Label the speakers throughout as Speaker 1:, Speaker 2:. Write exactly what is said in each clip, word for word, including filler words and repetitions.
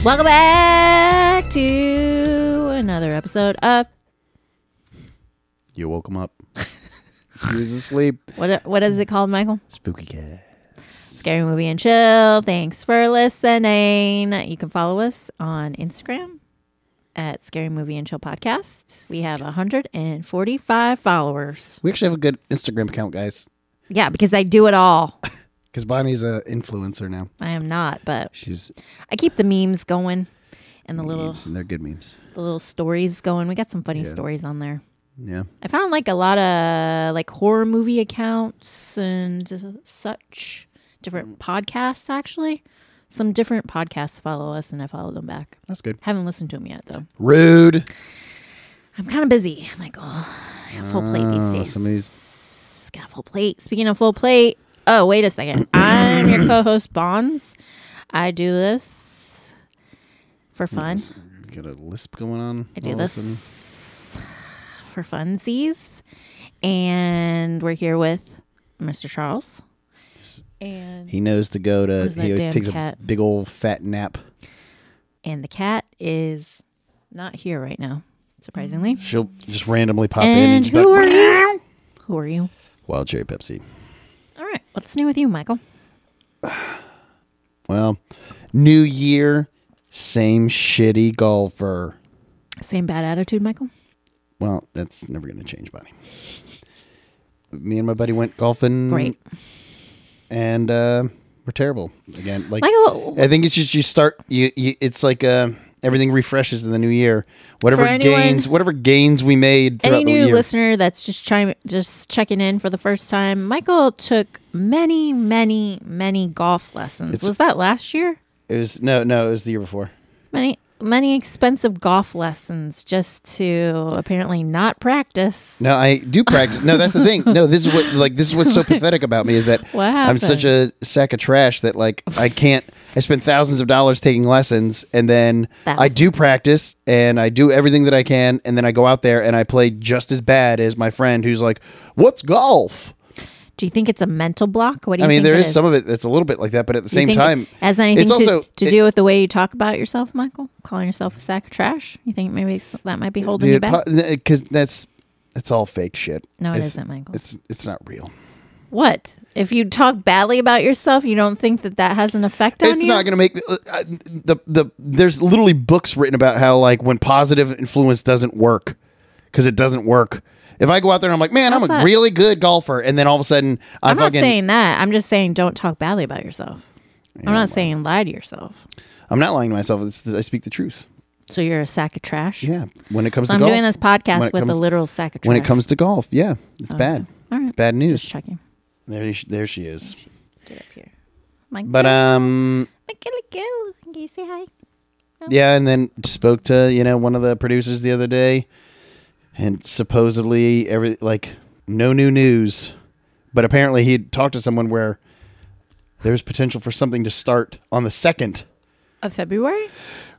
Speaker 1: Welcome back to another episode of
Speaker 2: You woke him up. He was asleep.
Speaker 1: what? What is it called, Michael?
Speaker 2: Spooky Cat.
Speaker 1: Scary Movie and Chill. Thanks for listening. You can follow us on Instagram at Scary Movie and Chill Podcast. We have one hundred forty-five followers.
Speaker 2: We actually have a good Instagram account, guys.
Speaker 1: Yeah, because I do it all.
Speaker 2: Because Bonnie's an influencer now.
Speaker 1: I am not, but
Speaker 2: She's
Speaker 1: I keep the memes going and the
Speaker 2: memes,
Speaker 1: little
Speaker 2: and they're good memes.
Speaker 1: the little stories going. We got some funny
Speaker 2: Yeah.
Speaker 1: stories on there.
Speaker 2: Yeah.
Speaker 1: I found like a lot of like horror movie accounts and such different podcasts. Actually, some different podcasts follow us, and I followed them back.
Speaker 2: That's good.
Speaker 1: Haven't listened to them yet though.
Speaker 2: Rude.
Speaker 1: I'm kind of busy, Michael. I have full plate these
Speaker 2: Oh,
Speaker 1: days.
Speaker 2: somebody's-
Speaker 1: Got a full plate. Speaking of full plate, oh wait a second. I'm your co-host Bonds. I do this for fun.
Speaker 2: Got a lisp going on.
Speaker 1: I do
Speaker 2: all of a
Speaker 1: this
Speaker 2: sudden?
Speaker 1: for funsies, and we're here with Mister Charles. And
Speaker 2: He knows to go to.
Speaker 1: Where's that
Speaker 2: He always
Speaker 1: damn
Speaker 2: takes
Speaker 1: cat?
Speaker 2: a big old fat nap.
Speaker 1: and the cat is not here right now, surprisingly.
Speaker 2: She'll just randomly pop in. And
Speaker 1: And
Speaker 2: just be
Speaker 1: who
Speaker 2: like,
Speaker 1: are you? Who are you?
Speaker 2: Wild Cherry Pepsi.
Speaker 1: All right, what's new with you, Michael?
Speaker 2: Well, new year, same shitty golfer.
Speaker 1: Same bad attitude, Michael?
Speaker 2: Well, that's never going to change, buddy. Me and my buddy went golfing.
Speaker 1: Great.
Speaker 2: And uh, we're terrible again. Like
Speaker 1: Michael,
Speaker 2: I think it's just you start. You, you it's like uh, everything refreshes in the new year. Whatever
Speaker 1: For anyone-
Speaker 2: gains, whatever gains we made throughout
Speaker 1: any
Speaker 2: the
Speaker 1: new
Speaker 2: year.
Speaker 1: listener that's just trying, just checking in for the first time, Michael took many, many, many golf lessons.
Speaker 2: It's-
Speaker 1: Was that last year?
Speaker 2: It was no, no. It was the year before.
Speaker 1: Many, many expensive golf lessons just to apparently not practice.
Speaker 2: No, I do practice. No, that's the thing. No, this is what like this is what's so pathetic about me is that
Speaker 1: What
Speaker 2: I'm such a sack of trash that like I can't. I spend thousands of dollars taking lessons, and then I do practice and I do everything that I can, and then I go out there and I play just as bad as my friend who's like, "What's golf?"
Speaker 1: Do you think it's a mental block? What do you
Speaker 2: I mean,
Speaker 1: think
Speaker 2: there
Speaker 1: it
Speaker 2: is some of it that's a little bit like that, but at the
Speaker 1: Do you
Speaker 2: same
Speaker 1: think
Speaker 2: time,
Speaker 1: it has anything
Speaker 2: it's
Speaker 1: to,
Speaker 2: also-
Speaker 1: to
Speaker 2: it-
Speaker 1: do with the way you talk about yourself, Michael? Calling yourself a sack of trash? You think maybe s- that might be holding you back?
Speaker 2: because that's it's all fake shit.
Speaker 1: No, it
Speaker 2: it's,
Speaker 1: isn't, Michael.
Speaker 2: It's it's not real.
Speaker 1: What? If you talk badly about yourself, you don't think that that has an effect on
Speaker 2: It's
Speaker 1: you?
Speaker 2: not going to make uh, uh, the the. There's literally books written about how like when positive influence doesn't work because it doesn't work. If I go out there and I'm like, man,
Speaker 1: How's
Speaker 2: I'm a
Speaker 1: that?
Speaker 2: really good golfer, and then all of a sudden I
Speaker 1: I'm not
Speaker 2: fucking,
Speaker 1: saying that. I'm just saying don't talk badly about yourself. I'm
Speaker 2: well.
Speaker 1: not saying lie to yourself.
Speaker 2: I'm not lying to myself. It's, I speak the truth.
Speaker 1: So you're a sack of trash?
Speaker 2: Yeah, when it comes
Speaker 1: So
Speaker 2: to
Speaker 1: I'm
Speaker 2: golf,
Speaker 1: doing this
Speaker 2: when
Speaker 1: podcast
Speaker 2: it
Speaker 1: with
Speaker 2: comes-
Speaker 1: a literal sack of trash.
Speaker 2: when it comes to golf, yeah, it's
Speaker 1: Okay.
Speaker 2: bad.
Speaker 1: All right.
Speaker 2: It's bad news.
Speaker 1: Just checking.
Speaker 2: There, she- there she is.
Speaker 1: Get up here. Michael.
Speaker 2: But um,
Speaker 1: Michael, can you say hi?
Speaker 2: yeah, and then spoke to you know one of the producers the other day, and supposedly every like no new news, but apparently he would talked to someone where there's potential for something to start on the second.
Speaker 1: Of February?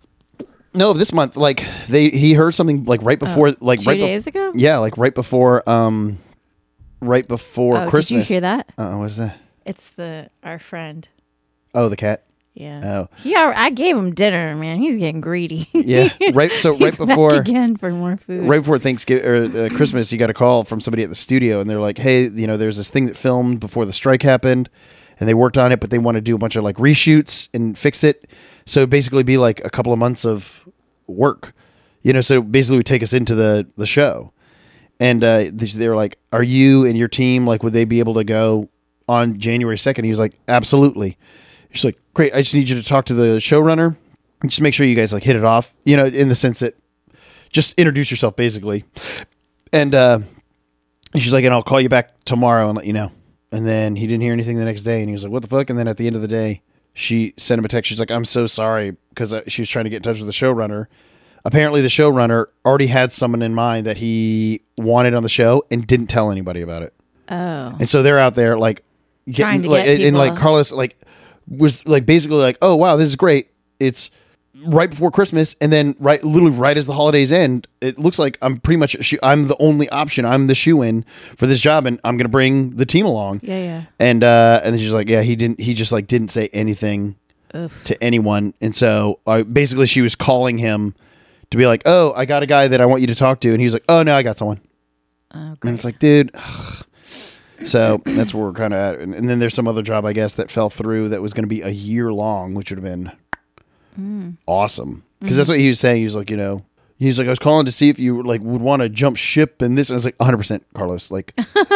Speaker 2: No, this month. Like they, he heard something like right before, like
Speaker 1: Two
Speaker 2: right
Speaker 1: days
Speaker 2: bef-
Speaker 1: ago?
Speaker 2: Yeah, like right before, um, right before
Speaker 1: Oh,
Speaker 2: Christmas.
Speaker 1: did you hear that?
Speaker 2: Uh, what is that?
Speaker 1: It's the our friend.
Speaker 2: Oh, the cat.
Speaker 1: Yeah.
Speaker 2: Oh.
Speaker 1: He, al- I gave him dinner, man. He's getting greedy.
Speaker 2: Yeah, right. So right
Speaker 1: He's back
Speaker 2: before,
Speaker 1: again for more food.
Speaker 2: right before Thanksgiving or uh, Christmas, you got a call from somebody at the studio, and they're like, "Hey, you know, there's this thing that filmed before the strike happened, and they worked on it, but they want to do a bunch of like reshoots and fix it. So it'd basically, be like a couple of months of work, you know. So basically, it would take us into the the show, and uh, they, they were like, "Are you and your team like? Would they be able to go on January second?" He was like, "Absolutely." She's like, "Great. I just need you to talk to the showrunner and just make sure you guys like hit it off, you know, in the sense that just introduce yourself basically." And uh, she's like, "And I'll call you back tomorrow and let you know." And then he didn't hear anything the next day, and he was like, "What the fuck?" And then at the end of the day, she sent him a text. She's like, "I'm so sorry," because uh, she was trying to get in touch with the showrunner. Apparently, the showrunner already had someone in mind that he wanted on the show and didn't tell anybody about it.
Speaker 1: Oh.
Speaker 2: And so they're out there like
Speaker 1: Trying
Speaker 2: getting
Speaker 1: to
Speaker 2: like
Speaker 1: get
Speaker 2: and, and like
Speaker 1: people-
Speaker 2: Carlos like was like basically like, "Oh wow, this is great." It's right before Christmas, and then right literally right as the holidays end, it looks like I'm pretty much a shoe, I'm the only option. I'm the shoe in for this job, and I'm gonna bring the team along.
Speaker 1: Yeah, yeah.
Speaker 2: And uh, and then she's like, "Yeah, he didn't. He just like didn't say anything
Speaker 1: Oof.
Speaker 2: to anyone. And so I basically she was calling him to be like, oh, I got a guy that I want you to talk to. And he was like, oh, no, I got someone.
Speaker 1: Oh,
Speaker 2: and
Speaker 1: great.
Speaker 2: it's like, dude. Ugh. So that's where we're kind of at. And, and then there's some other job, I guess, that fell through that was going to be a year long, which would have been
Speaker 1: Mm.
Speaker 2: awesome. Because that's what he was saying. He was like, you know, he was like, I was calling to see if you like would want to jump ship and this. And I was like, one hundred percent, Carlos. Like,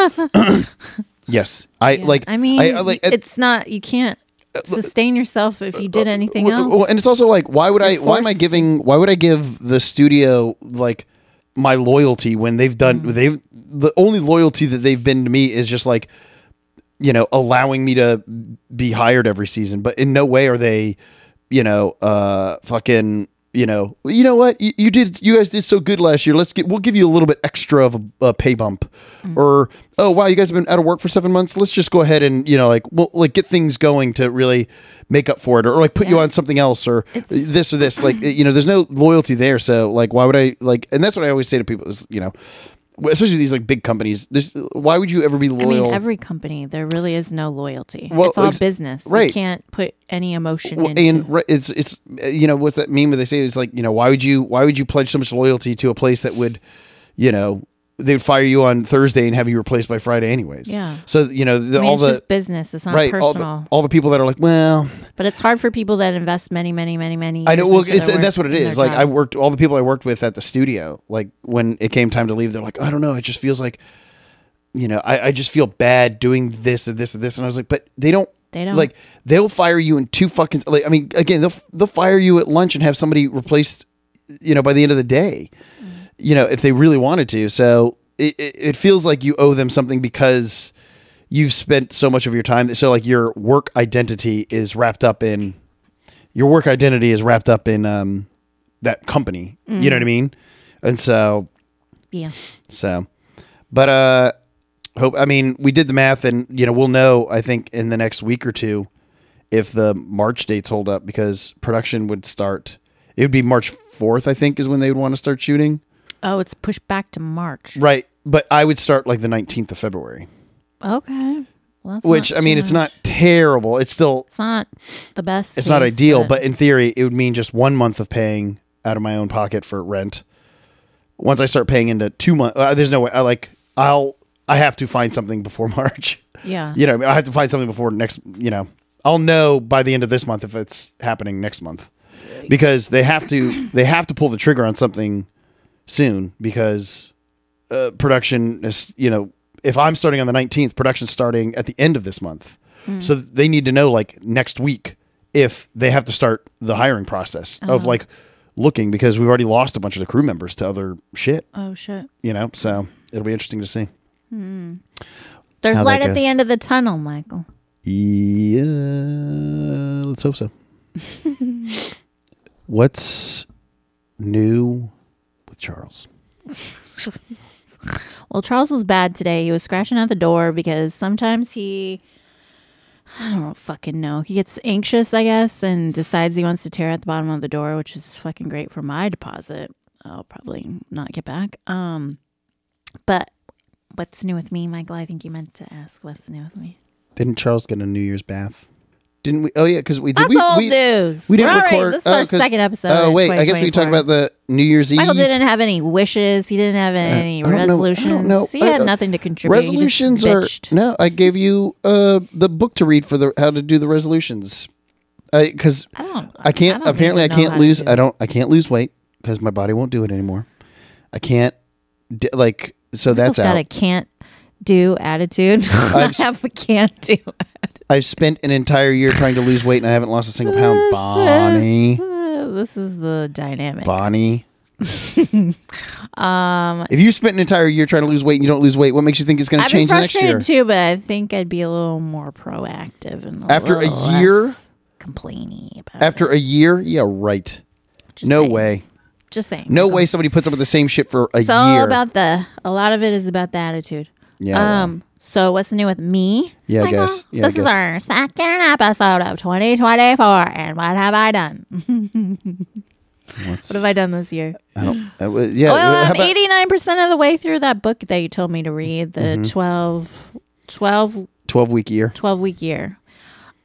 Speaker 2: yes. I
Speaker 1: Yeah.
Speaker 2: like,
Speaker 1: I mean,
Speaker 2: I, I, like,
Speaker 1: it's not, you can't sustain yourself if you did anything
Speaker 2: well,
Speaker 1: else.
Speaker 2: well, and it's also like, why would I,
Speaker 1: You're
Speaker 2: why am I
Speaker 1: forced
Speaker 2: giving, why would I give the studio like my loyalty when they've done,
Speaker 1: Mm.
Speaker 2: they've, the only loyalty that they've been to me is just like, you know, allowing me to be hired every season, but in no way are they, you know, uh, fucking, you know, you know what, you, you did, you guys did so good last year. Let's get, we'll give you a little bit extra of a, a pay bump,
Speaker 1: Mm.
Speaker 2: or oh wow, you guys have been out of work for seven months. Let's just go ahead and you know, like, we'll like get things going to really make up for it, or, or like put you
Speaker 1: Yeah.
Speaker 2: on something else, or
Speaker 1: It's-
Speaker 2: this or this. Like, you know, there's no loyalty there. So like, why would I like? And that's what I always say to people is, you know, especially these like big companies. There's why would you ever be loyal?
Speaker 1: I mean, every company, there really is no loyalty.
Speaker 2: Well,
Speaker 1: it's all
Speaker 2: ex-
Speaker 1: business.
Speaker 2: right.
Speaker 1: You can't put any emotion
Speaker 2: Well,
Speaker 1: into
Speaker 2: and right, it's it's uh, you know, what's that meme where they say it's like, you know, why would you why would you pledge so much loyalty to a place that would, you know, they would fire you on Thursday and have you replaced by Friday anyways.
Speaker 1: Yeah.
Speaker 2: So you know, the,
Speaker 1: I mean,
Speaker 2: all
Speaker 1: it's
Speaker 2: the
Speaker 1: just business. It's not
Speaker 2: right, all
Speaker 1: personal.
Speaker 2: the, all the people that are like, well,
Speaker 1: But it's hard for people that invest many, many, many, many.
Speaker 2: I know.
Speaker 1: years
Speaker 2: Well,
Speaker 1: into
Speaker 2: it's
Speaker 1: their
Speaker 2: that's
Speaker 1: work
Speaker 2: what it
Speaker 1: and
Speaker 2: is.
Speaker 1: their
Speaker 2: Like I
Speaker 1: time.
Speaker 2: worked, all the people I worked with at the studio, like when it came time to leave, they're like, I don't know, it just feels like, you know, I, I just feel bad doing this and this and this, and I was like, but they don't.
Speaker 1: They don't.
Speaker 2: Like they'll fire you in two fucking. Like I mean, again, they'll they'll fire you at lunch and have somebody replaced, you know, by the end of the day, mm. you know, if they really wanted to. So it, it it feels like you owe them something because you've spent so much of your time. So like your work identity is wrapped up in your work identity is wrapped up in um that company. Mm. You know what I mean? And so
Speaker 1: yeah.
Speaker 2: So, but uh. Hope I mean we did the math and you know we'll know I think in the next week or two if the March dates hold up because production would start it would be March fourth I think is when they would want to start shooting.
Speaker 1: Oh, it's pushed back to March.
Speaker 2: Right, but I would start like the nineteenth of February.
Speaker 1: Okay. Well, that's
Speaker 2: Which
Speaker 1: not
Speaker 2: I mean
Speaker 1: too
Speaker 2: it's
Speaker 1: much.
Speaker 2: not terrible. It's still
Speaker 1: It's not the best.
Speaker 2: it's not
Speaker 1: case,
Speaker 2: ideal, but in theory it would mean just one month of paying out of my own pocket for rent. Once I start paying into two months, uh, there's no way. I like I'll. I have to find something before March.
Speaker 1: Yeah.
Speaker 2: You know, I, mean, I have to find something before next, you know, I'll know by the end of this month if it's happening next month because they have to, they have to pull the trigger on something soon because uh, production is, you know, if I'm starting on the nineteenth, production's starting at the end of this month. Mm. So they need to know like next week if they have to start the hiring process uh-huh. of like looking because we've already lost a bunch of the crew members to other shit.
Speaker 1: Oh shit.
Speaker 2: You know, so it'll be interesting to see.
Speaker 1: Hmm. There's
Speaker 2: How
Speaker 1: light
Speaker 2: that
Speaker 1: at the
Speaker 2: goes.
Speaker 1: end of the tunnel, Michael.
Speaker 2: Yeah, let's hope so. What's new with Charles?
Speaker 1: Well, Charles was bad today. He was scratching at the door because sometimes he, I don't fucking know. He gets anxious, I guess, and decides he wants to tear at the bottom of the door, which is fucking great for my deposit. I'll probably not get back. Um, but what's new with me, Michael? I think you meant to ask what's new with me.
Speaker 2: Didn't Charles get a New Year's bath? Didn't we? Oh yeah, because we did.
Speaker 1: That's
Speaker 2: we,
Speaker 1: old
Speaker 2: we,
Speaker 1: news.
Speaker 2: We didn't
Speaker 1: We're already-
Speaker 2: record.
Speaker 1: This is
Speaker 2: oh,
Speaker 1: our
Speaker 2: 'cause-
Speaker 1: second episode.
Speaker 2: Oh
Speaker 1: in
Speaker 2: wait, I guess we talked
Speaker 1: twenty twenty-four.
Speaker 2: about the New Year's Eve.
Speaker 1: Michael didn't have any wishes. He didn't have any
Speaker 2: I don't know- I don't
Speaker 1: resolutions.
Speaker 2: know.
Speaker 1: He had
Speaker 2: I-
Speaker 1: nothing to contribute.
Speaker 2: Resolutions
Speaker 1: he
Speaker 2: are
Speaker 1: just bitched.
Speaker 2: no. I gave you uh the book to read for the how to do the resolutions. Because
Speaker 1: I don't.
Speaker 2: I can't.
Speaker 1: I don't
Speaker 2: apparently, I
Speaker 1: need to know
Speaker 2: can't
Speaker 1: how to
Speaker 2: lose.
Speaker 1: do
Speaker 2: I don't. I can't lose weight because my body won't do it anymore. I can't. D- like so.
Speaker 1: Michael's
Speaker 2: That's
Speaker 1: got
Speaker 2: out.
Speaker 1: a can't do attitude. I
Speaker 2: I've-
Speaker 1: have a can't do.
Speaker 2: I've spent an entire year trying to lose weight and I haven't lost a single pound.
Speaker 1: This
Speaker 2: Bonnie,
Speaker 1: is, uh, this is the dynamic.
Speaker 2: Bonnie. um, if you spent an entire year trying to lose weight and you don't lose weight, what makes you think it's going to
Speaker 1: I've been
Speaker 2: change the next year?
Speaker 1: frustrated too, but I think I'd be a little more proactive and a
Speaker 2: After a
Speaker 1: little
Speaker 2: year?
Speaker 1: less complaining about
Speaker 2: After
Speaker 1: it.
Speaker 2: a year, yeah, right.
Speaker 1: Just
Speaker 2: no
Speaker 1: saying.
Speaker 2: way.
Speaker 1: Just saying.
Speaker 2: No
Speaker 1: Michael.
Speaker 2: way somebody puts up with the same shit for a
Speaker 1: It's
Speaker 2: year.
Speaker 1: all about the. A lot of it is about the attitude.
Speaker 2: yeah. well,
Speaker 1: Um. So what's new with me?
Speaker 2: Yeah, I
Speaker 1: Michael?
Speaker 2: guess. Yeah, I
Speaker 1: this is
Speaker 2: guess.
Speaker 1: our second episode of twenty twenty-four, and what have I done?
Speaker 2: what's-
Speaker 1: What have I done this year?
Speaker 2: I don't. Uh, w- yeah.
Speaker 1: well,
Speaker 2: how
Speaker 1: I'm
Speaker 2: about-
Speaker 1: eighty-nine percent of the way through that book that you told me to read, the
Speaker 2: Mm-hmm.
Speaker 1: twelve, twelve,
Speaker 2: twelve week year.
Speaker 1: twelve week year.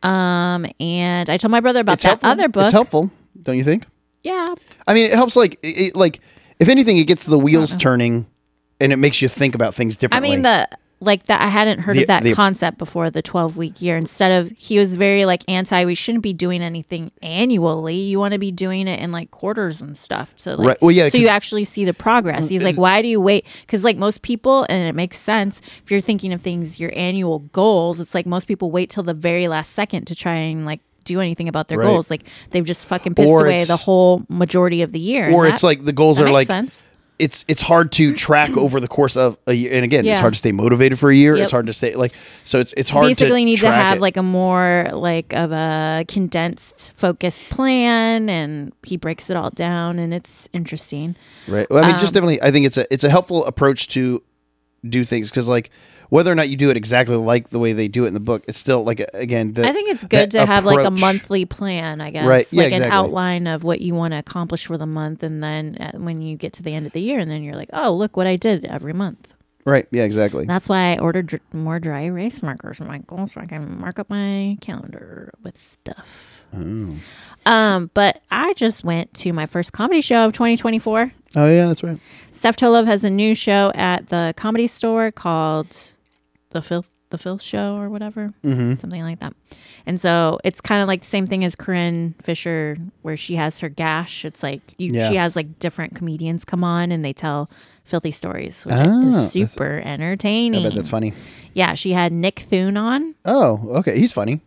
Speaker 1: Um, and I told my brother about
Speaker 2: It's
Speaker 1: that
Speaker 2: helpful.
Speaker 1: other book.
Speaker 2: It's helpful, don't you think?
Speaker 1: Yeah.
Speaker 2: I mean, it helps. Like, it, it- like if anything, it gets the wheels turning, and it makes you think about things
Speaker 1: I
Speaker 2: differently.
Speaker 1: mean, the like that. I hadn't heard
Speaker 2: The-
Speaker 1: of that
Speaker 2: the-
Speaker 1: concept before. The twelve week year. Instead of he was very like anti. We shouldn't be doing anything annually. You want to be doing it in like quarters and stuff. To like,
Speaker 2: Right. Well, yeah,
Speaker 1: So you
Speaker 2: 'cause-
Speaker 1: actually see the progress. He's like, why do you wait? Because like most people, and it makes sense if you're thinking of things, your annual goals. It's like most people wait till the very last second to try and like do anything about their
Speaker 2: Right.
Speaker 1: goals. Like they've just fucking pissed
Speaker 2: Or
Speaker 1: away
Speaker 2: it's-
Speaker 1: the whole majority of the year.
Speaker 2: or
Speaker 1: And
Speaker 2: it's
Speaker 1: that-
Speaker 2: like the goals
Speaker 1: that
Speaker 2: are
Speaker 1: makes
Speaker 2: like
Speaker 1: sense.
Speaker 2: it's it's hard to track over the course of a year. And again,
Speaker 1: Yeah.
Speaker 2: it's hard to stay motivated for a year.
Speaker 1: Yep.
Speaker 2: it's hard to stay like so. It's it's hard
Speaker 1: Basically
Speaker 2: to
Speaker 1: need to
Speaker 2: track
Speaker 1: have
Speaker 2: it.
Speaker 1: like a more like of a condensed focused plan, and he breaks it all down, and it's interesting.
Speaker 2: Right. Well, I mean, just
Speaker 1: Um,
Speaker 2: definitely, I think it's a it's a helpful approach to do things because, like, whether or not you do it exactly like the way they do it in the book, it's still like again. The,
Speaker 1: I think it's good
Speaker 2: that
Speaker 1: to have like a
Speaker 2: approach-
Speaker 1: monthly plan, I guess,
Speaker 2: Right. Yeah,
Speaker 1: like an
Speaker 2: exactly.
Speaker 1: outline of what you want to accomplish for the month, and then uh, when you get to the end of the year, and then you're like, oh, look what I did every month.
Speaker 2: Right. Yeah. Exactly.
Speaker 1: That's why I ordered dr- more dry erase markers, Michael, so I can mark up my calendar with stuff.
Speaker 2: Oh.
Speaker 1: Um, but I just went to my first comedy show of twenty twenty-four.
Speaker 2: Oh yeah, that's right.
Speaker 1: Steph Tolov has a new show at the Comedy Store called the Phil the Phil Show or whatever,
Speaker 2: Mm-hmm.
Speaker 1: something like that. And so it's kind of like the same thing as Corinne Fisher, where she has her gash. It's like you,
Speaker 2: Yeah.
Speaker 1: she has like different comedians come on and they tell filthy stories, which
Speaker 2: Ah,
Speaker 1: is
Speaker 2: that's-
Speaker 1: super
Speaker 2: I
Speaker 1: entertaining.
Speaker 2: bet that's funny.
Speaker 1: Yeah, she had Nick Thune on.
Speaker 2: Oh, okay. He's funny.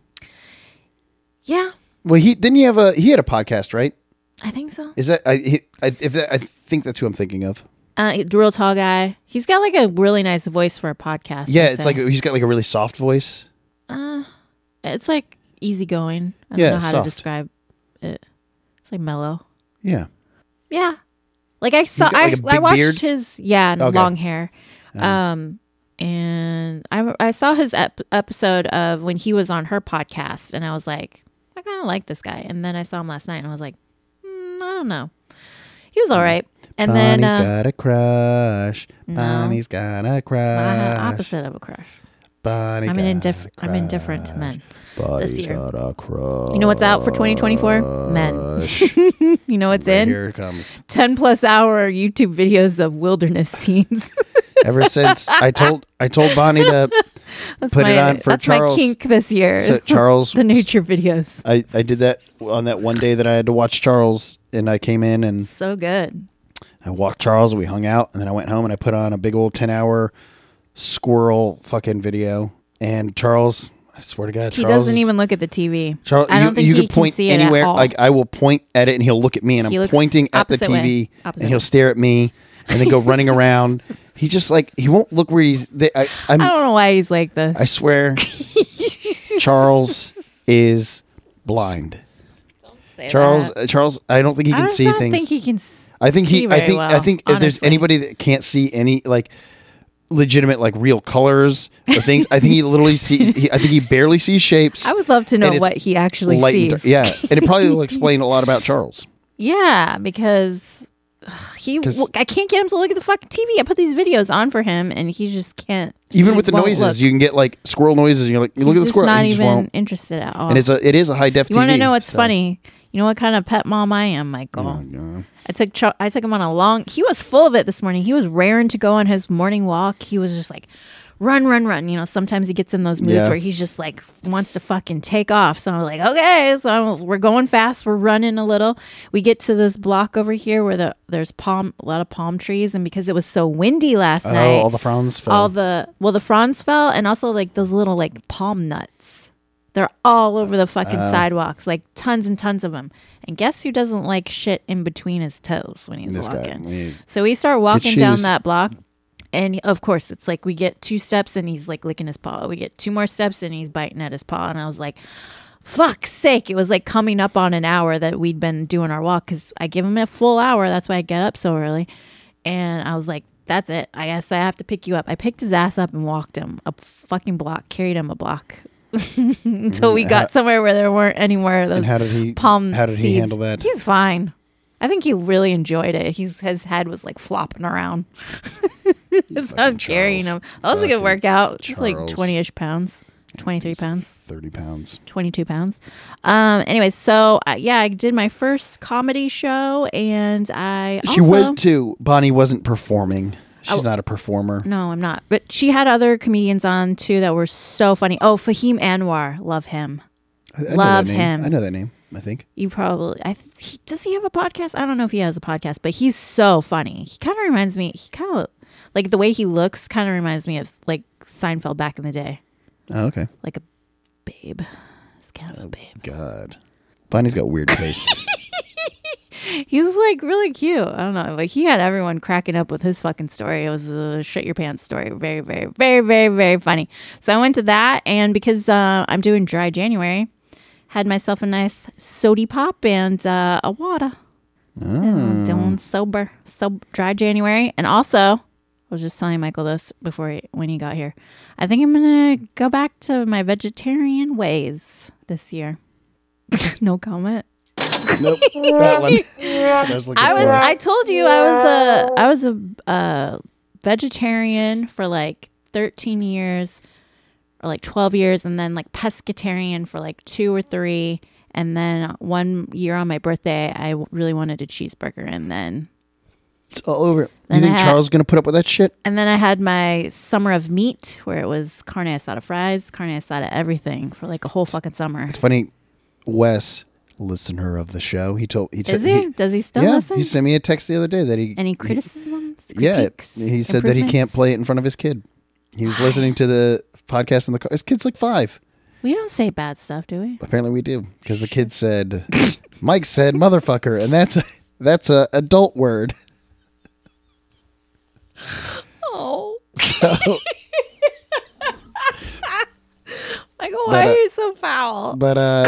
Speaker 1: Yeah,
Speaker 2: Well, he didn't he have a he had a podcast, right?
Speaker 1: I think so.
Speaker 2: Is that I he, I if that, I think that's who I'm thinking of.
Speaker 1: Uh, the real tall guy. He's got like a really nice voice for a podcast.
Speaker 2: Yeah,
Speaker 1: I'd
Speaker 2: it's
Speaker 1: say.
Speaker 2: like he's got like a really soft voice.
Speaker 1: It's like easygoing. I don't
Speaker 2: Yeah,
Speaker 1: know how
Speaker 2: soft.
Speaker 1: to describe it. It's like mellow.
Speaker 2: Yeah.
Speaker 1: Yeah. Like I saw,
Speaker 2: got, like, a
Speaker 1: I,
Speaker 2: big
Speaker 1: I watched
Speaker 2: beard?
Speaker 1: his, yeah, and
Speaker 2: Okay.
Speaker 1: long hair. Um, and I, I saw his ep- episode of when he was on her podcast, and I was like, I kind of like this guy. And then I saw him last night, and I was like, mm, I don't know. He was all right. And
Speaker 2: Bonnie's
Speaker 1: then uh,
Speaker 2: got a crush.
Speaker 1: no.
Speaker 2: Bonnie's got a
Speaker 1: I
Speaker 2: crush.
Speaker 1: had opposite of a crush.
Speaker 2: Bonnie
Speaker 1: I'm
Speaker 2: got
Speaker 1: an indif-
Speaker 2: a
Speaker 1: I'm indifferent to
Speaker 2: crush.
Speaker 1: men.
Speaker 2: Bonnie's
Speaker 1: year.
Speaker 2: got a crush.
Speaker 1: You know what's out for twenty twenty-four? Men. You know what's
Speaker 2: Right
Speaker 1: in?
Speaker 2: Here it comes.
Speaker 1: ten plus hour YouTube videos of wilderness scenes.
Speaker 2: Ever since I told I told Bonnie to
Speaker 1: That's
Speaker 2: put
Speaker 1: my,
Speaker 2: it on for
Speaker 1: that's
Speaker 2: Charles.
Speaker 1: my kink this year.
Speaker 2: So Charles,
Speaker 1: the nature videos.
Speaker 2: I, I did that on that one day that I had to watch Charles, and I came in and
Speaker 1: So good.
Speaker 2: I walked Charles, we hung out, and then I went home and I put on a big old ten hour squirrel fucking video. And Charles, I swear to God,
Speaker 1: He
Speaker 2: Charles
Speaker 1: doesn't
Speaker 2: is-
Speaker 1: even look at the T V.
Speaker 2: Charles,
Speaker 1: I don't
Speaker 2: you,
Speaker 1: think
Speaker 2: you
Speaker 1: he
Speaker 2: could
Speaker 1: can
Speaker 2: point
Speaker 1: see it
Speaker 2: anywhere.
Speaker 1: at all.
Speaker 2: Like I will point at it, and he'll look at me, and
Speaker 1: He
Speaker 2: I'm
Speaker 1: looks
Speaker 2: pointing at the
Speaker 1: opposite
Speaker 2: T V,
Speaker 1: way. Opposite
Speaker 2: and he'll
Speaker 1: way.
Speaker 2: stare at me, and then go running around. He just like he won't look where he's. They, I, I'm,
Speaker 1: I don't know why he's like this.
Speaker 2: I swear, Charles is blind.
Speaker 1: Say
Speaker 2: Charles,
Speaker 1: that.
Speaker 2: uh, Charles, I don't think he
Speaker 1: I
Speaker 2: can
Speaker 1: just
Speaker 2: see
Speaker 1: don't
Speaker 2: things.
Speaker 1: think he can. s-
Speaker 2: I think
Speaker 1: see
Speaker 2: he. I
Speaker 1: very
Speaker 2: think.
Speaker 1: well,
Speaker 2: I think if there's
Speaker 1: honestly.
Speaker 2: anybody that can't see any like legitimate like real colors or things, I think he literally sees. He, I think he barely sees shapes.
Speaker 1: I would love to know
Speaker 2: and it's
Speaker 1: what he actually
Speaker 2: light and
Speaker 1: sees.
Speaker 2: dark. Yeah, and it probably will explain a lot about Charles.
Speaker 1: Yeah, because ugh, he.
Speaker 2: 'Cause-
Speaker 1: w- I can't get him to look at the fucking T V. I put these videos on for him, and he just can't.
Speaker 2: Even
Speaker 1: he
Speaker 2: with the
Speaker 1: won't
Speaker 2: noises,
Speaker 1: look.
Speaker 2: you can get like squirrel noises, and you're like, you look
Speaker 1: He's
Speaker 2: at the
Speaker 1: just
Speaker 2: squirrel,
Speaker 1: not
Speaker 2: and he just
Speaker 1: even
Speaker 2: won't.
Speaker 1: interested at all.
Speaker 2: And it's a, it is a high def
Speaker 1: You
Speaker 2: T V.
Speaker 1: want to know what's
Speaker 2: so-
Speaker 1: funny? You know what kind of pet mom I am, Michael.
Speaker 2: Oh, God.
Speaker 1: I took Char- I took him on a long. He was full of it this morning. He was raring to go on his morning walk. He was just like, run, run, run. You know, sometimes he gets in those moods
Speaker 2: Yeah.
Speaker 1: where he's just like wants to fucking take off. So I'm like, okay, so I'm- we're going fast. We're running a little. We get to this block over here where the there's palm a lot of palm trees, and because it was so windy last
Speaker 2: Oh,
Speaker 1: night,
Speaker 2: all the fronds fell.
Speaker 1: all the well the fronds fell, and also like those little like palm nuts. They're all over the fucking
Speaker 2: Oh.
Speaker 1: sidewalks, like tons and tons of them. And guess who doesn't like shit in between his toes when he's
Speaker 2: This guy.
Speaker 1: walking?
Speaker 2: He's-
Speaker 1: So we start walking down
Speaker 2: shoes.
Speaker 1: that block, and of course it's like we get two steps and he's like licking his paw. We get two more steps and he's biting at his paw. And I was like, fuck's sake. It was like coming up on an hour that we'd been doing our walk, because I give him a full hour. That's why I get up so early. And I was like, that's it. I guess I have to pick you up. I picked his ass up and walked him a fucking block, carried him a block until we
Speaker 2: Mm,
Speaker 1: got
Speaker 2: how-
Speaker 1: somewhere where there weren't anywhere of those
Speaker 2: and how did he?
Speaker 1: palm
Speaker 2: How did he
Speaker 1: seeds.
Speaker 2: handle that?
Speaker 1: He's fine. I think he really enjoyed it. He's his head was like flopping around. So I'm
Speaker 2: Fucking
Speaker 1: carrying
Speaker 2: Charles.
Speaker 1: him. That was a good
Speaker 2: Fucking
Speaker 1: workout. Just like
Speaker 2: Charles.
Speaker 1: twenty-ish pounds. twenty-three pounds.
Speaker 2: thirty pounds.
Speaker 1: twenty-two pounds. Um. Anyways, so uh, yeah, I did my first comedy show, and I also,
Speaker 2: She went to, Bonnie wasn't performing. She's
Speaker 1: Oh.
Speaker 2: not a performer.
Speaker 1: No, I'm not. But she had other comedians on too that were so funny. Oh, Fahim Anwar, love him.
Speaker 2: I, I know
Speaker 1: Love
Speaker 2: that name.
Speaker 1: him.
Speaker 2: I know that name, I think.
Speaker 1: You probably, I th- he, does he have a podcast? I don't know if he has a podcast, but he's so funny. He kind of reminds me. He kind of like the way he looks. Kind of reminds me of like Seinfeld back in the day.
Speaker 2: Oh, okay.
Speaker 1: Like a babe. It's kind of a babe.
Speaker 2: God. Bonnie's got weird taste.
Speaker 1: He was like really cute. I don't know. Like he had everyone cracking up with his fucking story. It was a shit your pants story. Very, very, very, very, very funny. So I went to that, and because uh, I'm doing dry January, had myself a nice sody pop and uh, a water.
Speaker 2: Oh.
Speaker 1: And doing sober, so dry January, and also I was just telling Michael this before he, when he got here. I think I'm gonna go back to my vegetarian ways this year. No comment.
Speaker 2: Nope. That one. I was, looking
Speaker 1: I was.
Speaker 2: for.
Speaker 1: I told you I was a. I was a, a vegetarian for like thirteen years, or like twelve years, and then like pescatarian for like two or three, and then one year on my birthday, I really wanted a cheeseburger, and then
Speaker 2: It's all over. You
Speaker 1: Then
Speaker 2: think
Speaker 1: I had-
Speaker 2: Charles is going to put up with that shit?
Speaker 1: and then I had my summer of meat, where it was carne asada fries, carne asada everything for like a whole fucking summer.
Speaker 2: It's funny. Wes, listener of the show, he told he
Speaker 1: Is
Speaker 2: said
Speaker 1: he? Does he still
Speaker 2: yeah,
Speaker 1: listen?
Speaker 2: he sent me a text the other day that he
Speaker 1: Any
Speaker 2: he-
Speaker 1: criticisms?
Speaker 2: yeah,
Speaker 1: critiques,
Speaker 2: he said that he can't
Speaker 1: improvements?
Speaker 2: play it in front of his kid. He was listening to the podcast in the car. His kid's like five.
Speaker 1: We don't say bad stuff, do we?
Speaker 2: Apparently we do, because the kid said, Mike said motherfucker, and that's a, that's a adult word.
Speaker 1: Oh.
Speaker 2: So,
Speaker 1: Michael, why
Speaker 2: But, uh,
Speaker 1: are you so foul?
Speaker 2: but uh,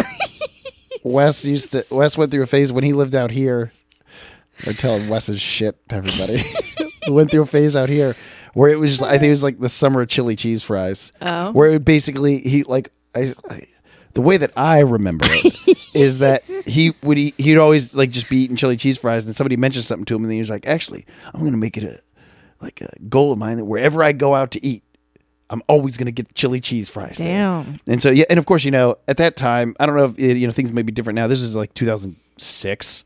Speaker 2: Wes used to. Wes went through a phase when he lived out here. I'm telling Wes's shit to everybody. He went through a phase out here where it was just. I think it was like the summer of chili cheese fries.
Speaker 1: Oh.
Speaker 2: Where it basically he like I, I the way that I remember it is that he would eat, he'd always like just be eating chili cheese fries, and then somebody mentioned something to him, and then he was like, actually, I'm going to make it a like a goal of mine that wherever I go out to eat, I'm always going to get chili cheese fries.
Speaker 1: Damn.
Speaker 2: There. And so, yeah. And of course, you know, at that time, I don't know if, it, you know, things may be different now. This is like two thousand six.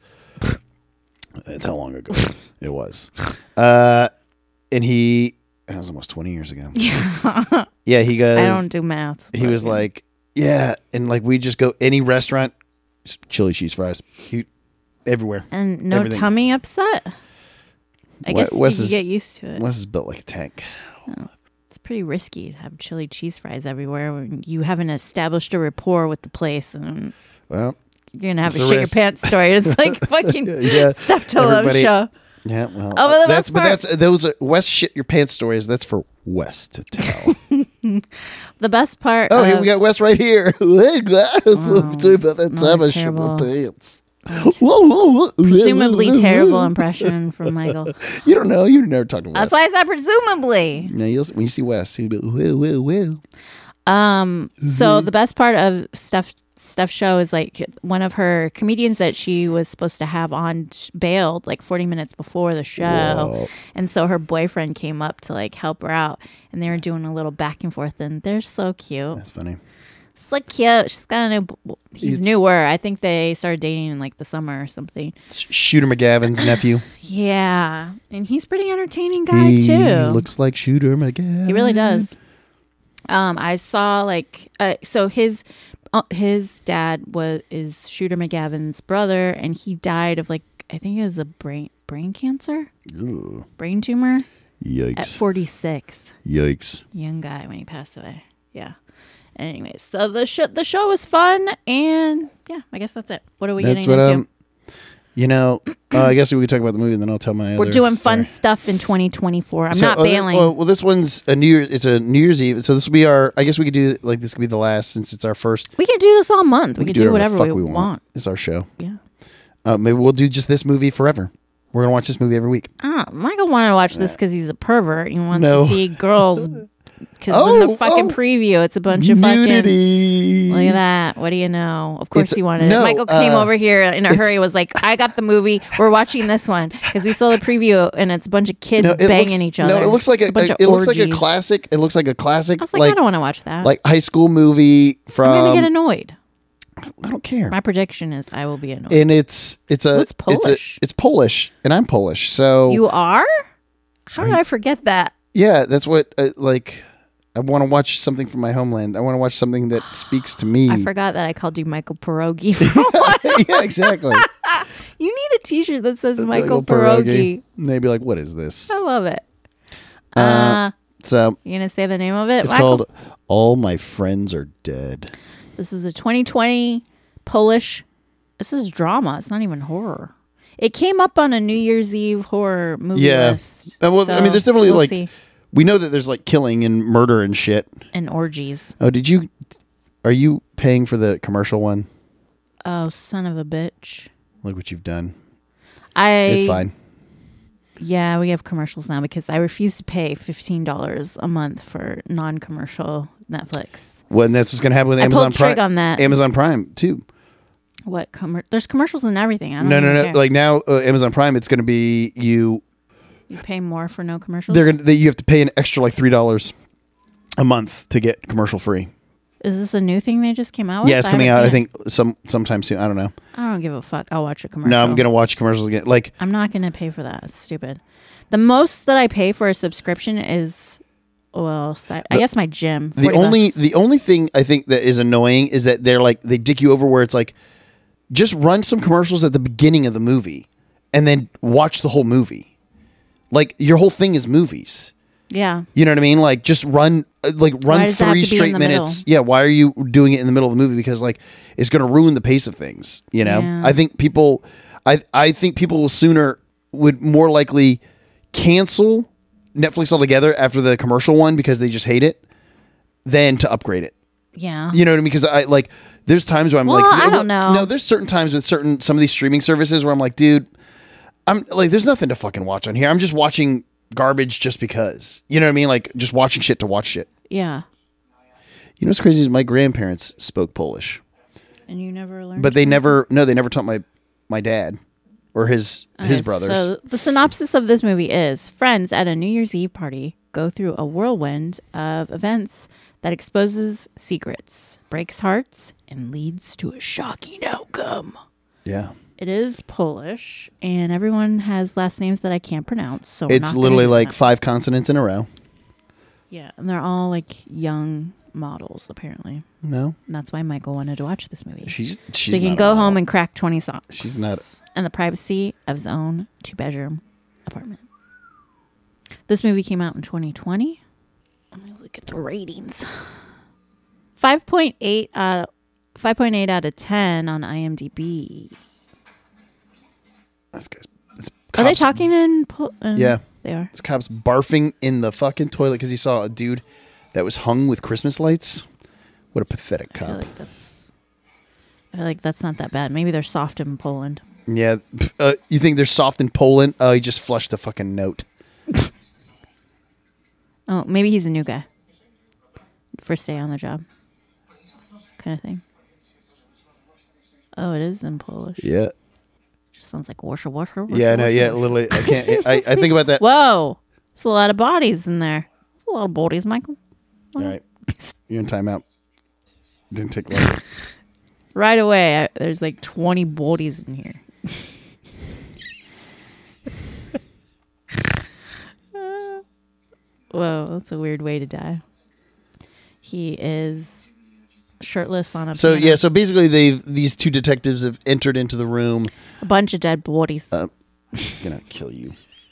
Speaker 2: That's how long ago it was. Uh, and he, that was almost twenty years ago. Yeah. He goes,
Speaker 1: I don't do math.
Speaker 2: he
Speaker 1: but
Speaker 2: was
Speaker 1: yeah.
Speaker 2: like, yeah. And like, we just go any restaurant, just chili cheese fries. He, everywhere.
Speaker 1: and no
Speaker 2: everything.
Speaker 1: tummy upset? I
Speaker 2: Wes-
Speaker 1: guess
Speaker 2: Wes
Speaker 1: you
Speaker 2: is-
Speaker 1: get used to it.
Speaker 2: Wes is built like a tank.
Speaker 1: It's pretty risky to have chili cheese fries everywhere when you haven't established a rapport with the place, and
Speaker 2: Well,
Speaker 1: you're going to have
Speaker 2: It's
Speaker 1: a
Speaker 2: a
Speaker 1: shit
Speaker 2: risk.
Speaker 1: your pants story. It's like fucking
Speaker 2: yeah.
Speaker 1: stuff to love
Speaker 2: Everybody-
Speaker 1: show.
Speaker 2: Yeah, well,
Speaker 1: Oh, but the
Speaker 2: that's
Speaker 1: best
Speaker 2: but
Speaker 1: part-
Speaker 2: that's those are Wes shit your pants stories. That's for Wes to tell.
Speaker 1: The best part
Speaker 2: Oh,
Speaker 1: of,
Speaker 2: here we got Wes right here. Hey guys,
Speaker 1: Wow.
Speaker 2: I'm sorry about that
Speaker 1: More
Speaker 2: time I shit
Speaker 1: terrible.
Speaker 2: my pants. Whoa, whoa, whoa.
Speaker 1: presumably terrible impression from Michael.
Speaker 2: You don't know. You never talked to Wes.
Speaker 1: That's why I said presumably.
Speaker 2: Now you'll when you see Wes, you'll be well, well, well.
Speaker 1: Um, so the best part of Steph Steph's show is like one of her comedians that she was supposed to have on sh- bailed like forty minutes before the show.
Speaker 2: Whoa.
Speaker 1: And so her boyfriend came up to like help her out, and they were doing a little back and forth, and they're so cute.
Speaker 2: That's funny.
Speaker 1: So cute. She's got a new, he's
Speaker 2: It's-
Speaker 1: newer. I think they started dating in like the summer or something.
Speaker 2: It's Shooter McGavin's nephew.
Speaker 1: Yeah. And he's a pretty entertaining guy
Speaker 2: He
Speaker 1: too.
Speaker 2: looks like Shooter McGavin.
Speaker 1: He really does. Um, I saw like uh, so his uh, his dad was is Shooter McGavin's brother, and he died of like I think it was a brain brain cancer,
Speaker 2: Ooh,
Speaker 1: brain tumor
Speaker 2: yikes!
Speaker 1: at forty-six.
Speaker 2: Yikes!
Speaker 1: Young guy when he passed away. Yeah. Anyways, so the show the show was fun, and yeah, I guess that's it. What are we
Speaker 2: That's
Speaker 1: getting
Speaker 2: what
Speaker 1: into?
Speaker 2: um. You know, uh, I guess we could talk about the movie, and then I'll tell my.
Speaker 1: We're
Speaker 2: other
Speaker 1: doing fun
Speaker 2: story.
Speaker 1: stuff in twenty twenty-four. I'm
Speaker 2: So,
Speaker 1: not
Speaker 2: uh,
Speaker 1: bailing.
Speaker 2: Well, well, this one's a New Year. It's a New Year's Eve, so this will be our. I guess we could do like this could be the last since it's our first.
Speaker 1: we can do this all month. We, can do, whatever,
Speaker 2: the fuck
Speaker 1: we,
Speaker 2: we
Speaker 1: want.
Speaker 2: It's our show.
Speaker 1: Yeah.
Speaker 2: Uh, maybe we'll do just this movie forever. We're gonna watch this movie every week.
Speaker 1: Oh, Michael wanted to watch this because he's a pervert. He wants
Speaker 2: No.
Speaker 1: to see girls. Because in
Speaker 2: Oh,
Speaker 1: the fucking
Speaker 2: oh.
Speaker 1: preview, it's a bunch of fucking.
Speaker 2: Nudity.
Speaker 1: Look at that. What do you know? Of course
Speaker 2: It's-
Speaker 1: he wanted
Speaker 2: no,
Speaker 1: it. Michael came
Speaker 2: uh,
Speaker 1: over here in a hurry. Was like, I got the movie. We're watching this one because we saw the preview and it's a bunch of kids
Speaker 2: No, it
Speaker 1: banging
Speaker 2: looks,
Speaker 1: each other.
Speaker 2: No, it looks like a,
Speaker 1: bunch
Speaker 2: a-
Speaker 1: of
Speaker 2: it looks like a
Speaker 1: orgies.
Speaker 2: classic. It looks like a classic,
Speaker 1: I was like,
Speaker 2: like
Speaker 1: I don't want to watch that.
Speaker 2: like high school movie from.
Speaker 1: I'm gonna get annoyed.
Speaker 2: I don't care.
Speaker 1: My prediction is I will be annoyed.
Speaker 2: And it's it's a
Speaker 1: What's
Speaker 2: it's
Speaker 1: Polish?
Speaker 2: a, it's Polish, and I'm Polish, so
Speaker 1: You are? How did I forget that?
Speaker 2: yeah, that's what uh, like. I want to watch something from my homeland. I want to watch something that speaks to me.
Speaker 1: I forgot that I called you Michael Pierogi.
Speaker 2: Yeah, exactly.
Speaker 1: You need a T-shirt that says Michael Pierogi.
Speaker 2: And they'd be like, "What is this?"
Speaker 1: I love it.
Speaker 2: Uh,
Speaker 1: Uh,
Speaker 2: So
Speaker 1: you gonna say the name of it?
Speaker 2: it's
Speaker 1: Michael?
Speaker 2: called "All My Friends Are Dead."
Speaker 1: This is a twenty twenty Polish. This is drama. It's not even horror. It came up on a New Year's Eve horror movie
Speaker 2: Yeah.
Speaker 1: list.
Speaker 2: Uh, well, I
Speaker 1: so
Speaker 2: mean, there's definitely
Speaker 1: we'll
Speaker 2: like
Speaker 1: see.
Speaker 2: we know that there's like killing and murder and shit.
Speaker 1: And orgies.
Speaker 2: Oh, did you? Are you paying for the commercial one?
Speaker 1: Oh, son of a bitch!
Speaker 2: Look what you've done.
Speaker 1: I.
Speaker 2: It's fine.
Speaker 1: Yeah, we have commercials now because I refuse to pay fifteen dollars a month for non-commercial Netflix.
Speaker 2: Well, and that's what's going to happen with
Speaker 1: I
Speaker 2: Amazon
Speaker 1: pulled trig
Speaker 2: Prime.
Speaker 1: on that.
Speaker 2: Amazon Prime too.
Speaker 1: What? Commer- There's commercials and everything. I don't
Speaker 2: No, no,
Speaker 1: even
Speaker 2: no.
Speaker 1: care.
Speaker 2: Like now, uh, Amazon Prime, it's going to be you.
Speaker 1: You pay more for no commercials.
Speaker 2: They're going to. You have to pay an extra like three dollars a month to get commercial free.
Speaker 1: Is this a new thing they just came out with?
Speaker 2: Yeah, it's
Speaker 1: I
Speaker 2: coming
Speaker 1: haven't
Speaker 2: out. I
Speaker 1: seen
Speaker 2: think some sometime soon. I don't know.
Speaker 1: it. I don't give a fuck. I'll watch a commercial.
Speaker 2: No, I'm gonna watch commercials again. Like
Speaker 1: I'm not gonna pay for that. It's stupid. The most that I pay for a subscription is, well, si- I
Speaker 2: The-
Speaker 1: guess my gym.
Speaker 2: the
Speaker 1: forty
Speaker 2: only
Speaker 1: bucks.
Speaker 2: the only thing I think that is annoying is that they're like they dick you over where it's like just run some commercials at the beginning of the movie and then watch the whole movie. Like your whole thing is movies.
Speaker 1: Yeah.
Speaker 2: You know what I mean? Like just run uh, like run
Speaker 1: Why does it have
Speaker 2: three
Speaker 1: to be in
Speaker 2: straight
Speaker 1: the
Speaker 2: minutes.
Speaker 1: middle?
Speaker 2: Yeah, why are you doing it in the middle of the movie? Because like it's going to ruin the pace of things, you know?
Speaker 1: Yeah.
Speaker 2: I think people I I think people will sooner would more likely cancel Netflix altogether after the commercial one because they just hate it than to upgrade it.
Speaker 1: Yeah.
Speaker 2: You know what I mean? Because I like there's times where I'm
Speaker 1: Well,
Speaker 2: like
Speaker 1: I don't know.
Speaker 2: No, there's certain times with certain some of these streaming services where I'm like, dude, I'm like there's nothing to fucking watch on here. I'm just watching garbage just because. You know what I mean? Like just watching shit to watch shit.
Speaker 1: Yeah.
Speaker 2: You know what's crazy is my grandparents spoke Polish,
Speaker 1: And you never learned.
Speaker 2: but they
Speaker 1: to?
Speaker 2: never no, they never taught my my dad or his his
Speaker 1: Okay,
Speaker 2: brothers.
Speaker 1: So the synopsis of this movie is: friends at a New Year's Eve party go through a whirlwind of events that exposes secrets, breaks hearts, and leads to a shocking outcome.
Speaker 2: Yeah.
Speaker 1: It is Polish, and everyone has last names that I can't pronounce. So we're
Speaker 2: It's
Speaker 1: not gonna
Speaker 2: literally
Speaker 1: do
Speaker 2: like
Speaker 1: that.
Speaker 2: five consonants in a row.
Speaker 1: Yeah, and they're all like young models apparently,
Speaker 2: No.
Speaker 1: and that's why Michael wanted to watch this movie.
Speaker 2: She's she's
Speaker 1: so he can
Speaker 2: not
Speaker 1: go
Speaker 2: a
Speaker 1: home
Speaker 2: model.
Speaker 1: and crack twenty socks.
Speaker 2: She's not-
Speaker 1: in the privacy of his own two-bedroom apartment. This movie came out in twenty twenty. Let me look at the ratings. five point eight out five point eight out of ten on IMDb.
Speaker 2: This guy's it's
Speaker 1: Are they
Speaker 2: cops-
Speaker 1: talking in, Pol- in
Speaker 2: Yeah.
Speaker 1: They are.
Speaker 2: This cop's barfing in the fucking toilet because he saw a dude that was hung with Christmas lights. What a pathetic
Speaker 1: I feel
Speaker 2: cop.
Speaker 1: like that's I feel like that's not that bad. Maybe they're soft in Poland.
Speaker 2: Yeah. pff, Uh, you think they're soft in Poland? Oh, he just flushed a fucking note.
Speaker 1: Oh, maybe he's a new guy. First day on the job. Kind of thing. Oh, it is in Polish.
Speaker 2: Yeah.
Speaker 1: Just sounds like washer, washer, washer.
Speaker 2: Yeah, no,
Speaker 1: washer,
Speaker 2: yeah,
Speaker 1: washer.
Speaker 2: literally. I can't. I, I think about that.
Speaker 1: Whoa. There's a lot of bodies in there. There's a lot of bodies, Michael.
Speaker 2: All right. You're in timeout. Didn't take long.
Speaker 1: Right away, I, there's like twenty bodies in here. Whoa, that's a weird way to die. He is shirtless on a
Speaker 2: So,
Speaker 1: piano.
Speaker 2: yeah, so basically, they've these two detectives have entered into the room.
Speaker 1: A bunch of dead bodies.
Speaker 2: Uh, gonna kill you.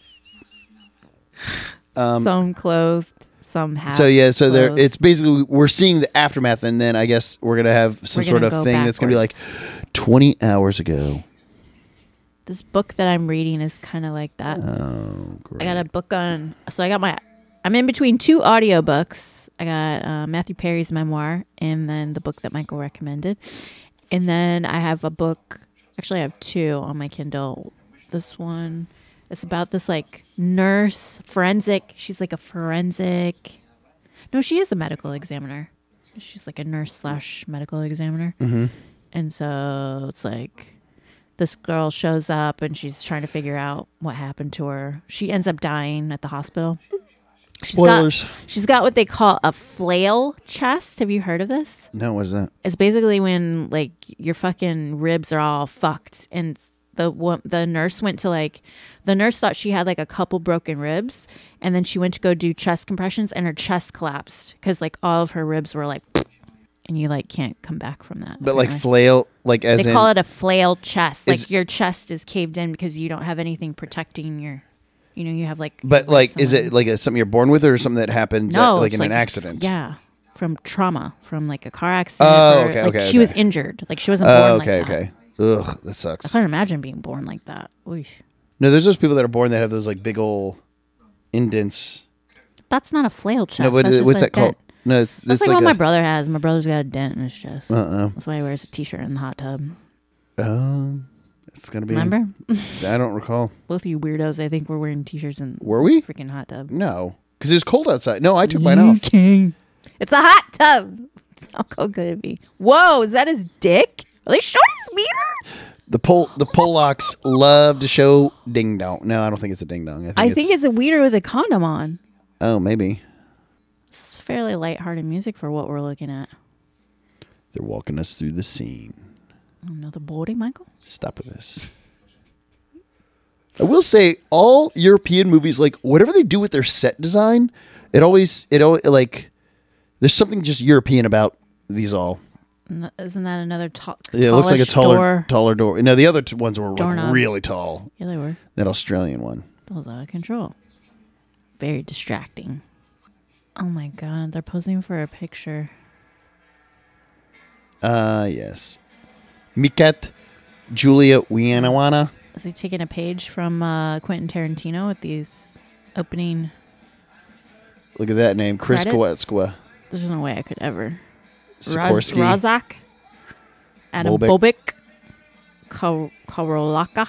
Speaker 2: Um,
Speaker 1: some closed, some half.
Speaker 2: So yeah, so there
Speaker 1: closed.
Speaker 2: it's basically we're seeing the aftermath, and then I guess we're gonna have some
Speaker 1: We're
Speaker 2: sort
Speaker 1: gonna
Speaker 2: of
Speaker 1: go
Speaker 2: thing that's gonna be like twenty hours ago.
Speaker 1: This book that I'm reading is kind of like that.
Speaker 2: Oh, great.
Speaker 1: I got a book on, so I got my, I'm in between two audiobooks. I got uh, Matthew Perry's memoir and then the book that Michael recommended. And then I have a book, actually I have two on my Kindle. This one, it's about this like nurse, forensic, she's like a forensic, no, she is a medical examiner. she's like a nurse slash medical examiner.
Speaker 2: Mm-hmm.
Speaker 1: And so it's like this girl shows up and she's trying to figure out what happened to her. She ends up dying at the hospital. She's
Speaker 2: Spoilers.
Speaker 1: Got, she's got what they call a flail chest. Have you heard of this?
Speaker 2: No, what is that?
Speaker 1: It's basically when like your fucking ribs are all fucked, and the wo- the nurse went to like the nurse thought she had like a couple broken ribs, and then she went to go do chest compressions, and her chest collapsed because like all of her ribs were like, and you like can't come back from that.
Speaker 2: But like
Speaker 1: apparently.
Speaker 2: flail, like as
Speaker 1: they
Speaker 2: in,
Speaker 1: call it a flail chest. Like
Speaker 2: Is-
Speaker 1: your chest is caved in because you don't have anything protecting your. You know, you have like.
Speaker 2: But like, is
Speaker 1: somewhere.
Speaker 2: it like a, something you're born with, or something that happens
Speaker 1: No,
Speaker 2: at, like
Speaker 1: it's
Speaker 2: in an accident?
Speaker 1: Yeah, from trauma, from like a car accident.
Speaker 2: Oh,
Speaker 1: or,
Speaker 2: okay,
Speaker 1: like,
Speaker 2: okay,
Speaker 1: She
Speaker 2: okay.
Speaker 1: was injured. Like she wasn't born
Speaker 2: Oh,
Speaker 1: like
Speaker 2: okay,
Speaker 1: that.
Speaker 2: okay. Ugh, that
Speaker 1: I
Speaker 2: sucks.
Speaker 1: couldn't imagine being born like that. Oy.
Speaker 2: No, there's those people that are born that have those like big old indents.
Speaker 1: That's not a flail chest.
Speaker 2: no, but
Speaker 1: That's just
Speaker 2: what's
Speaker 1: a
Speaker 2: that called?
Speaker 1: dent.
Speaker 2: No, it's
Speaker 1: That's
Speaker 2: it's
Speaker 1: like,
Speaker 2: like
Speaker 1: what
Speaker 2: a,
Speaker 1: my brother has. My brother's got a dent in his chest.
Speaker 2: Uh-uh.
Speaker 1: That's why he wears a t-shirt in the hot tub.
Speaker 2: Um, it's gonna be.
Speaker 1: Remember?
Speaker 2: I don't recall.
Speaker 1: Both of you weirdos, I think, were wearing t-shirts in
Speaker 2: Were we?
Speaker 1: freaking hot tub.
Speaker 2: No, because it was cold outside. No, I took mine off.
Speaker 1: King. It's a hot tub. How cold could it be? Whoa, is that his dick? Are they showing his wiener?
Speaker 2: The Pol the Polacks love to show ding dong. No, I don't think it's a ding dong. I think,
Speaker 1: I
Speaker 2: it's,
Speaker 1: think it's a wiener with a condom on.
Speaker 2: Oh, maybe
Speaker 1: This is fairly lighthearted music for what we're looking at.
Speaker 2: they're walking us through the scene.
Speaker 1: Another body, Michael?
Speaker 2: Stop with this. I will say, all European movies, like whatever they do with their set design, it always it always like there's something just European about these all.
Speaker 1: N- Isn't that another ta-
Speaker 2: Yeah, it looks like a
Speaker 1: tallish
Speaker 2: taller
Speaker 1: door?
Speaker 2: taller door. No, the other t- ones were like,
Speaker 1: Doorknob.
Speaker 2: really tall.
Speaker 1: Yeah, they were.
Speaker 2: That Australian one.
Speaker 1: That was out of control. Very distracting. Oh my god, they're posing for a picture.
Speaker 2: Uh yes. Mikat Julia Wianawana.
Speaker 1: Is he taking a page from uh, Quentin Tarantino with these opening?
Speaker 2: Look at that name. Chris
Speaker 1: Credits?
Speaker 2: Kowetskwa.
Speaker 1: There's no way I could ever. Raz-
Speaker 2: Sikorsky.
Speaker 1: Razak, Adam
Speaker 2: Bobek.
Speaker 1: Bobik, Kar- Karolaka,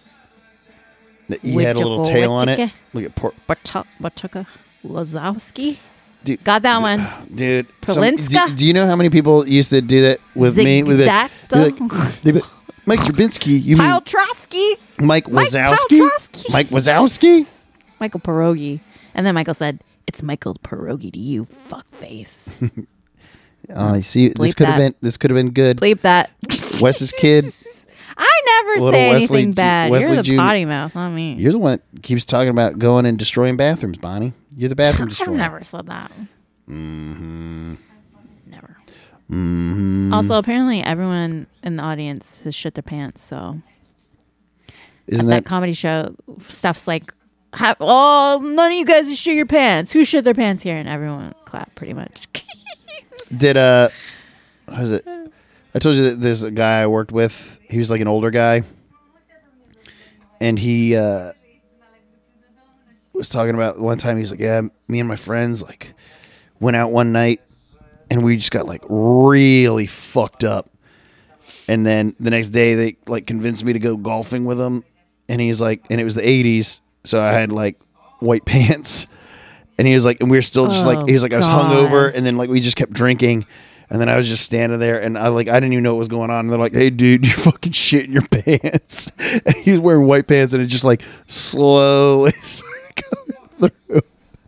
Speaker 2: He had a little tail on it.
Speaker 1: Wojcicki.
Speaker 2: Look at poor
Speaker 1: Bartu- Bartuka, Lazowski.
Speaker 2: dude.
Speaker 1: Got that one.
Speaker 2: Dude, some-
Speaker 1: Polinska?
Speaker 2: do, do you know how many people used to do that with me? With me?
Speaker 1: Zigdactyl.
Speaker 2: They'd be like, they'd be like, Mike Drabinski. You
Speaker 1: Kyle
Speaker 2: mean
Speaker 1: Trosky.
Speaker 2: Mike
Speaker 1: Mike
Speaker 2: Wazowski?
Speaker 1: Paltrowski.
Speaker 2: Mike Wazowski?
Speaker 1: Michael Pierogi. And then Michael said, "It's Michael Pierogi to you, fuckface."
Speaker 2: Oh, I see. This
Speaker 1: Bleep
Speaker 2: could have
Speaker 1: that.
Speaker 2: been. This could have been good.
Speaker 1: Bleep that.
Speaker 2: Wes's kid.
Speaker 1: I never
Speaker 2: Little
Speaker 1: say
Speaker 2: Wesley
Speaker 1: anything
Speaker 2: Ju-
Speaker 1: bad.
Speaker 2: Wesley
Speaker 1: You're the
Speaker 2: Junior
Speaker 1: potty mouth, not me.
Speaker 2: You're the one that keeps talking about going and destroying bathrooms, Bonnie. You're the bathroom
Speaker 1: I've
Speaker 2: destroyer.
Speaker 1: never said that.
Speaker 2: Mm-hmm.
Speaker 1: Never.
Speaker 2: Mm-hmm.
Speaker 1: Also, apparently, everyone in the audience has shit their pants. So
Speaker 2: Isn't
Speaker 1: at
Speaker 2: that
Speaker 1: that comedy show, stuff's like, ha- "Oh, none of you guys have shit your pants. Who shit their pants here?" And everyone clapped pretty much.
Speaker 2: Did uh, what is it? I told you that there's a guy I worked with. He was like an older guy, and he uh, was talking about one time. He's like, "Yeah, me and my friends like went out one night, and we just got like really fucked up." And then the next day, they like convinced me to go golfing with them. And he's like, and it was the eighties, so I had like white pants. And he was like, and we were still just
Speaker 1: Oh,
Speaker 2: like, he was like, I was
Speaker 1: God.
Speaker 2: hungover, and then like we just kept drinking, and then I was just standing there, and I like I didn't even know what was going on. And they're like, "Hey, dude, you fucking shit in your pants." And he was wearing white pants, and it just like slowly coming through.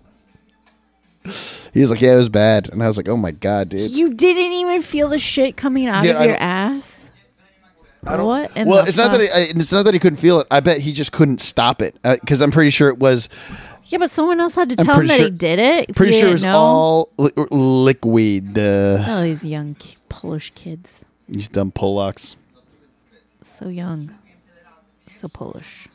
Speaker 2: He was like, "Yeah, it was bad," and I was like, "Oh my god, dude."
Speaker 1: You didn't even feel the shit coming out
Speaker 2: Dude,
Speaker 1: of
Speaker 2: I
Speaker 1: your
Speaker 2: don't-
Speaker 1: ass.
Speaker 2: I don't-
Speaker 1: What? in
Speaker 2: well,
Speaker 1: the
Speaker 2: it's not that
Speaker 1: fuck?
Speaker 2: he, I, it's not that he couldn't feel it. I bet he just couldn't stop it because I'm pretty sure it was.
Speaker 1: Yeah, but someone else had to
Speaker 2: I'm
Speaker 1: tell him
Speaker 2: pretty
Speaker 1: that
Speaker 2: sure-
Speaker 1: he did it.
Speaker 2: Pretty
Speaker 1: He
Speaker 2: sure it
Speaker 1: didn't
Speaker 2: was
Speaker 1: know.
Speaker 2: all li- liquid. Uh,
Speaker 1: Oh, these young ki- Polish kids,
Speaker 2: these dumb Polacks.
Speaker 1: so young, so Polish.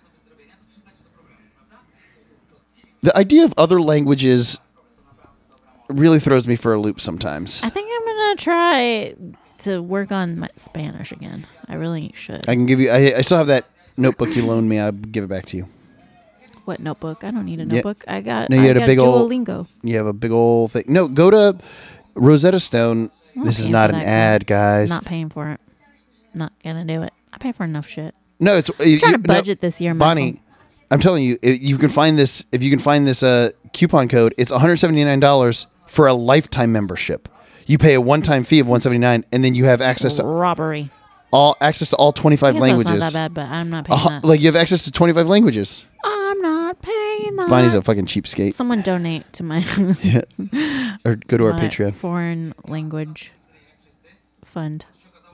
Speaker 2: The idea of other languages really throws me for a loop sometimes.
Speaker 1: I think I'm gonna try to work on my Spanish again. I really should.
Speaker 2: I can give you. I, I still have that notebook you loaned me. I'll give it back to you.
Speaker 1: What notebook? I don't need a
Speaker 2: Yeah.
Speaker 1: notebook. I got.
Speaker 2: No, you
Speaker 1: I
Speaker 2: had a
Speaker 1: got
Speaker 2: big old-
Speaker 1: Duolingo.
Speaker 2: You have a big old thing. No, go to Rosetta Stone.
Speaker 1: I'm
Speaker 2: This is
Speaker 1: paying
Speaker 2: not
Speaker 1: for
Speaker 2: an
Speaker 1: that
Speaker 2: ad,
Speaker 1: crap.
Speaker 2: guys.
Speaker 1: Not paying for it. Not gonna do it. I pay for enough shit.
Speaker 2: No, it's
Speaker 1: I'm trying to budget this year,
Speaker 2: Bonnie.
Speaker 1: Michael.
Speaker 2: I'm telling you, if you can find this. If you can find this uh, coupon code, it's one hundred seventy nine dollars for a lifetime membership. You pay a one-time fee of one seventy-nine, and then you have access to
Speaker 1: Robbery.
Speaker 2: all access to all twenty-five
Speaker 1: I guess
Speaker 2: languages.
Speaker 1: That's not that bad, but I'm not paying
Speaker 2: Uh,
Speaker 1: that.
Speaker 2: like you have access to twenty-five languages.
Speaker 1: I'm not paying that.
Speaker 2: Bonnie's a fucking cheapskate.
Speaker 1: Someone donate to my,
Speaker 2: Yeah. Or go to our
Speaker 1: my
Speaker 2: Patreon.
Speaker 1: foreign language fund.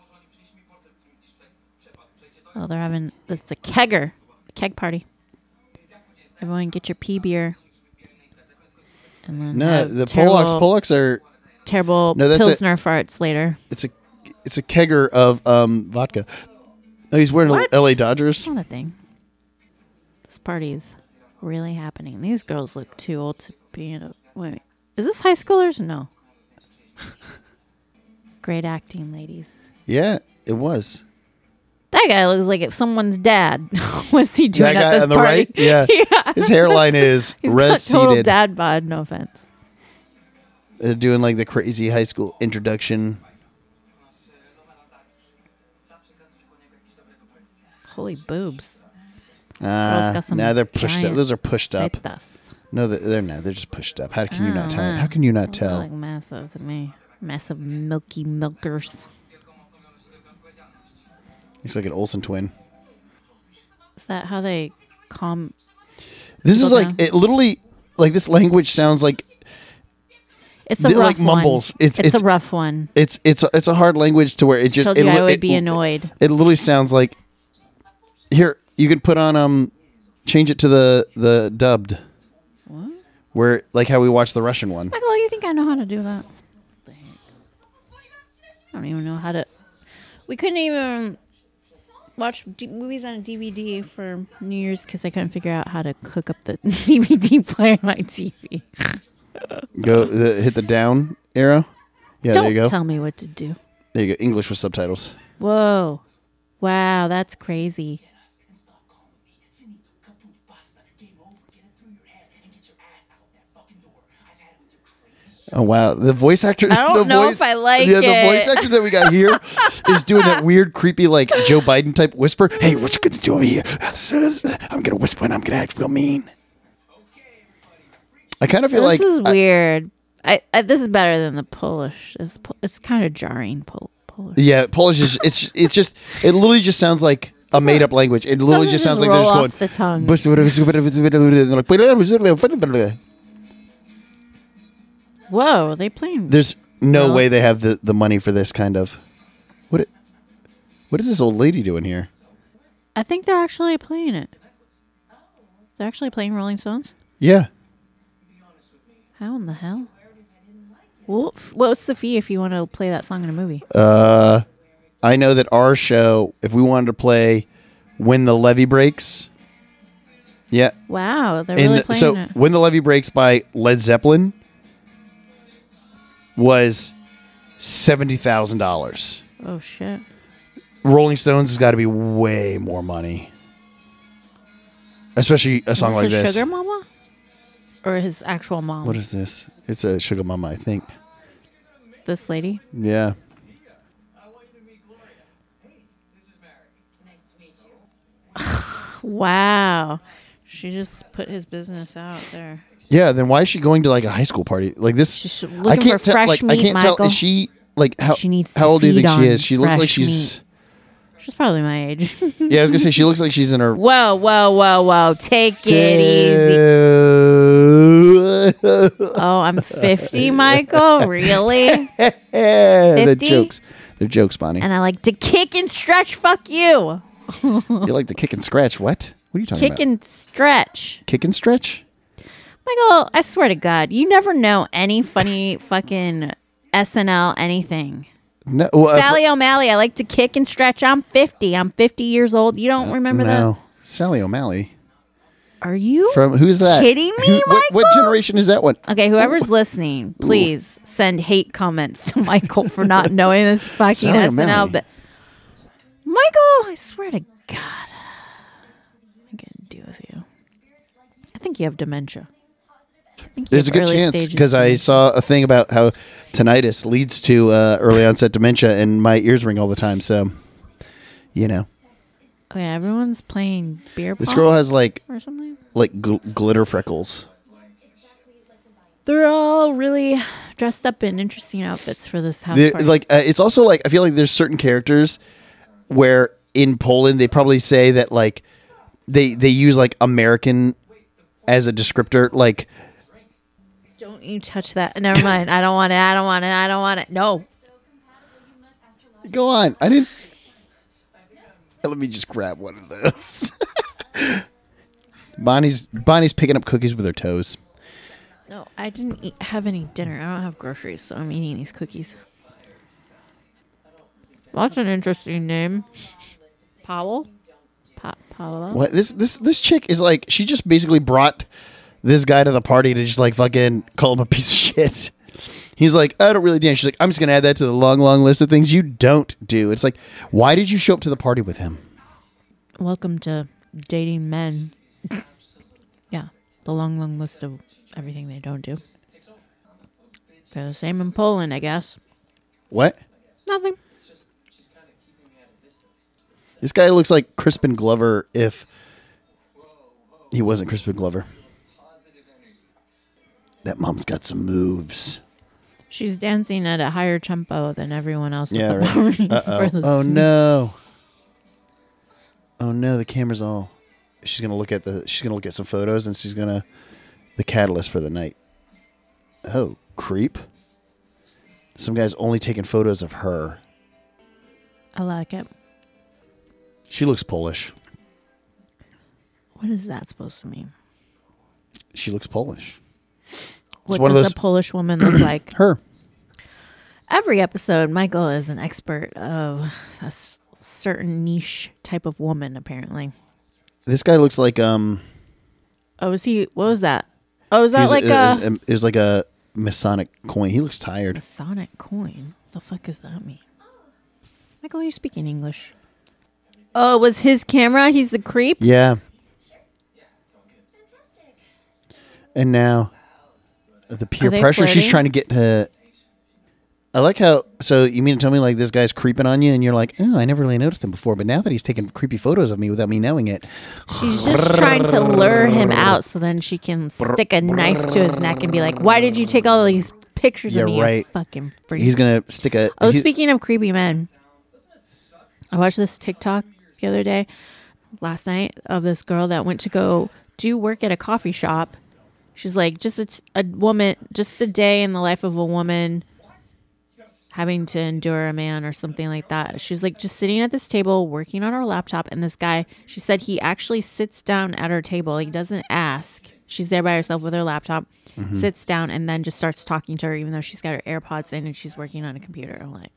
Speaker 1: Oh, they're having it's a kegger, a keg party. Everyone get your pee beer. And then
Speaker 2: No,
Speaker 1: have
Speaker 2: the
Speaker 1: terrible,
Speaker 2: Polacks. Polacks are.
Speaker 1: terrible
Speaker 2: No, that's a-
Speaker 1: Pilsner farts later.
Speaker 2: It's a. It's a kegger of um vodka. Oh, he's wearing
Speaker 1: What?
Speaker 2: a L A Dodgers.
Speaker 1: That's not a thing. This party's really happening. These girls look too old to be in a. Wait, is this high schoolers? No. Great acting, ladies.
Speaker 2: Yeah, it was.
Speaker 1: That guy looks like if someone's dad. What's he doing
Speaker 2: That
Speaker 1: at
Speaker 2: guy
Speaker 1: this
Speaker 2: on the
Speaker 1: party?
Speaker 2: right. Yeah.
Speaker 1: Yeah.
Speaker 2: His hairline is
Speaker 1: He's got total
Speaker 2: receded.
Speaker 1: dad bod. No offense.
Speaker 2: They're doing like the crazy high school introduction.
Speaker 1: Holy boobs.
Speaker 2: Uh,
Speaker 1: got some
Speaker 2: now they're pushed up.
Speaker 1: giant
Speaker 2: Those are pushed up.
Speaker 1: Tetas.
Speaker 2: No, they're, they're not. They're just pushed up. How can you
Speaker 1: I
Speaker 2: not
Speaker 1: don't
Speaker 2: tell?
Speaker 1: know.
Speaker 2: How can you not
Speaker 1: They
Speaker 2: tell?
Speaker 1: look like massive to me. Massive milky milkers.
Speaker 2: Looks like an Olsen twin.
Speaker 1: Is that how they calm?
Speaker 2: This is
Speaker 1: Go
Speaker 2: like
Speaker 1: down.
Speaker 2: it. Literally, like this language sounds like
Speaker 1: It's a
Speaker 2: They
Speaker 1: rough
Speaker 2: like mumbles.
Speaker 1: one.
Speaker 2: It's-
Speaker 1: It's,
Speaker 2: it's-
Speaker 1: a rough one.
Speaker 2: it's it's a, it's a hard language to where it just
Speaker 1: Told
Speaker 2: it,
Speaker 1: you I
Speaker 2: li-
Speaker 1: would
Speaker 2: it-
Speaker 1: be annoyed.
Speaker 2: It literally sounds like here. You could put on um, change it to the the dubbed.
Speaker 1: What?
Speaker 2: Where like how we watched the Russian one.
Speaker 1: Michael, you think I know how to do that? The heck? I don't even know how to. We couldn't even watch D- movies on a D V D for New Year's because I couldn't figure out how to hook up the D V D player on my T V.
Speaker 2: Go the, hit the down arrow. Yeah,
Speaker 1: Don't
Speaker 2: there you go.
Speaker 1: tell me what to do.
Speaker 2: There you go. English with subtitles.
Speaker 1: Whoa. Wow, that's crazy.
Speaker 2: Oh wow, the voice actor.
Speaker 1: I don't
Speaker 2: the
Speaker 1: know
Speaker 2: voice,
Speaker 1: if I like
Speaker 2: yeah, the
Speaker 1: it.
Speaker 2: voice actor that we got here is doing that weird, creepy, like Joe Biden type whisper. Hey, what you gonna do over here? I'm gonna whisper and I'm gonna act real mean. I kind of feel
Speaker 1: This
Speaker 2: like
Speaker 1: is
Speaker 2: I-
Speaker 1: weird. I, I this is better than the Polish. It's po- it's kind of jarring. Pol- Polish.
Speaker 2: yeah, Polish is it's it's just it literally just sounds like a made up language. It literally
Speaker 1: Doesn't
Speaker 2: just
Speaker 1: just
Speaker 2: sounds like they're
Speaker 1: roll
Speaker 2: just
Speaker 1: off the tongue.
Speaker 2: going.
Speaker 1: Whoa, they playing.
Speaker 2: There's no
Speaker 1: No.
Speaker 2: way they have the, the money for this kind of. What? It, what is this old lady doing here?
Speaker 1: I think they're actually playing it. They're actually playing Rolling Stones.
Speaker 2: Yeah.
Speaker 1: How in the hell? Well, f- what's the fee if you want to play that song in a movie?
Speaker 2: Uh, I know that our show, if we wanted to play "When the Levee Breaks," yeah,
Speaker 1: Wow, they're
Speaker 2: in
Speaker 1: really
Speaker 2: the-
Speaker 1: playing
Speaker 2: so
Speaker 1: it.
Speaker 2: "When the Levee Breaks" by Led Zeppelin was seventy thousand dollars.
Speaker 1: Oh shit!
Speaker 2: Rolling Stones has got to be way more money, especially a
Speaker 1: Is
Speaker 2: song
Speaker 1: this
Speaker 2: like
Speaker 1: a
Speaker 2: this.
Speaker 1: Sugar Mama, or his actual mom?
Speaker 2: What is this? It's a Sugar Mama, I think.
Speaker 1: This lady?
Speaker 2: Yeah.
Speaker 1: Wow, she just put his business out there.
Speaker 2: Yeah, then why is she going to like a high school party like this?
Speaker 1: She's
Speaker 2: I
Speaker 1: looking
Speaker 2: can't
Speaker 1: for
Speaker 2: tell.
Speaker 1: fresh
Speaker 2: Like
Speaker 1: meat,
Speaker 2: I can't
Speaker 1: Michael.
Speaker 2: tell. Is she like how?
Speaker 1: She needs to
Speaker 2: how old do you
Speaker 1: feed
Speaker 2: think she
Speaker 1: on
Speaker 2: is? She looks like
Speaker 1: fresh
Speaker 2: she's.
Speaker 1: She's probably my age.
Speaker 2: Yeah, I was gonna say she looks like she's in her.
Speaker 1: Whoa, whoa, whoa, whoa! Take it easy. Oh, I'm fifty, Michael. Really?
Speaker 2: They're
Speaker 1: fifty?
Speaker 2: jokes. They're jokes, Bonnie.
Speaker 1: And I like to kick and stretch. Fuck you.
Speaker 2: You like to kick and scratch? What? What are you talking
Speaker 1: Kick
Speaker 2: about?
Speaker 1: and stretch.
Speaker 2: Kick and stretch?
Speaker 1: Michael, I swear to God, you never know any funny fucking S N L anything.
Speaker 2: No. Well, uh,
Speaker 1: Sally O'Malley, I like to kick and stretch. I'm fifty. I'm fifty years old. You don't remember
Speaker 2: no.
Speaker 1: that?
Speaker 2: Sally O'Malley.
Speaker 1: Are you
Speaker 2: From who's that?
Speaker 1: kidding me,
Speaker 2: Who- what, what
Speaker 1: Michael?
Speaker 2: generation is that one?
Speaker 1: Okay, whoever's listeing, please send hate comments to Michael for not knowing this fucking
Speaker 2: Sally
Speaker 1: S N L.
Speaker 2: O'Malley.
Speaker 1: But Michael, I swear to God, I can't deal with you. I think you have dementia. I think you
Speaker 2: There's a
Speaker 1: have
Speaker 2: good
Speaker 1: early
Speaker 2: chance
Speaker 1: stages
Speaker 2: because I
Speaker 1: dementia.
Speaker 2: saw a thing about how tinnitus leads to uh, early onset dementia, and my ears ring all the time. So, you know,
Speaker 1: Oh yeah, everyone's playing beer pong
Speaker 2: this girl has like
Speaker 1: or something.
Speaker 2: like gl- glitter freckles.
Speaker 1: They're all really dressed up in interesting outfits for this house
Speaker 2: They're-
Speaker 1: party.
Speaker 2: like uh, it's also like I feel like there's certain characters where in Poland they probably say that like they they use like American as a descriptor. Like
Speaker 1: Don't you touch that. Never mind. I don't want it. I don't want it. I don't want it. No.
Speaker 2: go on, I didn't. Let me just grab one of those. Bonnie's Bonnie's picking up cookies with her toes.
Speaker 1: No, I didn't eat, have any dinner. I don't have groceries, so I'm eating these cookies. That's an interesting name. Powell? Pa- Powell?
Speaker 2: What this this this chick is like? She just basically brought this guy to the party to just like fucking call him a piece of shit. He's like, I don't really dance. She's like, I'm just gonna add that to the long, long list of things you don't do. It's like, why did you show up to the party with him?
Speaker 1: Welcome to dating men. Yeah, the long, long list of everything they don't do. They're the same in Poland, I guess.
Speaker 2: What?
Speaker 1: Nothing.
Speaker 2: This guy looks like Crispin Glover if he wasn't Crispin Glover. That mom's got some moves.
Speaker 1: She's dancing at a higher tempo than everyone else.
Speaker 2: Yeah,
Speaker 1: at the
Speaker 2: right.
Speaker 1: party
Speaker 2: Uh-oh.
Speaker 1: for the
Speaker 2: Oh
Speaker 1: Sims.
Speaker 2: no. Oh no, the camera's all. She's gonna look at the. She's gonna look at some photos, and she's gonna. The catalyst for the night. Oh, creep. Some guy's only taking photos of her.
Speaker 1: I like it.
Speaker 2: She looks Polish.
Speaker 1: What is that supposed to mean?
Speaker 2: She looks Polish.
Speaker 1: What
Speaker 2: one of
Speaker 1: does
Speaker 2: those-
Speaker 1: a Polish woman look like?
Speaker 2: Her.
Speaker 1: Every episode, Michael is an expert of a s- certain niche type of woman, apparently.
Speaker 2: This guy looks like um.
Speaker 1: Oh, is he? What was that? Oh, is
Speaker 2: He
Speaker 1: that
Speaker 2: was,
Speaker 1: like
Speaker 2: uh,
Speaker 1: a,
Speaker 2: um, it was like a Masonic coin. He looks tired.
Speaker 1: a Sonic coin? The fuck does that mean? Michael, are you speaking English? Oh, it was his camera? He's the creep?
Speaker 2: Yeah. And now, the peer
Speaker 1: Are they
Speaker 2: pressure she's
Speaker 1: flirting?
Speaker 2: trying to get to. I like how. So you mean to tell me like this guy's creeping on you, and you're like, oh, I never really noticed him before, but now that he's taking creepy photos of me without me knowing it,
Speaker 1: She's just trying to lure him out so then she can stick a knife to his neck and be like, why did you take all these pictures
Speaker 2: Yeah,
Speaker 1: of me, you
Speaker 2: right.
Speaker 1: fucking freak?
Speaker 2: he's gonna stick a.
Speaker 1: Oh,
Speaker 2: he's-
Speaker 1: speaking of creepy men, I watched this TikTok the other day, last night, of this girl that went to go do work at a coffee shop. She's like, just a, t- a woman, just a day in the life of a woman having to endure a man or something like that. She's like just sitting at this table working on her laptop. And this guy, she said he actually sits down at her table. He doesn't ask. She's there by herself with her laptop, sits down, and then just starts talking to her, even though she's got her AirPods in and she's working on a computer. I'm like,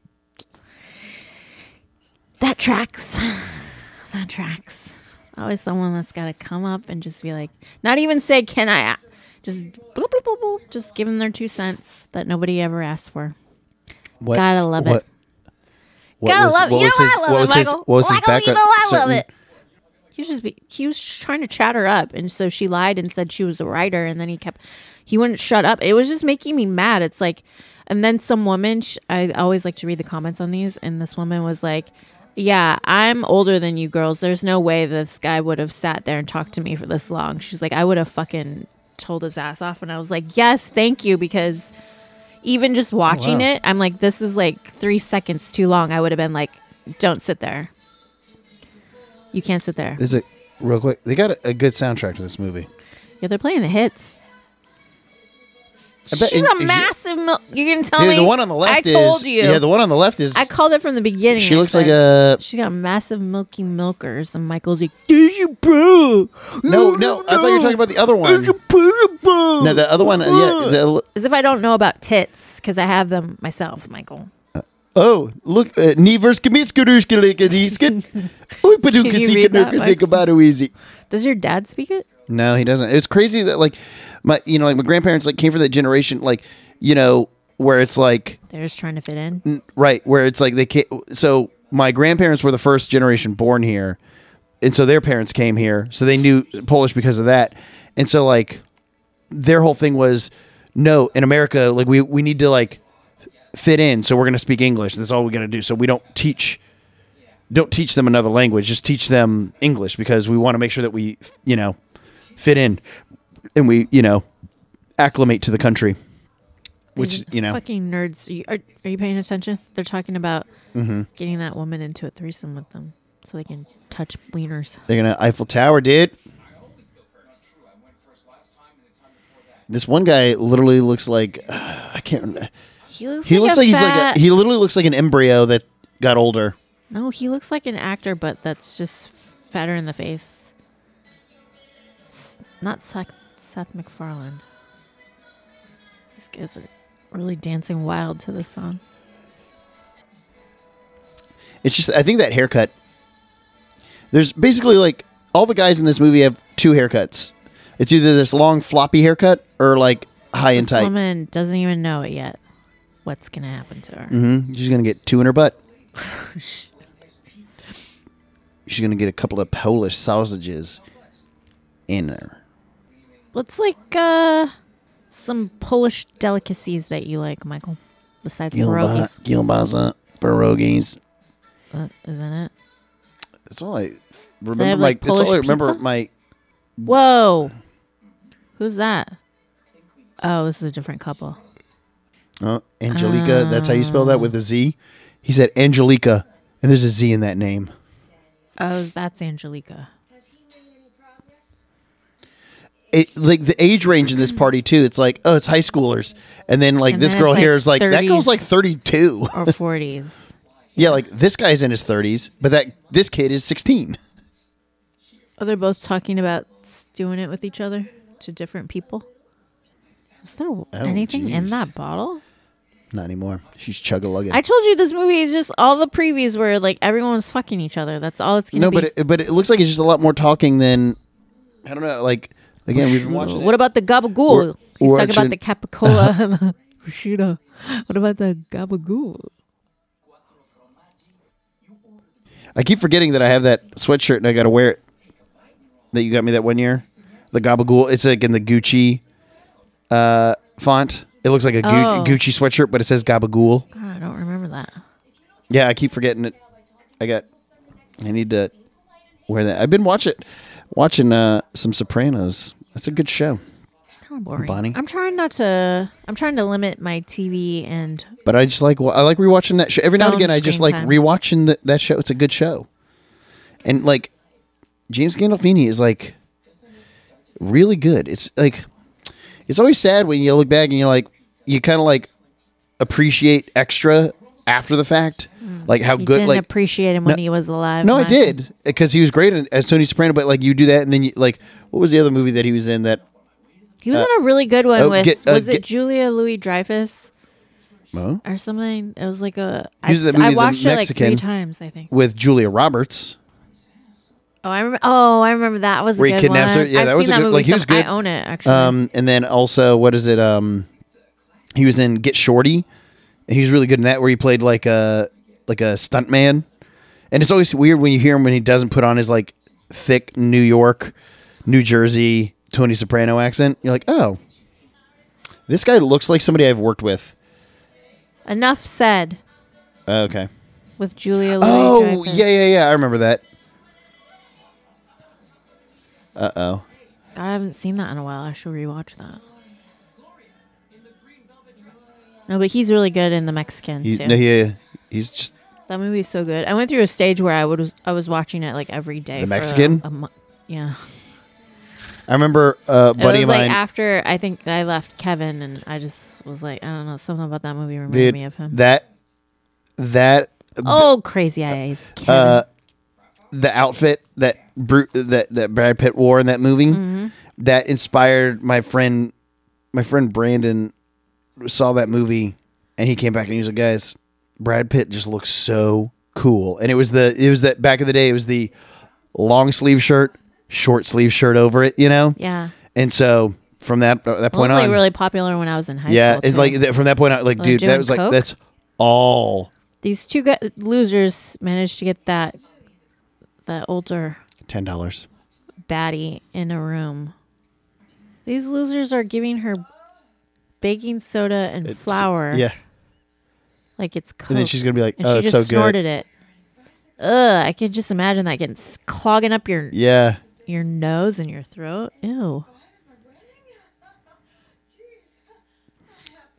Speaker 1: that tracks. That tracks. Always someone that's got to come up and just be like, not even say, can I? Just bloop, bloop, bloop, bloop, just give them their two cents that nobody ever asked for.
Speaker 2: what,
Speaker 1: Gotta love it.
Speaker 2: what, what
Speaker 1: Gotta
Speaker 2: was-
Speaker 1: love it.
Speaker 2: what
Speaker 1: You know
Speaker 2: was
Speaker 1: I
Speaker 2: his-
Speaker 1: love
Speaker 2: what
Speaker 1: it,
Speaker 2: was his-
Speaker 1: Michael.
Speaker 2: What was his
Speaker 1: Michael, you
Speaker 2: background?
Speaker 1: know I love
Speaker 2: Certain-
Speaker 1: it. He was just be, he was just trying to chat her up, and so she lied and said she was a writer, and then he kept he wouldn't shut up. It was just making me mad. It's like, and then some woman, sh I always like to read the comments on these, and this woman was like, yeah, I'm older than you girls. There's no way this guy would have sat there and talked to me for this long. She's like, I would have fucking told his ass off. And I was like, yes, thank you. Because even just watching
Speaker 2: wow.
Speaker 1: it, I'm like, this is like three seconds too long. I would have been like, don't sit there. You can't sit there.
Speaker 2: Is it real quick? They got a, a good soundtrack to this movie.
Speaker 1: Yeah, they're playing the hits.
Speaker 2: I bet-
Speaker 1: She's
Speaker 2: and-
Speaker 1: a
Speaker 2: and you-
Speaker 1: massive milk. You're going to tell
Speaker 2: Dude,
Speaker 1: me?
Speaker 2: the one on the left
Speaker 1: I
Speaker 2: is.
Speaker 1: told you.
Speaker 2: Yeah, the one on the left is.
Speaker 1: I called it from the beginning.
Speaker 2: she
Speaker 1: I
Speaker 2: looks like
Speaker 1: said,
Speaker 2: a.
Speaker 1: She got massive milky milkers, and Michael's like, "Did you bro?
Speaker 2: No, no. I thought you were talking about the other one. No, the other one. Yeah. The,
Speaker 1: As if I don't know about tits because I have them myself, Michael.
Speaker 2: oh, look. Uh, Nevers Kamiskarushkalikaniskin. Oi,
Speaker 1: Can you read that,
Speaker 2: Paduka
Speaker 1: Does your dad speak it?
Speaker 2: No, he doesn't. It's crazy that like my you know like my grandparents like came from that generation like you know where it's like
Speaker 1: They're just trying to fit in.
Speaker 2: n- right where it's like they came, so my grandparents were the first generation born here, and so their parents came here, so they knew Polish because of that, and so like their whole thing was no in America like we we need to like fit in, so we're going to speak English. That's all we're going to do. So we don't teach don't teach them another language, just teach them English because we want to make sure that we you know fit in and we you know acclimate to the country. which
Speaker 1: These
Speaker 2: you know,
Speaker 1: fucking nerds. Are you, are, are you paying attention? They're talking about
Speaker 2: mm-hmm.
Speaker 1: getting that woman into a threesome with them so they can touch wieners.
Speaker 2: They're gonna Eiffel Tower, dude. This one guy literally looks like uh, I can't. remember.
Speaker 1: He looks.
Speaker 2: He
Speaker 1: like
Speaker 2: looks
Speaker 1: a
Speaker 2: like he's
Speaker 1: fat,
Speaker 2: like a, he literally looks like an embryo that got older.
Speaker 1: No, he looks like an actor, but that's just fatter in the face. S- not Seth, Seth MacFarlane. These guys are really dancing wild to this song.
Speaker 2: It's just I think that haircut. There's basically like all the guys in this movie have two haircuts. It's either this long floppy haircut or like high and
Speaker 1: This
Speaker 2: tight.
Speaker 1: woman doesn't even know it yet. What's gonna happen to her?
Speaker 2: Mm-hmm. She's gonna get two in her butt. She's gonna get a couple of Polish sausages in there.
Speaker 1: What's like uh, some Polish delicacies that you like, Michael? Besides pierogies,
Speaker 2: Kielbasa, pierogies.
Speaker 1: uh, isn't it?
Speaker 2: That's all I
Speaker 1: they
Speaker 2: remember.
Speaker 1: have,
Speaker 2: My,
Speaker 1: like,
Speaker 2: that's all I
Speaker 1: Polish
Speaker 2: remember.
Speaker 1: pizza?
Speaker 2: My
Speaker 1: Whoa, who's that? Oh, this is a different couple.
Speaker 2: uh, Angelica. That's how you spell that with a Z. He said Angelica, and there's a Z in that name.
Speaker 1: Oh, that's Angelica.
Speaker 2: It, like the age range in this party too. It's like, oh, it's high schoolers, and then like
Speaker 1: And
Speaker 2: this
Speaker 1: then
Speaker 2: girl
Speaker 1: it's,
Speaker 2: here
Speaker 1: like,
Speaker 2: is like that girl's
Speaker 1: thirties.
Speaker 2: like thirty-two.
Speaker 1: Or forties.
Speaker 2: Yeah, like this guy's in his thirties, but that this kid is sixteen.
Speaker 1: Oh, they're both talking about s- doing it with each other to different people. Is there anything in
Speaker 2: jeez.
Speaker 1: that bottle?
Speaker 2: Not anymore. She's chug-a-lugging.
Speaker 1: I told you this movie is just all the previews where like everyone was fucking each other. That's all it's gonna
Speaker 2: no,
Speaker 1: be.
Speaker 2: but it, but it looks like it's just a lot more talking than I don't know. Like again, we've been watching.
Speaker 1: What
Speaker 2: it.
Speaker 1: about the gabagool?
Speaker 2: We're-
Speaker 1: He's
Speaker 2: we're
Speaker 1: talking about
Speaker 2: watching-
Speaker 1: the capicola and the prosciutto. What about the gabagool?
Speaker 2: I keep forgetting that I have that sweatshirt and I got to wear it. That you got me that one year, the Gabagool. It's like in the Gucci uh, font. It looks like a Gu-
Speaker 1: Oh.
Speaker 2: Gucci sweatshirt, but it says Gabagool.
Speaker 1: God, I don't remember that.
Speaker 2: Yeah, I keep forgetting it. I got. I need to wear that. I've been watching watching uh, some Sopranos. That's a good show.
Speaker 1: It's kind of boring.
Speaker 2: Bonnie?
Speaker 1: I'm trying not to. I'm trying to limit my T V and
Speaker 2: But I just like I like rewatching that show every now and
Speaker 1: Phone
Speaker 2: again. I just
Speaker 1: screen
Speaker 2: like
Speaker 1: time.
Speaker 2: rewatching the, that show. It's a good show, and like James Gandolfini is like really good. It's like it's always sad when you look back and you're like you kind of like appreciate extra after the fact, like how
Speaker 1: you
Speaker 2: good.
Speaker 1: didn't
Speaker 2: Like
Speaker 1: appreciate him when he was alive.
Speaker 2: no, I
Speaker 1: Michael.
Speaker 2: did because he was great in- as Tony Soprano. But like you do that, and then you like what was the other movie that he was in that?
Speaker 1: He was in a really good one
Speaker 2: oh,
Speaker 1: with
Speaker 2: get- uh,
Speaker 1: was it
Speaker 2: get-
Speaker 1: Julia Louis Dreyfus
Speaker 2: Oh,
Speaker 1: or something? It was like a.
Speaker 2: He was
Speaker 1: I,
Speaker 2: in that movie,
Speaker 1: I
Speaker 2: The
Speaker 1: watched it like
Speaker 2: Mexican.
Speaker 1: three times. I think.
Speaker 2: with Julia Roberts.
Speaker 1: Oh, I remember. Oh, I remember that was a
Speaker 2: Where he
Speaker 1: good
Speaker 2: kidnaps
Speaker 1: one.
Speaker 2: her? Yeah,
Speaker 1: I've
Speaker 2: that
Speaker 1: seen
Speaker 2: was a
Speaker 1: that
Speaker 2: good-
Speaker 1: movie.
Speaker 2: like, he was
Speaker 1: some- I
Speaker 2: good.
Speaker 1: own it actually.
Speaker 2: Um, and then also, what is it? Um, he was in Get Shorty, and he was really good in that, where he played like a like a stuntman. And it's always weird when you hear him when he doesn't put on his like thick New York, New Jersey Tony Soprano accent. You're like, oh, this guy looks like somebody I've worked with.
Speaker 1: Enough said
Speaker 2: Uh, okay.
Speaker 1: with Julia Louis
Speaker 2: Oh,
Speaker 1: Dreyfus.
Speaker 2: yeah, yeah, yeah. I remember that. Uh oh.
Speaker 1: God, I haven't seen that in a while. I should rewatch that. No, but he's really good in The Mexican
Speaker 2: He,
Speaker 1: too.
Speaker 2: no, he, he's just
Speaker 1: That movie's so good. I went through a stage where I would I was watching it like every day.
Speaker 2: The
Speaker 1: for
Speaker 2: Mexican?
Speaker 1: A, a mo- yeah.
Speaker 2: I remember a
Speaker 1: It
Speaker 2: buddy
Speaker 1: was
Speaker 2: of
Speaker 1: like
Speaker 2: mine.
Speaker 1: after I think I left Kevin, and I just was like, I don't know, something about that movie reminded
Speaker 2: Dude,
Speaker 1: me of him.
Speaker 2: that that
Speaker 1: Oh, Crazy Eyes, Kevin.
Speaker 2: uh, the outfit that Bru- that that Brad Pitt wore in that movie
Speaker 1: Mm-hmm.
Speaker 2: that inspired my friend. My friend Brandon saw that movie, and he came back and he was like, "Guys, Brad Pitt just looks so cool." And it was the it was that back in the day. It was the long sleeve shirt, short sleeve shirt over it, you know.
Speaker 1: yeah.
Speaker 2: And so from that uh, that
Speaker 1: Well, it
Speaker 2: point
Speaker 1: was like
Speaker 2: on,
Speaker 1: really popular when I was in high
Speaker 2: yeah,
Speaker 1: school.
Speaker 2: it's
Speaker 1: too.
Speaker 2: like th- from that point on, like,
Speaker 1: Like
Speaker 2: dude,
Speaker 1: doing
Speaker 2: that was like
Speaker 1: coke?
Speaker 2: that's all
Speaker 1: These two gu- losers managed to get that that older
Speaker 2: ten dollars.
Speaker 1: baddie in a room. These losers are giving her baking soda and flour.
Speaker 2: Yeah.
Speaker 1: Like it's coke.
Speaker 2: And then she's gonna be like,
Speaker 1: And
Speaker 2: "Oh,
Speaker 1: she
Speaker 2: it's
Speaker 1: just
Speaker 2: so good."
Speaker 1: snorted it. Ugh, I could just imagine that getting s- clogging up your
Speaker 2: Yeah.
Speaker 1: your nose and your throat. Ew.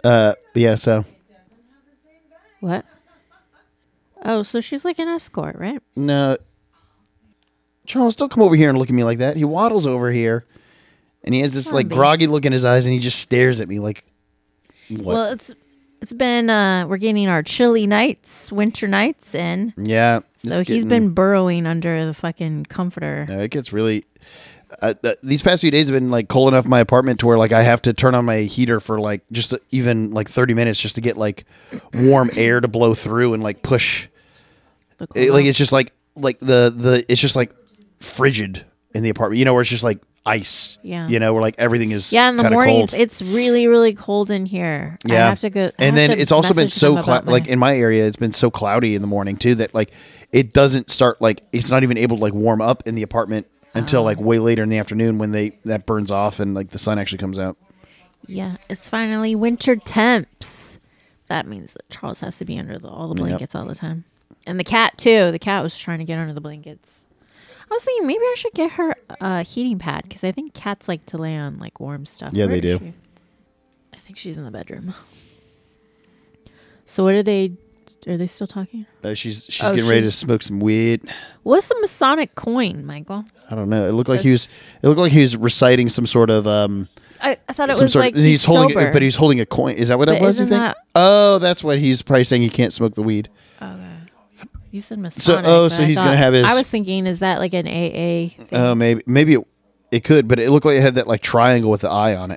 Speaker 2: Uh, yeah. So
Speaker 1: What? Oh, so she's like an escort, right?
Speaker 2: no, Charles, don't come over here and look at me like that. He waddles over here, and he has this
Speaker 1: Oh,
Speaker 2: like
Speaker 1: babe.
Speaker 2: groggy look in his eyes, and he just stares at me like, what?
Speaker 1: Well, it's it's been uh we're getting our chilly nights, winter nights in.
Speaker 2: Yeah.
Speaker 1: So
Speaker 2: it's
Speaker 1: he's
Speaker 2: getting-
Speaker 1: been burrowing under the fucking comforter.
Speaker 2: Uh, it gets really. Uh, th- these past few days have been like cold enough in my apartment to where like I have to turn on my heater for like just even like thirty minutes just to get like warm air to blow through and like push.
Speaker 1: The
Speaker 2: It,
Speaker 1: cold.
Speaker 2: like it's just like like the the it's just like frigid in the apartment. You know, where it's just like ice.
Speaker 1: Yeah.
Speaker 2: You know, where like everything is
Speaker 1: Yeah, in the
Speaker 2: kinda
Speaker 1: mornings
Speaker 2: cold.
Speaker 1: it's really, really cold in here.
Speaker 2: Yeah.
Speaker 1: I have to go. I have
Speaker 2: and then
Speaker 1: to
Speaker 2: it's also been
Speaker 1: message
Speaker 2: so
Speaker 1: them
Speaker 2: clou-
Speaker 1: about my-
Speaker 2: like in my area it's been so cloudy in the morning too that like it doesn't start like it's not even able to like warm up in the apartment until like way later in the afternoon when they that burns off and like the sun actually comes out.
Speaker 1: Yeah, it's finally winter temps. That means that Charles has to be under the, all the
Speaker 2: Yep.
Speaker 1: blankets all the time, and the cat too. The cat was trying to get under the blankets. I was thinking maybe I should get her a heating pad because I think cats like to lay on like warm stuff.
Speaker 2: Yeah,
Speaker 1: Where
Speaker 2: they
Speaker 1: is
Speaker 2: do.
Speaker 1: she? I think she's in the bedroom. So what are they? Are they still talking?
Speaker 2: Uh, she's she's
Speaker 1: Oh,
Speaker 2: getting ready to
Speaker 1: she's-
Speaker 2: smoke some weed.
Speaker 1: What's the Masonic coin, Michael?
Speaker 2: I don't know. It looked like he was. It looked like he was reciting some sort of um.
Speaker 1: I, I thought it
Speaker 2: some
Speaker 1: was
Speaker 2: sort
Speaker 1: like
Speaker 2: of, he's,
Speaker 1: he's
Speaker 2: holding,
Speaker 1: sober.
Speaker 2: but he's holding a coin. Is that what
Speaker 1: But
Speaker 2: it was? You
Speaker 1: isn't
Speaker 2: think?
Speaker 1: that-
Speaker 2: Oh, that's what he's probably saying. He can't smoke the weed.
Speaker 1: You said Masonic.
Speaker 2: oh,
Speaker 1: but
Speaker 2: so
Speaker 1: I
Speaker 2: he's
Speaker 1: thought-
Speaker 2: gonna have his-
Speaker 1: I was thinking, is that like an A A thing?
Speaker 2: Oh, maybe maybe it, it could, but it looked like it had that like triangle with the eye on it.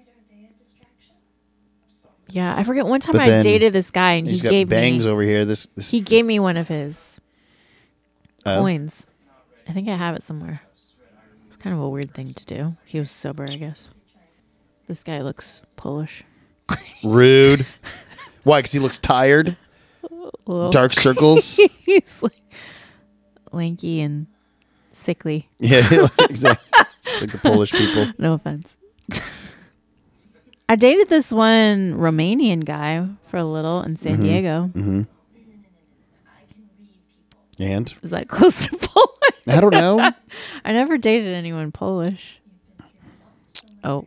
Speaker 1: Yeah, I forget. One time
Speaker 2: But
Speaker 1: I
Speaker 2: then
Speaker 1: dated this guy, and he
Speaker 2: He's got
Speaker 1: gave
Speaker 2: bangs
Speaker 1: me
Speaker 2: over here. This, this
Speaker 1: he gave me one of his
Speaker 2: Oh.
Speaker 1: coins. I think I have it somewhere. It's kind of a weird thing to do. He was sober, I guess. This guy looks Polish.
Speaker 2: rude. Why? Because he looks tired.
Speaker 1: Well,
Speaker 2: Dark circles.
Speaker 1: he's like lanky and sickly.
Speaker 2: Yeah, exactly. Just like the Polish people.
Speaker 1: No offense. I dated this one Romanian guy for a little in San Diego.
Speaker 2: Mm-hmm. And
Speaker 1: Is that close to Poland?
Speaker 2: I don't know.
Speaker 1: I never dated anyone Polish. Oh.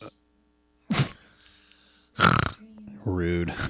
Speaker 2: Rude.
Speaker 1: I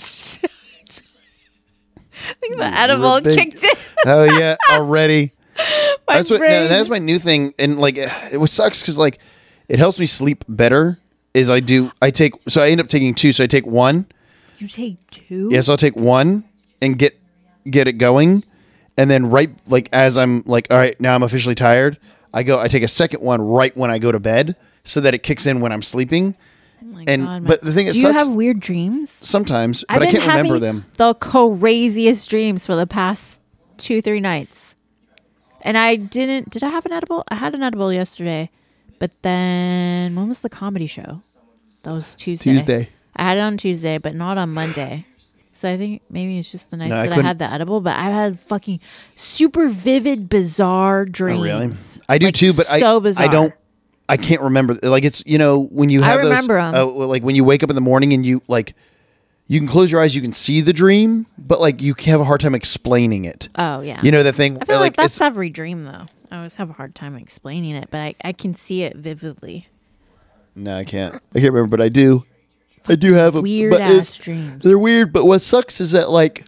Speaker 1: think the edible
Speaker 2: big-
Speaker 1: kicked in.
Speaker 2: Oh yeah, already.
Speaker 1: My
Speaker 2: That's what. No,
Speaker 1: brain.
Speaker 2: that's my new thing, and like it was sucks because like it helps me sleep better. Is I do I take so I end up taking two. So I take one.
Speaker 1: You take two?
Speaker 2: Yes, I'll take one and get get it going, and then right like as I'm like, all right, now I'm officially tired. I go. I take a second one right when I go to bed, so that it kicks in when I'm sleeping.
Speaker 1: Oh my
Speaker 2: and-
Speaker 1: God,
Speaker 2: but
Speaker 1: man.
Speaker 2: the thing that
Speaker 1: Do you
Speaker 2: sucks-
Speaker 1: have weird dreams?
Speaker 2: Sometimes,
Speaker 1: I've
Speaker 2: but I
Speaker 1: been
Speaker 2: can't remember
Speaker 1: having
Speaker 2: them.
Speaker 1: the craziest dreams for the past two, three nights. And I didn't. Did I have an edible? I had an edible yesterday, but then when was the comedy show? That was Tuesday.
Speaker 2: Tuesday.
Speaker 1: I had it on Tuesday, but not on Monday. So I think maybe it's just the nights
Speaker 2: No, I
Speaker 1: that I
Speaker 2: couldn't-
Speaker 1: had the edible. But I had fucking super vivid, bizarre dreams.
Speaker 2: Oh, really? I do
Speaker 1: Like,
Speaker 2: too, but
Speaker 1: so
Speaker 2: I
Speaker 1: bizarre.
Speaker 2: I don't. I can't remember. Like it's you know when you
Speaker 1: I
Speaker 2: have those,
Speaker 1: remember 'em.
Speaker 2: uh, like when you wake up in the morning and you like you can close your eyes, you can see the dream, but like you have a hard time explaining it.
Speaker 1: Oh yeah.
Speaker 2: You know that thing.
Speaker 1: I feel like,
Speaker 2: it's
Speaker 1: that's every dream though. I always have a hard time explaining it, but I, I can see it vividly.
Speaker 2: no, I can't. I can't remember, but I do. I do have a
Speaker 1: Weird
Speaker 2: but
Speaker 1: ass
Speaker 2: it's-
Speaker 1: dreams.
Speaker 2: They're weird, but what sucks is that like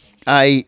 Speaker 2: I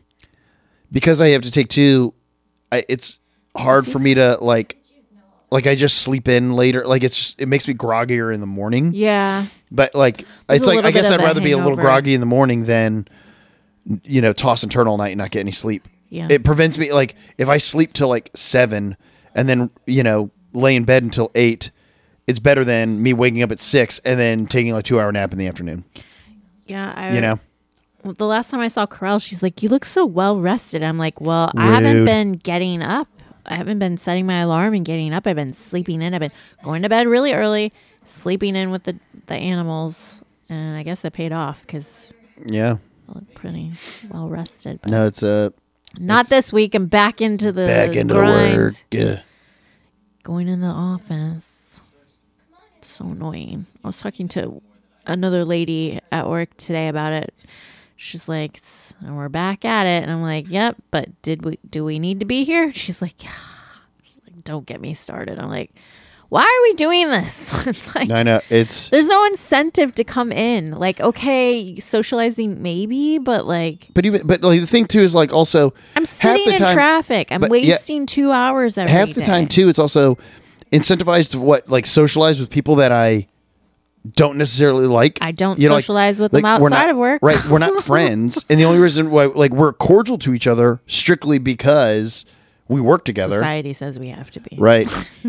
Speaker 2: because I have to take two. I, it's hard for me to like like I just sleep in later. Like it's just, it makes me groggier in the morning.
Speaker 1: Yeah.
Speaker 2: But like
Speaker 1: There's
Speaker 2: it's
Speaker 1: a
Speaker 2: like
Speaker 1: little
Speaker 2: I guess
Speaker 1: bit
Speaker 2: I'd
Speaker 1: of a
Speaker 2: rather be a little
Speaker 1: hangover.
Speaker 2: groggy in the morning than you know toss and turn all night and not get any sleep.
Speaker 1: Yeah.
Speaker 2: It prevents me like if I sleep till like seven and then you know lay in bed until eight. It's better than me waking up at six and then taking like a two hour nap in the afternoon.
Speaker 1: Yeah. I,
Speaker 2: You know.
Speaker 1: Well, the last time I saw Corel, she's like, "You look so well rested." I'm like, "Well, I haven't
Speaker 2: Rude.
Speaker 1: been getting up. I haven't been setting my alarm and getting up. I've been sleeping in. I've been going to bed really early, sleeping in with the the animals, and I guess it paid off because
Speaker 2: Yeah.
Speaker 1: I look pretty well rested. But
Speaker 2: No, it's uh
Speaker 1: not this week. I'm back into the
Speaker 2: back into
Speaker 1: grind,
Speaker 2: the work. Yeah.
Speaker 1: going in the office. It's so annoying. I was talking to another lady at work today about it. She's like, "S- we're back at it," and I'm like, "Yep." But did we? Do we need to be here? She's like, "Yeah." She's like, "Don't get me started." I'm like, why are we doing this? It's like,
Speaker 2: I know it's.
Speaker 1: there's no incentive to come in. Like, okay, socializing maybe, but like,
Speaker 2: But even but like the thing too is like also
Speaker 1: I'm
Speaker 2: half
Speaker 1: sitting
Speaker 2: the
Speaker 1: in
Speaker 2: time-
Speaker 1: traffic. I'm
Speaker 2: but yeah,
Speaker 1: wasting two hours every
Speaker 2: half the
Speaker 1: day.
Speaker 2: time too. It's also incentivized to what like socialize with people that I don't necessarily like.
Speaker 1: I don't
Speaker 2: You know, like-
Speaker 1: socialize with
Speaker 2: like,
Speaker 1: them
Speaker 2: we're
Speaker 1: outside
Speaker 2: not-
Speaker 1: of work.
Speaker 2: Right, we're not friends, and the only reason why like we're cordial to each other strictly because we work together.
Speaker 1: Society says we have to be.
Speaker 2: Right.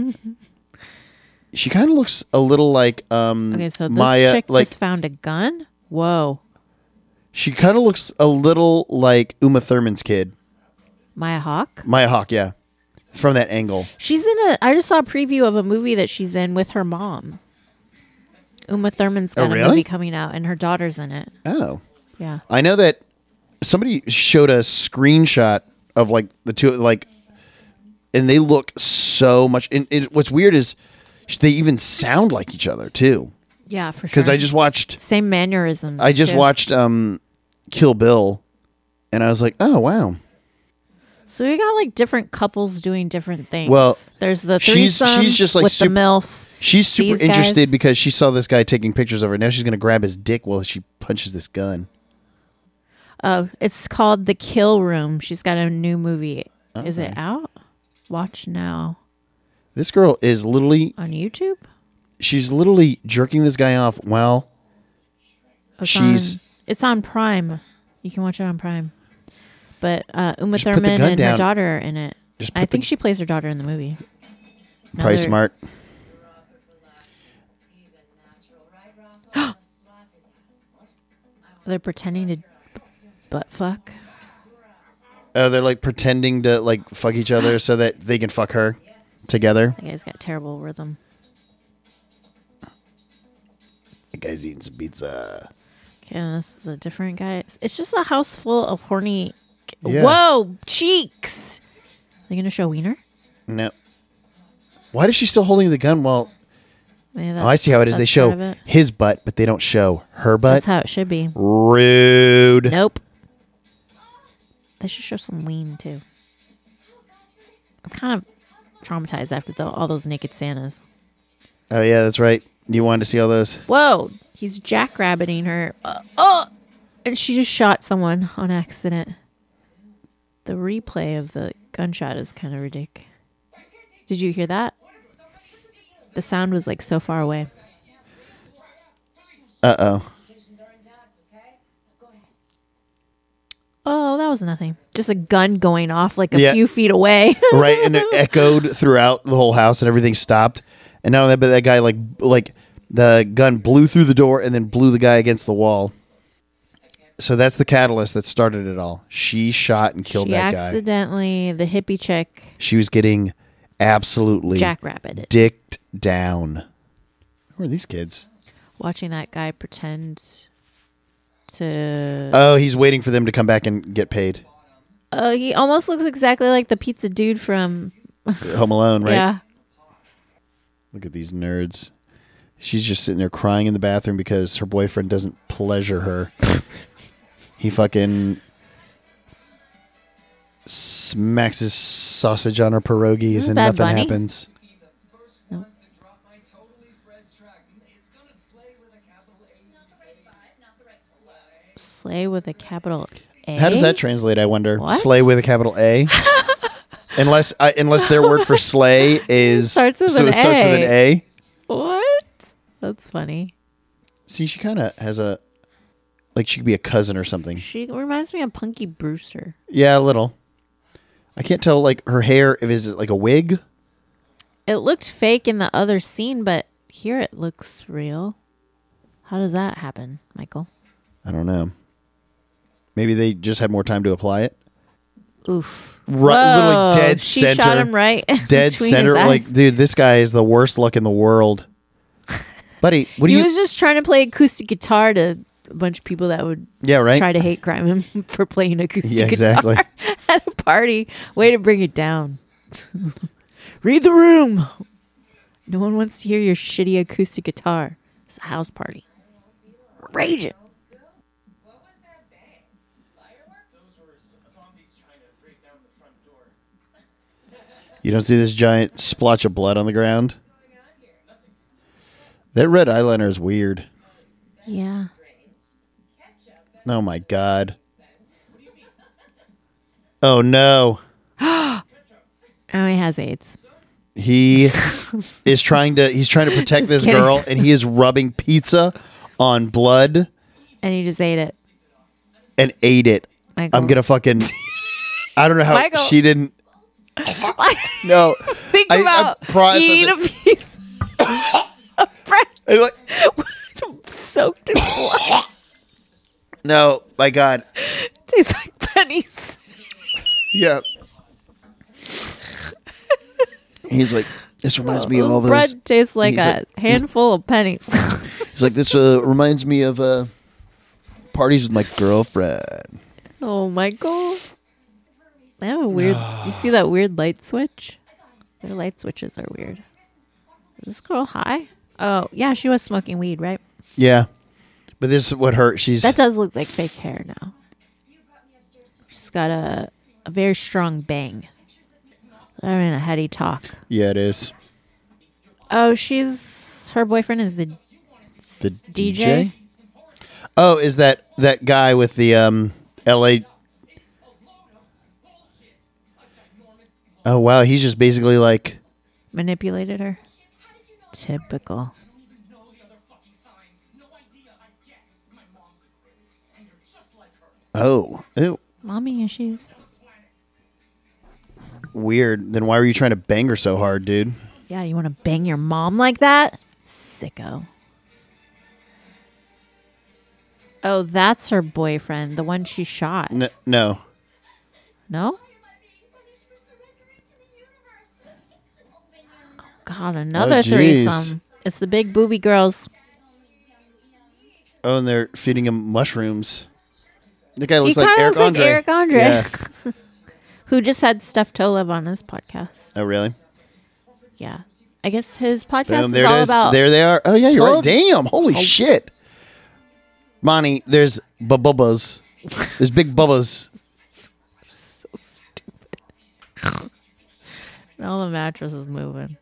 Speaker 2: She kind of looks a little like um
Speaker 1: Okay, so this
Speaker 2: Maya.
Speaker 1: chick
Speaker 2: Like
Speaker 1: just found a gun. Whoa,
Speaker 2: she kind of looks a little like Uma Thurman's kid,
Speaker 1: Maya Hawke.
Speaker 2: Maya Hawke. Yeah, from that angle.
Speaker 1: She's in a. I just saw a preview of a movie that she's in with her mom. Uma Thurman's got
Speaker 2: Oh,
Speaker 1: a
Speaker 2: really?
Speaker 1: movie coming out, and her daughter's in it.
Speaker 2: Oh,
Speaker 1: Yeah.
Speaker 2: I know that somebody showed a screenshot of like the two like, and they look so much. And it, what's weird is they even sound like each other too.
Speaker 1: Yeah, for sure.
Speaker 2: Because I just watched.
Speaker 1: same mannerisms.
Speaker 2: I just
Speaker 1: too.
Speaker 2: watched um, Kill Bill, and I was like, oh wow.
Speaker 1: So we got like different couples doing different things.
Speaker 2: Well,
Speaker 1: there's the
Speaker 2: she's-
Speaker 1: threesome
Speaker 2: she's just, like,
Speaker 1: with
Speaker 2: sup-
Speaker 1: the MILF.
Speaker 2: She's super
Speaker 1: These guys-
Speaker 2: interested because she saw this guy taking pictures of her. Now she's going to grab his dick while she punches this gun.
Speaker 1: Oh, it's called The Kill Room. She's got a new movie. Is it out? Watch now
Speaker 2: This girl is literally,
Speaker 1: on YouTube.
Speaker 2: she's literally jerking this guy off while
Speaker 1: It's
Speaker 2: she's.
Speaker 1: on, it's on Prime. You can watch it on Prime. But uh, Uma
Speaker 2: Just put the
Speaker 1: Thurman
Speaker 2: gun
Speaker 1: and
Speaker 2: down.
Speaker 1: her daughter are in it.
Speaker 2: Just
Speaker 1: I
Speaker 2: put
Speaker 1: think
Speaker 2: the-
Speaker 1: she plays her daughter in the movie. Now
Speaker 2: Probably
Speaker 1: they're-
Speaker 2: smart.
Speaker 1: They're pretending to butt fuck.
Speaker 2: Oh, they're like pretending to like fuck each other so that they can fuck her together.
Speaker 1: That guy's got terrible rhythm.
Speaker 2: The guy's eating some pizza.
Speaker 1: Okay, this is a different guy. It's just a house full of horny.
Speaker 2: Yeah.
Speaker 1: Whoa, cheeks! They gonna show wiener?
Speaker 2: No. Why is she still holding the gun while?
Speaker 1: Maybe
Speaker 2: Oh, I see how it is. They
Speaker 1: that's
Speaker 2: show
Speaker 1: part of it.
Speaker 2: his butt, but they don't show her
Speaker 1: That's
Speaker 2: butt.
Speaker 1: how it should be.
Speaker 2: Rude.
Speaker 1: Nope. They should show some ween too. I'm kind of traumatized after the, all those naked Santas.
Speaker 2: Oh yeah, that's right. You wanted to see all those?
Speaker 1: Whoa, he's jackrabbiting her. Uh, oh, and she just shot someone on accident. The replay of the gunshot is kind of ridiculous. Did you hear that? The sound was like so far away.
Speaker 2: Uh oh.
Speaker 1: Oh, that was nothing. Just a gun going off like a
Speaker 2: Yeah.
Speaker 1: few feet away.
Speaker 2: Right, and it echoed throughout the whole house, and everything stopped. And not only that, but that guy like like the gun blew through the door and then blew the guy against the wall. So that's the catalyst that started it all. She shot and killed
Speaker 1: she
Speaker 2: that guy.
Speaker 1: accidentally, the hippie chick,
Speaker 2: She was getting absolutely
Speaker 1: jackrabbit.
Speaker 2: dicked down. Who are these kids?
Speaker 1: Watching that guy pretend to.
Speaker 2: Oh, he's waiting for them to come back and get paid.
Speaker 1: Oh, he almost looks exactly like the pizza dude from.
Speaker 2: Home Alone, right?
Speaker 1: Yeah.
Speaker 2: Look at these nerds. She's just sitting there crying in the bathroom because her boyfriend doesn't pleasure her. He fucking smacks his sausage on her pierogies
Speaker 1: Isn't
Speaker 2: and
Speaker 1: Bad
Speaker 2: nothing
Speaker 1: Bunny?
Speaker 2: happens.
Speaker 1: No. Slay with a capital A.
Speaker 2: How does that translate, I wonder?
Speaker 1: What?
Speaker 2: Slay with a capital A? unless uh, unless their word for slay is
Speaker 1: Starts with
Speaker 2: so
Speaker 1: an
Speaker 2: it starts with an
Speaker 1: A.
Speaker 2: A.
Speaker 1: What? That's funny.
Speaker 2: See, she kind of has a like she could be a cousin or something.
Speaker 1: She reminds me of Punky Brewster.
Speaker 2: Yeah, a little. I can't tell like her hair if is it like a wig.
Speaker 1: It looked fake in the other scene, but here it looks real. How does that happen, Michael?
Speaker 2: I don't know. Maybe they just had more time to apply it.
Speaker 1: Oof.
Speaker 2: Right, literally
Speaker 1: Whoa,
Speaker 2: dead
Speaker 1: she
Speaker 2: center.
Speaker 1: shot him right
Speaker 2: Dead
Speaker 1: between
Speaker 2: center.
Speaker 1: his
Speaker 2: Like,
Speaker 1: eyes.
Speaker 2: dude, this guy is the worst luck in the world. Buddy, what do
Speaker 1: He
Speaker 2: you?
Speaker 1: was just trying to play acoustic guitar to a bunch of people that would
Speaker 2: yeah, right.
Speaker 1: try to hate crime him for playing acoustic
Speaker 2: Yeah, exactly.
Speaker 1: guitar at a party. Way to bring it down. Read the room. No one wants to hear your shitty acoustic guitar. It's a house party. Rage it.
Speaker 2: You don't see this giant splotch of blood on the ground? That red eyeliner is weird.
Speaker 1: Yeah.
Speaker 2: Oh my god. Oh no.
Speaker 1: Oh, he has AIDS.
Speaker 2: He is trying to he's trying to protect
Speaker 1: Just
Speaker 2: this
Speaker 1: kidding.
Speaker 2: girl, and he is rubbing pizza on blood
Speaker 1: And he just ate it.
Speaker 2: and ate it.
Speaker 1: Michael.
Speaker 2: I'm gonna fucking I don't know how
Speaker 1: Michael.
Speaker 2: she didn't No.
Speaker 1: Think
Speaker 2: I- I
Speaker 1: about
Speaker 2: processed
Speaker 1: you eat
Speaker 2: it.
Speaker 1: a piece of bread
Speaker 2: And like,
Speaker 1: soaked in blood.
Speaker 2: no, my god.
Speaker 1: Tastes like pennies.
Speaker 2: Yeah. He's like, this reminds me of all those.
Speaker 1: Bread tastes like
Speaker 2: he's
Speaker 1: a
Speaker 2: like-
Speaker 1: handful of pennies.
Speaker 2: He's like, this uh, reminds me of uh, parties with my girlfriend.
Speaker 1: Oh, Michael. They have a weird. Do you see that weird light switch? Their light switches are weird. Is this girl high? Oh, yeah, she was smoking weed, right?
Speaker 2: Yeah. But this is what hurt. She's
Speaker 1: That does look like fake hair now. She's got a, a very strong bang. I mean, a heady talk.
Speaker 2: yeah, it is.
Speaker 1: Oh, she's her boyfriend is the
Speaker 2: The
Speaker 1: D J.
Speaker 2: D J? Oh, is that that guy with the um L A? Oh wow, he's just basically like,
Speaker 1: Manipulated her. Typical.
Speaker 2: oh, ew,
Speaker 1: Mommy issues.
Speaker 2: weird. Then why were you trying to bang her so hard, dude?
Speaker 1: Yeah, you want to bang your mom like that? Sicko. Oh, that's her boyfriend, the one she shot.
Speaker 2: N- no.
Speaker 1: No? God, another
Speaker 2: Oh, jeez.
Speaker 1: threesome. It's the big booby girls.
Speaker 2: Oh, and they're feeding him mushrooms. The guy looks
Speaker 1: he
Speaker 2: like
Speaker 1: kind of
Speaker 2: Eric
Speaker 1: looks
Speaker 2: Andre.
Speaker 1: like Eric Andre,
Speaker 2: Yeah.
Speaker 1: who just had Steph Tolev on his podcast.
Speaker 2: Oh, really?
Speaker 1: Yeah. I guess his podcast
Speaker 2: Boom,
Speaker 1: is
Speaker 2: there
Speaker 1: all
Speaker 2: it is.
Speaker 1: about...
Speaker 2: There they are. Oh, yeah, you're right.
Speaker 1: Told-
Speaker 2: Damn. Holy
Speaker 1: Oh.
Speaker 2: shit. Bonnie, there's bubbas. There's big bubbas.
Speaker 1: So stupid. Now the mattress is moving.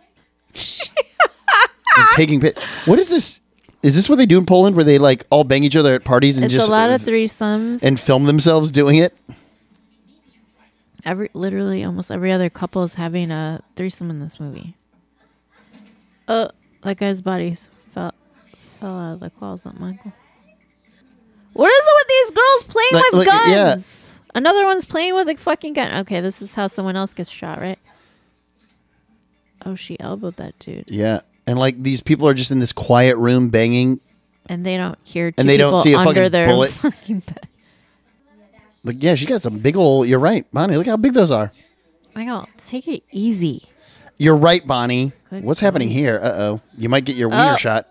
Speaker 2: And taking pit. What is this? Is this what they do in Poland, where they like all bang each other at parties and
Speaker 1: It's
Speaker 2: just
Speaker 1: a lot of threesomes.
Speaker 2: and film themselves doing it?
Speaker 1: Every literally almost every other couple is having a threesome in this movie. Uh, that guy's body fell fell out of the closet, Michael. What is it with these girls playing
Speaker 2: Like-
Speaker 1: with
Speaker 2: like, yeah.
Speaker 1: guns? Another one's playing with a fucking gun. Okay, this is how someone else gets shot, right? Oh, she elbowed that dude,
Speaker 2: Yeah. And like these people are just in this quiet room banging.
Speaker 1: and they don't hear two
Speaker 2: And they don't
Speaker 1: people
Speaker 2: see a
Speaker 1: under
Speaker 2: fucking
Speaker 1: their
Speaker 2: bullet.
Speaker 1: fucking bed.
Speaker 2: Like, yeah, she got some big old. You're right, Bonnie. Look how big those are.
Speaker 1: Michael, take it easy.
Speaker 2: You're right, Bonnie.
Speaker 1: Good
Speaker 2: What's happening
Speaker 1: grief.
Speaker 2: here? Uh oh. You might get your wiener
Speaker 1: Oh.
Speaker 2: shot.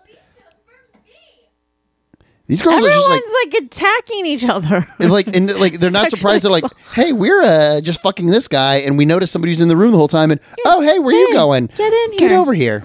Speaker 2: These girls
Speaker 1: Everyone's
Speaker 2: are just like,
Speaker 1: like, attacking each other.
Speaker 2: and like, and like, they're not
Speaker 1: Sexually
Speaker 2: surprised. They're like, "Hey, we're uh, just fucking this guy," and we noticed somebody's in the room the whole time. And oh, hey, where you
Speaker 1: Hey,
Speaker 2: going?
Speaker 1: get in
Speaker 2: Get
Speaker 1: here."
Speaker 2: over here.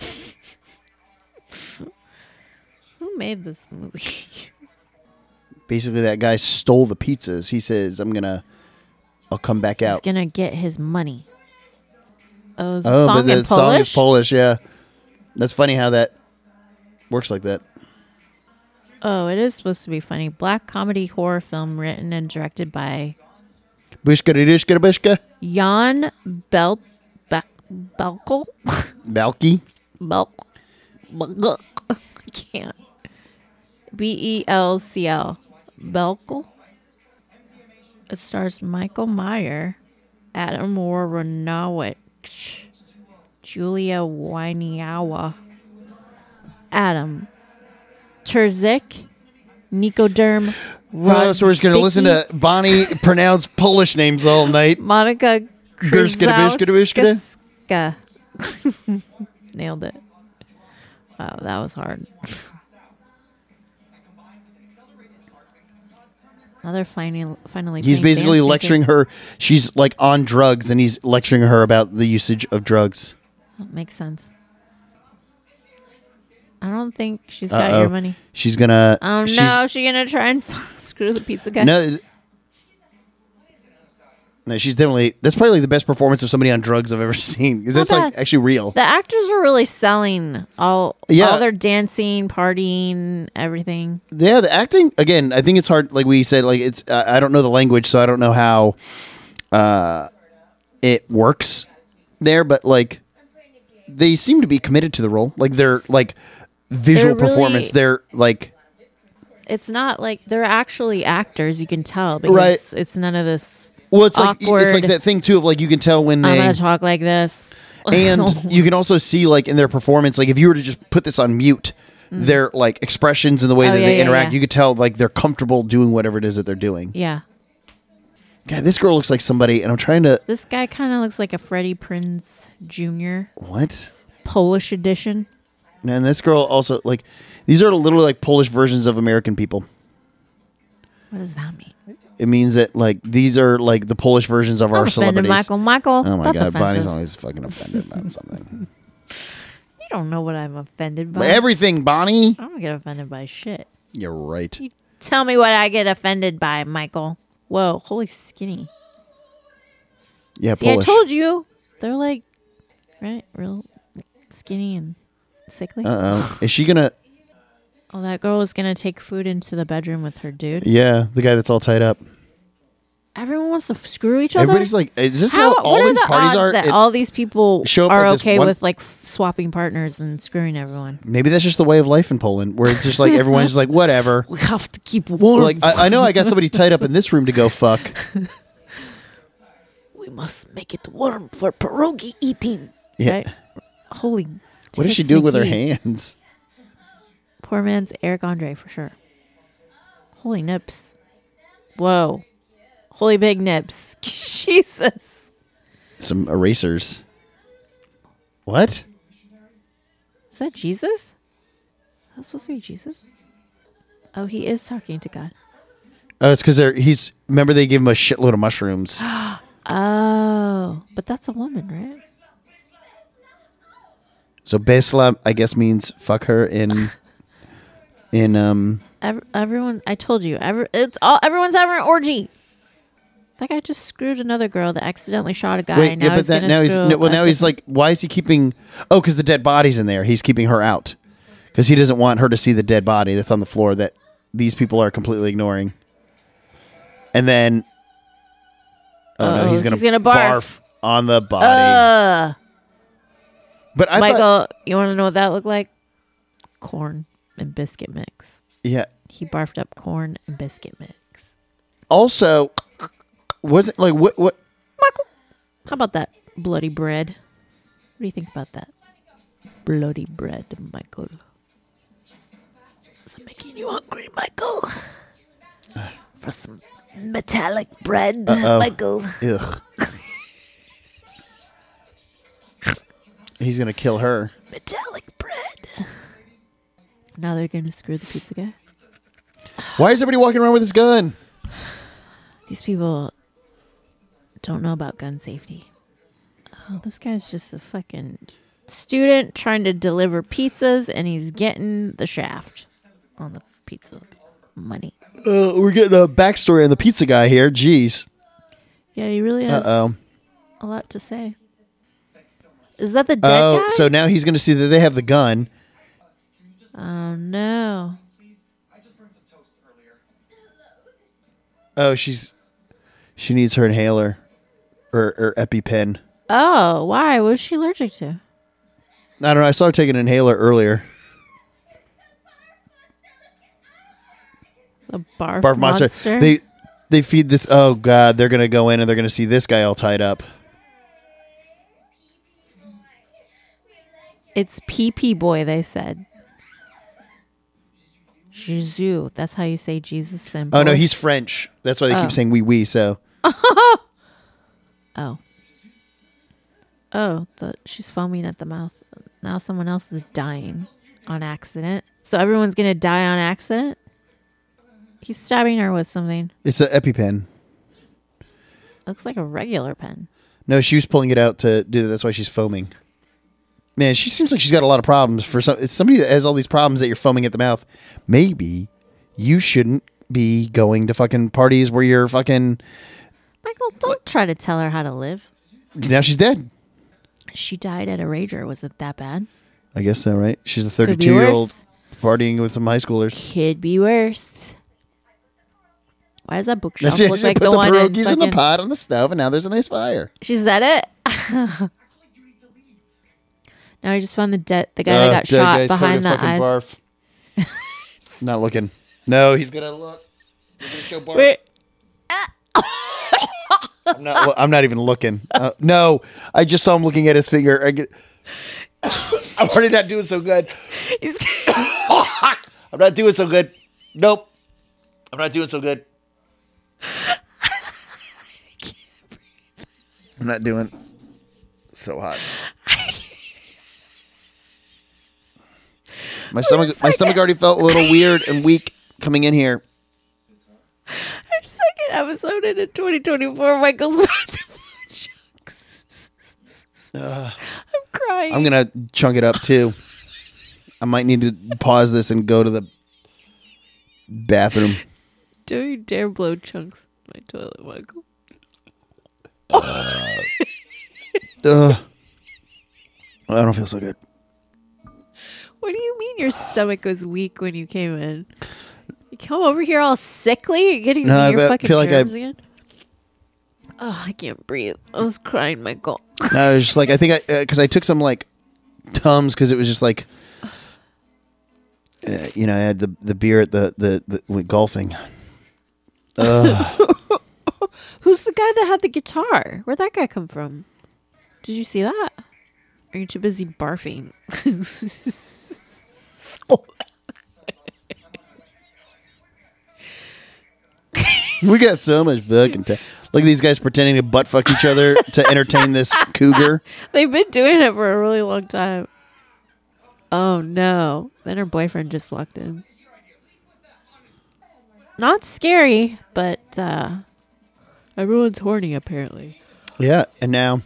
Speaker 1: Who made this movie?
Speaker 2: Basically, that guy stole the pizzas. He says, "I'm gonna, I'll come back
Speaker 1: He's
Speaker 2: out."
Speaker 1: gonna get his money. Oh, it's a
Speaker 2: Oh,
Speaker 1: song
Speaker 2: but the
Speaker 1: in
Speaker 2: song
Speaker 1: Polish?
Speaker 2: is Polish. Yeah, that's funny how that works like that.
Speaker 1: Oh, it is supposed to be funny. Black comedy horror film written and directed by
Speaker 2: Bushka dishka bushka.
Speaker 1: Jan Bel Bel Belkel
Speaker 2: Balky.
Speaker 1: Belk. Belk. I can't. B E L C L. Belkel. It stars Michael Meyer, Adam Woronowicz, Julia Wieniawa, Adam Terzik, Nicoderm,
Speaker 2: Oh, so we're just gonna listen to Bonnie pronounce Polish names all night.
Speaker 1: Monica
Speaker 2: Grzyskada,
Speaker 1: Krzyzowska. Nailed it. Wow, that was hard. Now they're finally finally.
Speaker 2: He's
Speaker 1: playing
Speaker 2: basically
Speaker 1: dance
Speaker 2: lecturing
Speaker 1: music.
Speaker 2: her. She's like on drugs, and he's lecturing her about the usage of drugs.
Speaker 1: That makes sense. I don't think she's got
Speaker 2: Uh-oh.
Speaker 1: your money.
Speaker 2: She's gonna.
Speaker 1: Oh
Speaker 2: she's,
Speaker 1: no, she's gonna try and screw the pizza guy.
Speaker 2: No. No, she's definitely. That's probably like the best performance of somebody on drugs I've ever seen. Because that's
Speaker 1: Not
Speaker 2: like
Speaker 1: bad.
Speaker 2: actually real.
Speaker 1: The actors are really selling all,
Speaker 2: Yeah.
Speaker 1: all their dancing, partying, everything.
Speaker 2: Yeah, the acting again. I think it's hard. Like we said, like it's. Uh, I don't know the language, so I don't know how uh, it works there. But like, they seem to be committed to the role. Like they're like visual
Speaker 1: They're really-
Speaker 2: performance. They're like.
Speaker 1: It's not like they're actually actors. You can tell because
Speaker 2: Right.
Speaker 1: it's none of this.
Speaker 2: Well, it's like
Speaker 1: awkward.
Speaker 2: it's like that thing too of like you can tell when
Speaker 1: I'm
Speaker 2: they
Speaker 1: gonna talk like this.
Speaker 2: and you can also see like in their performance, like if you were to just put this on mute, their like expressions and the way
Speaker 1: Oh,
Speaker 2: that
Speaker 1: yeah,
Speaker 2: they
Speaker 1: yeah,
Speaker 2: interact,
Speaker 1: yeah.
Speaker 2: you could tell like they're comfortable doing whatever it is that they're doing.
Speaker 1: Yeah,
Speaker 2: God, this girl looks like somebody, and I'm trying to
Speaker 1: this guy kind of looks like a Freddie Prinze Junior
Speaker 2: what?
Speaker 1: Polish edition.
Speaker 2: And this girl also like these are literally like Polish versions of American people.
Speaker 1: What does that mean?
Speaker 2: It means that like these are like the Polish versions of our
Speaker 1: I'm offended,
Speaker 2: celebrities.
Speaker 1: Michael. Michael,
Speaker 2: Oh my
Speaker 1: that's
Speaker 2: god, Bonnie's
Speaker 1: offensive.
Speaker 2: always fucking offended about something.
Speaker 1: You don't know what I'm offended by.
Speaker 2: But everything, Bonnie.
Speaker 1: I don't get offended by shit.
Speaker 2: You're right.
Speaker 1: You tell me what I get offended by, Michael. Whoa, holy skinny.
Speaker 2: Yeah,
Speaker 1: See,
Speaker 2: Polish.
Speaker 1: I told you. They're like, right, real skinny and sickly.
Speaker 2: Uh oh. Is she gonna?
Speaker 1: Oh, that girl is going to take food into the bedroom with her dude.
Speaker 2: Yeah, the guy that's all tied up.
Speaker 1: Everyone wants to f- screw each other.
Speaker 2: Everybody's like, is this
Speaker 1: How,
Speaker 2: how all
Speaker 1: what are
Speaker 2: these
Speaker 1: the
Speaker 2: parties
Speaker 1: odds
Speaker 2: are?
Speaker 1: that
Speaker 2: It-
Speaker 1: all these people
Speaker 2: show up
Speaker 1: are
Speaker 2: at this
Speaker 1: okay
Speaker 2: one-
Speaker 1: with like f- swapping partners and screwing everyone?
Speaker 2: maybe that's just the way of life in Poland, where it's just like everyone's just like whatever.
Speaker 1: We have to keep warm.
Speaker 2: Like I, I know I got somebody tied up in this room to go fuck.
Speaker 1: we must make it warm for pierogi eating.
Speaker 2: Yeah.
Speaker 1: Right? Holy.
Speaker 2: What is she
Speaker 1: tits,
Speaker 2: doing with her
Speaker 1: McGee.
Speaker 2: hands?
Speaker 1: Poor man's Eric Andre for sure. Holy nips. Whoa. Holy big nips. Jesus.
Speaker 2: Some erasers. What?
Speaker 1: Is that Jesus? That's supposed to be Jesus? Oh, he is talking to God.
Speaker 2: Oh, it's because they're he's. Remember they gave him a shitload of mushrooms.
Speaker 1: Oh, but that's a woman, right?
Speaker 2: So Besla, I guess, means fuck her in. In um.
Speaker 1: Ev- everyone, I told you, every, it's all everyone's having an orgy. That guy just screwed another girl that accidentally shot a guy.
Speaker 2: Wait,
Speaker 1: and
Speaker 2: yeah,
Speaker 1: now
Speaker 2: but
Speaker 1: he's
Speaker 2: that
Speaker 1: gonna
Speaker 2: now he's
Speaker 1: screw
Speaker 2: no, well
Speaker 1: a
Speaker 2: now he's
Speaker 1: different-
Speaker 2: like, why is he keeping? Oh, because the dead body's in there. He's keeping her out because he doesn't want her to see the dead body that's on the floor that these people are completely ignoring. And then, oh no,
Speaker 1: Uh-oh,
Speaker 2: he's gonna,
Speaker 1: he's gonna barf.
Speaker 2: barf on the body.
Speaker 1: Uh,
Speaker 2: but I
Speaker 1: Michael,
Speaker 2: thought,
Speaker 1: you want to know what that looked like? Corn and biscuit mix.
Speaker 2: yeah.
Speaker 1: He barfed up corn and biscuit mix.
Speaker 2: Also, wasn't like what what
Speaker 1: Michael, how about that bloody bread? What do you think about that? Bloody bread, Michael. Is it making you hungry, Michael? For some metallic bread,
Speaker 2: Uh-oh.
Speaker 1: Michael.
Speaker 2: ugh. He's gonna kill her.
Speaker 1: Metallic bread. Now they're gonna screw the pizza guy.
Speaker 2: Why is everybody walking around with his gun?
Speaker 1: These people don't know about gun safety. Oh, this guy's just a fucking student trying to deliver pizzas, and he's getting the shaft on the pizza money.
Speaker 2: Uh, we're getting a backstory on the pizza guy here. Jeez.
Speaker 1: Yeah, he really has
Speaker 2: Uh-oh.
Speaker 1: a lot to say. Is that the dead
Speaker 2: Oh,
Speaker 1: guy?
Speaker 2: so now he's going to see that they have the gun.
Speaker 1: Oh no!
Speaker 2: Oh, she's she needs her inhaler or, or EpiPen.
Speaker 1: Oh, why? What was she allergic to?
Speaker 2: I don't know. I saw her take an inhaler earlier.
Speaker 1: The barf,
Speaker 2: Barf monster.
Speaker 1: monster.
Speaker 2: They they feed this. Oh God, they're going to go in and they're going to see this guy all tied up.
Speaker 1: It's Pee Pee Boy. They said. Jesus. That's how you say Jesus in
Speaker 2: Oh no,
Speaker 1: Polish?
Speaker 2: he's French. That's why they
Speaker 1: Oh.
Speaker 2: keep saying oui oui. So
Speaker 1: Oh. Oh, the, she's foaming at the mouth. Now someone else is dying on accident. So everyone's going to die on accident? He's stabbing her with something.
Speaker 2: it's an EpiPen.
Speaker 1: Looks like a regular pen.
Speaker 2: No, she was pulling it out to do that. That's why she's foaming. Man, she seems like she's got a lot of problems. For some, it's somebody that has all these problems that you're foaming at the mouth. Maybe you shouldn't be going to fucking parties where you're fucking
Speaker 1: Michael, don't try to tell her how to live.
Speaker 2: Now she's dead.
Speaker 1: She died at a rager. Was it that bad?
Speaker 2: I guess so, right? She's a
Speaker 1: Could be
Speaker 2: thirty-two-year-old
Speaker 1: worse.
Speaker 2: partying with some high schoolers.
Speaker 1: Could be worse. Why does that bookshelf
Speaker 2: She
Speaker 1: look
Speaker 2: actually
Speaker 1: like
Speaker 2: put
Speaker 1: the,
Speaker 2: the
Speaker 1: one in,
Speaker 2: pierogies in, the
Speaker 1: fucking-
Speaker 2: pot on the stove, and now there's a nice fire.
Speaker 1: She said it. Now I just found the dead the guy
Speaker 2: Uh,
Speaker 1: that got
Speaker 2: dead
Speaker 1: shot
Speaker 2: guy's
Speaker 1: behind the
Speaker 2: fucking
Speaker 1: eyes.
Speaker 2: Barf. Not looking. No, he's gonna look. He's gonna show barf.
Speaker 1: Wait.
Speaker 2: I'm not. lo- I'm not even looking. Uh, no, I just saw him looking at his finger. I get, I'm already not doing so good.
Speaker 1: He's
Speaker 2: I'm not doing so good. Nope. I'm not doing so good. I'm not doing so hot. My stomach, my stomach already felt a little weird and weak coming in here.
Speaker 1: Our second episode in twenty twenty-four. Michael's about to chunks. I'm crying.
Speaker 2: I'm gonna chunk it up too. I might need to pause this and go to the bathroom.
Speaker 1: Don't you dare blow chunks in my toilet, Michael.
Speaker 2: Uh, I don't feel so good.
Speaker 1: What do you mean your stomach was weak when you came in? You come over here all sickly? You're getting
Speaker 2: No, I
Speaker 1: your
Speaker 2: fe-
Speaker 1: fucking
Speaker 2: feel like
Speaker 1: germs
Speaker 2: I-
Speaker 1: again? Oh, I can't breathe. I was crying, Michael.
Speaker 2: No, I was just like I think I because I took some like Tums because it was just like uh, you know I had the the beer at the the, the with golfing. Ugh.
Speaker 1: Who's the guy that had the guitar? Where'd that guy come from? Did you see that? Are you too busy barfing?
Speaker 2: We got so much fucking time. Look at these guys pretending to butt fuck each other to entertain this cougar.
Speaker 1: They've been doing it for a really long time. Oh no. Then her boyfriend just walked in. Not scary, but uh everyone's horny apparently.
Speaker 2: Yeah, and now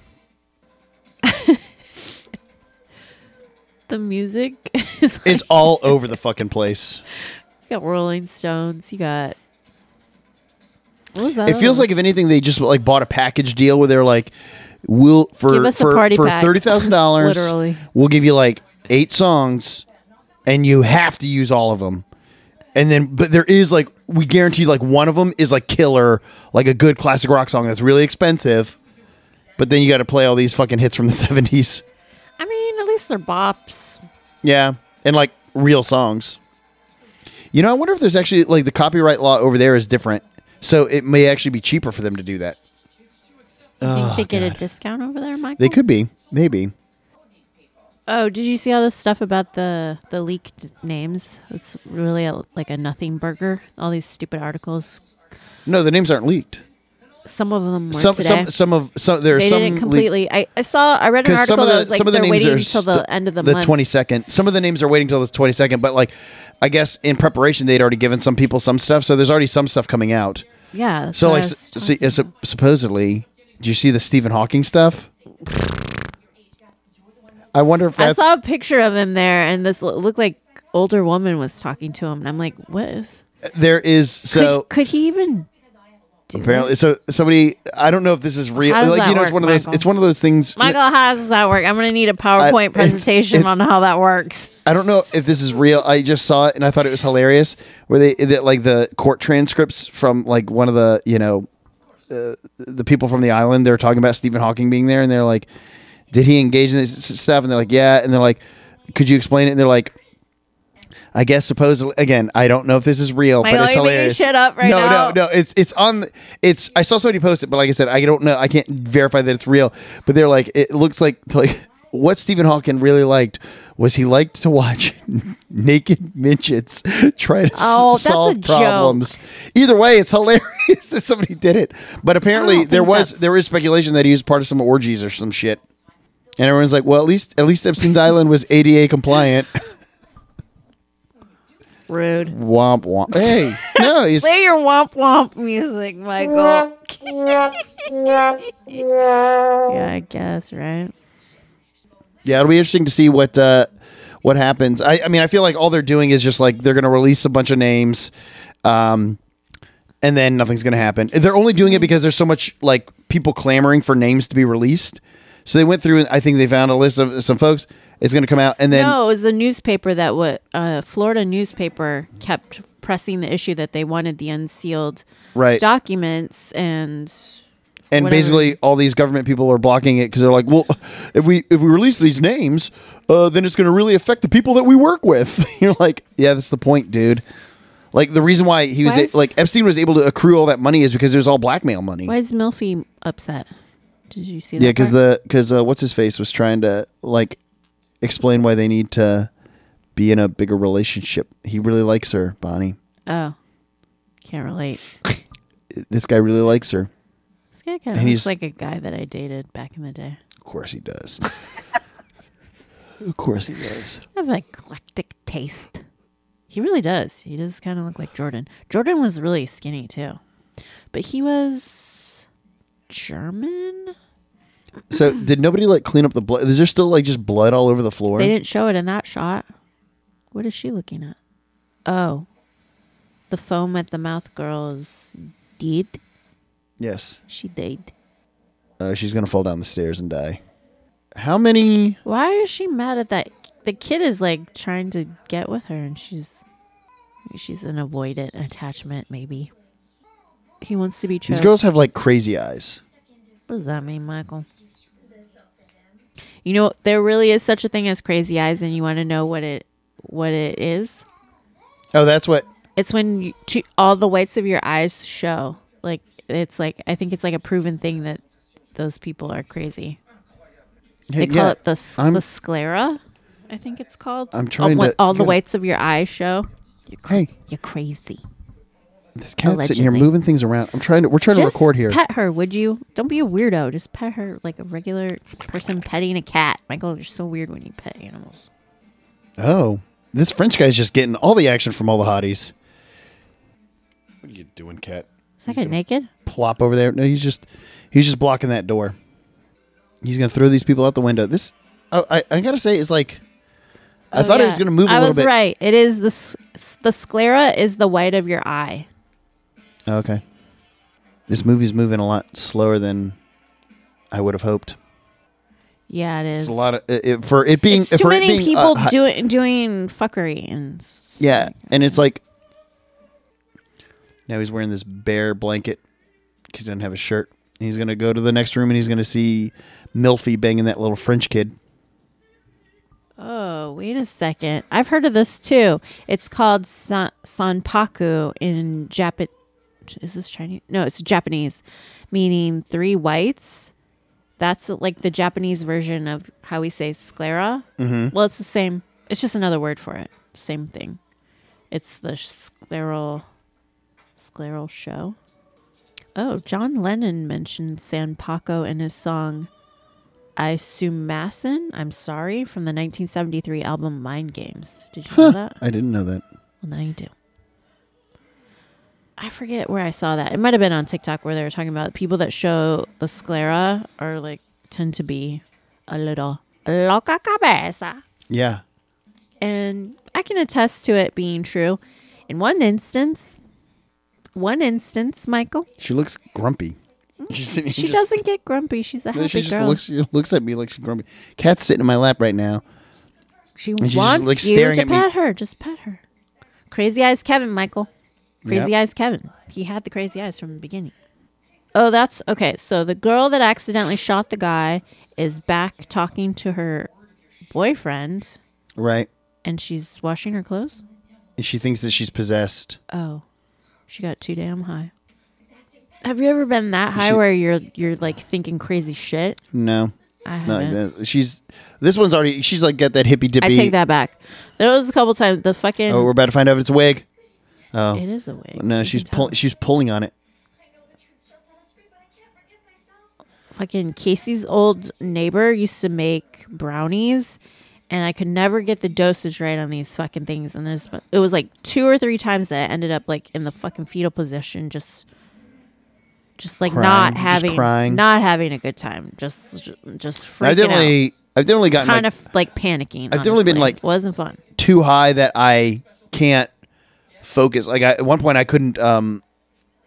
Speaker 1: The music is like,
Speaker 2: it's all over the fucking place.
Speaker 1: you got Rolling Stones, you got what was that?
Speaker 2: It feels
Speaker 1: other
Speaker 2: like if anything, they just like bought a package deal where they're like, "We'll for
Speaker 1: Give us a
Speaker 2: for
Speaker 1: party
Speaker 2: for
Speaker 1: pack."
Speaker 2: thirty thousand dollars,
Speaker 1: Literally.
Speaker 2: we'll give you like eight songs, and you have to use all of them." And then, but there is like we guarantee like one of them is like killer, like a good classic rock song that's really expensive. But then you got to play all these fucking hits from the seventies.
Speaker 1: I mean, at least they're bops.
Speaker 2: Yeah, and like real songs. You know, I wonder if there's actually like the copyright law over there is different, so it may actually be cheaper for them to do that.
Speaker 1: You think
Speaker 2: Oh,
Speaker 1: they get a
Speaker 2: God.
Speaker 1: discount over there, Michael?
Speaker 2: They could be, maybe.
Speaker 1: Oh, did you see all this stuff about the the leaked names? It's really a, like a nothing burger. All these stupid articles.
Speaker 2: No, the names aren't leaked.
Speaker 1: Some of them were
Speaker 2: Some,
Speaker 1: today.
Speaker 2: some, some of some. There are
Speaker 1: they
Speaker 2: some
Speaker 1: didn't
Speaker 2: leak-
Speaker 1: completely. I, I saw. I read an
Speaker 2: 'cause
Speaker 1: article
Speaker 2: some of
Speaker 1: that
Speaker 2: the
Speaker 1: was like
Speaker 2: some of the
Speaker 1: they're
Speaker 2: names
Speaker 1: waiting
Speaker 2: are
Speaker 1: until the
Speaker 2: st-
Speaker 1: end of the,
Speaker 2: the
Speaker 1: month.
Speaker 2: twenty-second. Some of the names are waiting until the twenty-second, but like, I guess in preparation they'd already given some people some stuff, so there's already some stuff coming out.
Speaker 1: Yeah. that's
Speaker 2: So
Speaker 1: what I
Speaker 2: like,
Speaker 1: was
Speaker 2: s-
Speaker 1: talking
Speaker 2: see, uh, sup- supposedly, do you see the Stephen Hawking stuff? I wonder if
Speaker 1: I
Speaker 2: that's
Speaker 1: saw a picture of him there, and this lo- looked like older woman was talking to him, and I'm like, what is?
Speaker 2: there is so.
Speaker 1: could, could he even? Do
Speaker 2: Apparently,
Speaker 1: it?
Speaker 2: so somebody. I don't know if this is real.
Speaker 1: How does
Speaker 2: Like
Speaker 1: that
Speaker 2: you know, it's
Speaker 1: work,
Speaker 2: one of those.
Speaker 1: Michael?
Speaker 2: It's one of those things.
Speaker 1: Michael, how does that work? I'm gonna need a PowerPoint
Speaker 2: it's-
Speaker 1: presentation
Speaker 2: it-
Speaker 1: on how that works.
Speaker 2: I don't know if this is real. I just saw it and I thought it was hilarious. Where they that like the court transcripts from like one of the you know uh, the people from the island. They're talking about Stephen Hawking being there, and they're like, "Did he engage in this s- stuff?" And they're like, "Yeah." And they're like, "Could you explain it?" And they're like, I guess supposedly again, I don't know if this is real,
Speaker 1: Michael,
Speaker 2: but it's
Speaker 1: you're making
Speaker 2: hilarious.
Speaker 1: shit up right
Speaker 2: no,
Speaker 1: now.
Speaker 2: no, no. It's it's on. the- It's I saw somebody post it, but like I said, I don't know. I can't verify that it's real. But they're like, it looks like like what Stephen Hawking really liked was he liked to watch naked midgets try to s-
Speaker 1: Oh, that's a
Speaker 2: solve
Speaker 1: joke.
Speaker 2: problems. Either way, it's hilarious that somebody did it. But
Speaker 1: I
Speaker 2: apparently,
Speaker 1: don't
Speaker 2: there
Speaker 1: think
Speaker 2: was
Speaker 1: that's-
Speaker 2: there is speculation that he was part of some orgies or some shit. And everyone's like, well, at least at least Epstein's Island was A D A compliant.
Speaker 1: Rude.
Speaker 2: Womp womp. Hey, no, he's
Speaker 1: Play your womp womp music, Michael. Yeah, I guess, right?
Speaker 2: yeah. It'll be interesting to see what uh, what happens. I, I mean, I feel like all they're doing is just like they're going to release a bunch of names, um, and then nothing's going to happen. They're only doing it because there's so much like people clamoring for names to be released. So they went through and I think they found a list of some folks. It's going to come out, and then
Speaker 1: no, it was a newspaper that what uh, Florida newspaper kept pressing the issue that they wanted the unsealed
Speaker 2: right.
Speaker 1: documents and
Speaker 2: and
Speaker 1: whatever.
Speaker 2: Basically all these government people are blocking it because they're like, well, if we if we release these names, uh, then it's going to really affect the people that we work with. You're like, yeah, that's the point, dude. Like the reason why he was
Speaker 1: Why is-
Speaker 2: like Epstein was able to accrue all that money is because it was all blackmail money.
Speaker 1: Why is Milfy upset? Did you see that?
Speaker 2: Yeah, because
Speaker 1: part?
Speaker 2: the because uh, what's his face was trying to like explain why they need to be in a bigger relationship. He really likes her, Bonnie.
Speaker 1: Oh, can't relate.
Speaker 2: This guy really likes her.
Speaker 1: This guy kind
Speaker 2: And
Speaker 1: of
Speaker 2: he's-
Speaker 1: looks like a guy that I dated back in the day.
Speaker 2: Of course he does. Of course he does.
Speaker 1: I have an eclectic taste. He really does. He does kind of look like Jordan. Jordan was really skinny too, but he was German.
Speaker 2: So did nobody like clean up the blood? Is there still like just blood all over the floor?
Speaker 1: They didn't show it in that shot. What is she looking at? Oh, the foam at the mouth girl is dead.
Speaker 2: Yes.
Speaker 1: She died.
Speaker 2: Uh, she's gonna fall down the stairs and die. How many?
Speaker 1: Why is she mad at that? The kid is like trying to get with her, and she's she's an avoidant attachment. Maybe he wants to be.
Speaker 2: These
Speaker 1: choked.
Speaker 2: girls have like crazy eyes.
Speaker 1: What does that mean, Michael? You know, there really is such a thing as crazy eyes, and you want to know what it what it is.
Speaker 2: Oh, that's what.
Speaker 1: It's when you, to, all the whites of your eyes show. Like it's like I think it's like a proven thing that those people are crazy. They
Speaker 2: Hey,
Speaker 1: call
Speaker 2: yeah,
Speaker 1: it the s-
Speaker 2: I'm-
Speaker 1: the sclera. I think it's called.
Speaker 2: I'm trying
Speaker 1: all, when
Speaker 2: to-
Speaker 1: all the
Speaker 2: gotta-
Speaker 1: whites of your eyes show. You're cra-
Speaker 2: Hey.
Speaker 1: you're crazy.
Speaker 2: This cat's sitting here
Speaker 1: Allegedly.
Speaker 2: moving things around. I'm trying to. We're trying
Speaker 1: Just
Speaker 2: to record here.
Speaker 1: pet her, would you? Don't be a weirdo. Just pet her like a regular person petting a cat. Michael, you're so weird when you pet animals.
Speaker 2: Oh, this French guy's just getting all the action from all the hotties. What are you doing, cat?
Speaker 1: Is that guy naked?
Speaker 2: Plop over there. No, he's just he's just blocking that door. He's gonna throw these people out the window. This, oh, I I gotta say, is like. I
Speaker 1: Oh,
Speaker 2: thought it
Speaker 1: yeah.
Speaker 2: was gonna move a
Speaker 1: I
Speaker 2: little
Speaker 1: was
Speaker 2: bit.
Speaker 1: right. It is the s- the sclera is the white of your eye.
Speaker 2: Oh, okay. This movie's moving a lot slower than I would have hoped.
Speaker 1: Yeah, it is.
Speaker 2: It's a lot of it, it- for it being
Speaker 1: It's
Speaker 2: for
Speaker 1: too
Speaker 2: it
Speaker 1: many
Speaker 2: being,
Speaker 1: people
Speaker 2: uh, hi-
Speaker 1: doing doing fuckery and s-
Speaker 2: Yeah, and it's like now he's wearing this bear blanket because he doesn't have a shirt. He's gonna go to the next room and he's gonna see Milfy banging that little French kid.
Speaker 1: Oh, wait a second. I've heard of this too. It's called san- sanpaku in Japan. Is this Chinese? No, it's Japanese, meaning three whites. That's like the Japanese version of how we say sclera.
Speaker 2: Mm-hmm.
Speaker 1: Well, it's the same. It's just another word for it. Same thing. It's the scleral scleral show. Oh, John Lennon mentioned sanpaku in his song I Sumasen, I'm Sorry, from the nineteen seventy-three album Mind Games. Did you know that?
Speaker 2: I didn't know that.
Speaker 1: Well, now you do. I forget where I saw that. It might have been on TikTok where they were talking about people that show the sclera are like tend to be a little loca cabeza.
Speaker 2: Yeah.
Speaker 1: And I can attest to it being true. In one instance, one instance, Michael,
Speaker 2: She looks grumpy. She's sitting
Speaker 1: she
Speaker 2: just-
Speaker 1: doesn't get grumpy. She's a
Speaker 2: No,
Speaker 1: happy
Speaker 2: she just
Speaker 1: girl.
Speaker 2: looks she looks at me like she's grumpy. Cat's sitting in my lap right now.
Speaker 1: she
Speaker 2: she's just,
Speaker 1: wants
Speaker 2: like,
Speaker 1: you
Speaker 2: staring
Speaker 1: to
Speaker 2: at me.
Speaker 1: pet her. Just pet her. Crazy Eyes Kevin, Michael. Crazy
Speaker 2: Yep.
Speaker 1: Eyes Kevin. He had the crazy eyes from the beginning. Oh, that's okay. So the girl that accidentally shot the guy is back talking to her boyfriend,
Speaker 2: Right.
Speaker 1: and she's washing her clothes.
Speaker 2: And she thinks that she's possessed.
Speaker 1: Oh, she got too damn high. Have you ever been that high
Speaker 2: She-
Speaker 1: where you're you're like thinking crazy shit?
Speaker 2: No.
Speaker 1: I
Speaker 2: Not
Speaker 1: haven't.
Speaker 2: like that. She's this one's already she's like got that hippy dippy.
Speaker 1: I take that back. There was a couple times the fucking.
Speaker 2: Oh, we're about to find out if it's a wig. Oh.
Speaker 1: It is a wig.
Speaker 2: No,
Speaker 1: You
Speaker 2: she's
Speaker 1: can tell.
Speaker 2: pull, she's pulling on it.
Speaker 1: Fucking Casey's old neighbor used to make brownies, and I could never get the dosage right on these fucking things. And there's it was like two or three times that I ended up like in the fucking fetal position, just, just like
Speaker 2: Crying,
Speaker 1: not
Speaker 2: just
Speaker 1: having,
Speaker 2: crying.
Speaker 1: not having a good time, just, just freaking
Speaker 2: I've definitely I've definitely
Speaker 1: out,
Speaker 2: gotten
Speaker 1: kind
Speaker 2: like
Speaker 1: of like panicking.
Speaker 2: I've definitely been,
Speaker 1: honestly.
Speaker 2: like-
Speaker 1: wasn't fun.
Speaker 2: too high that I can't focus. Like I, at one point I couldn't um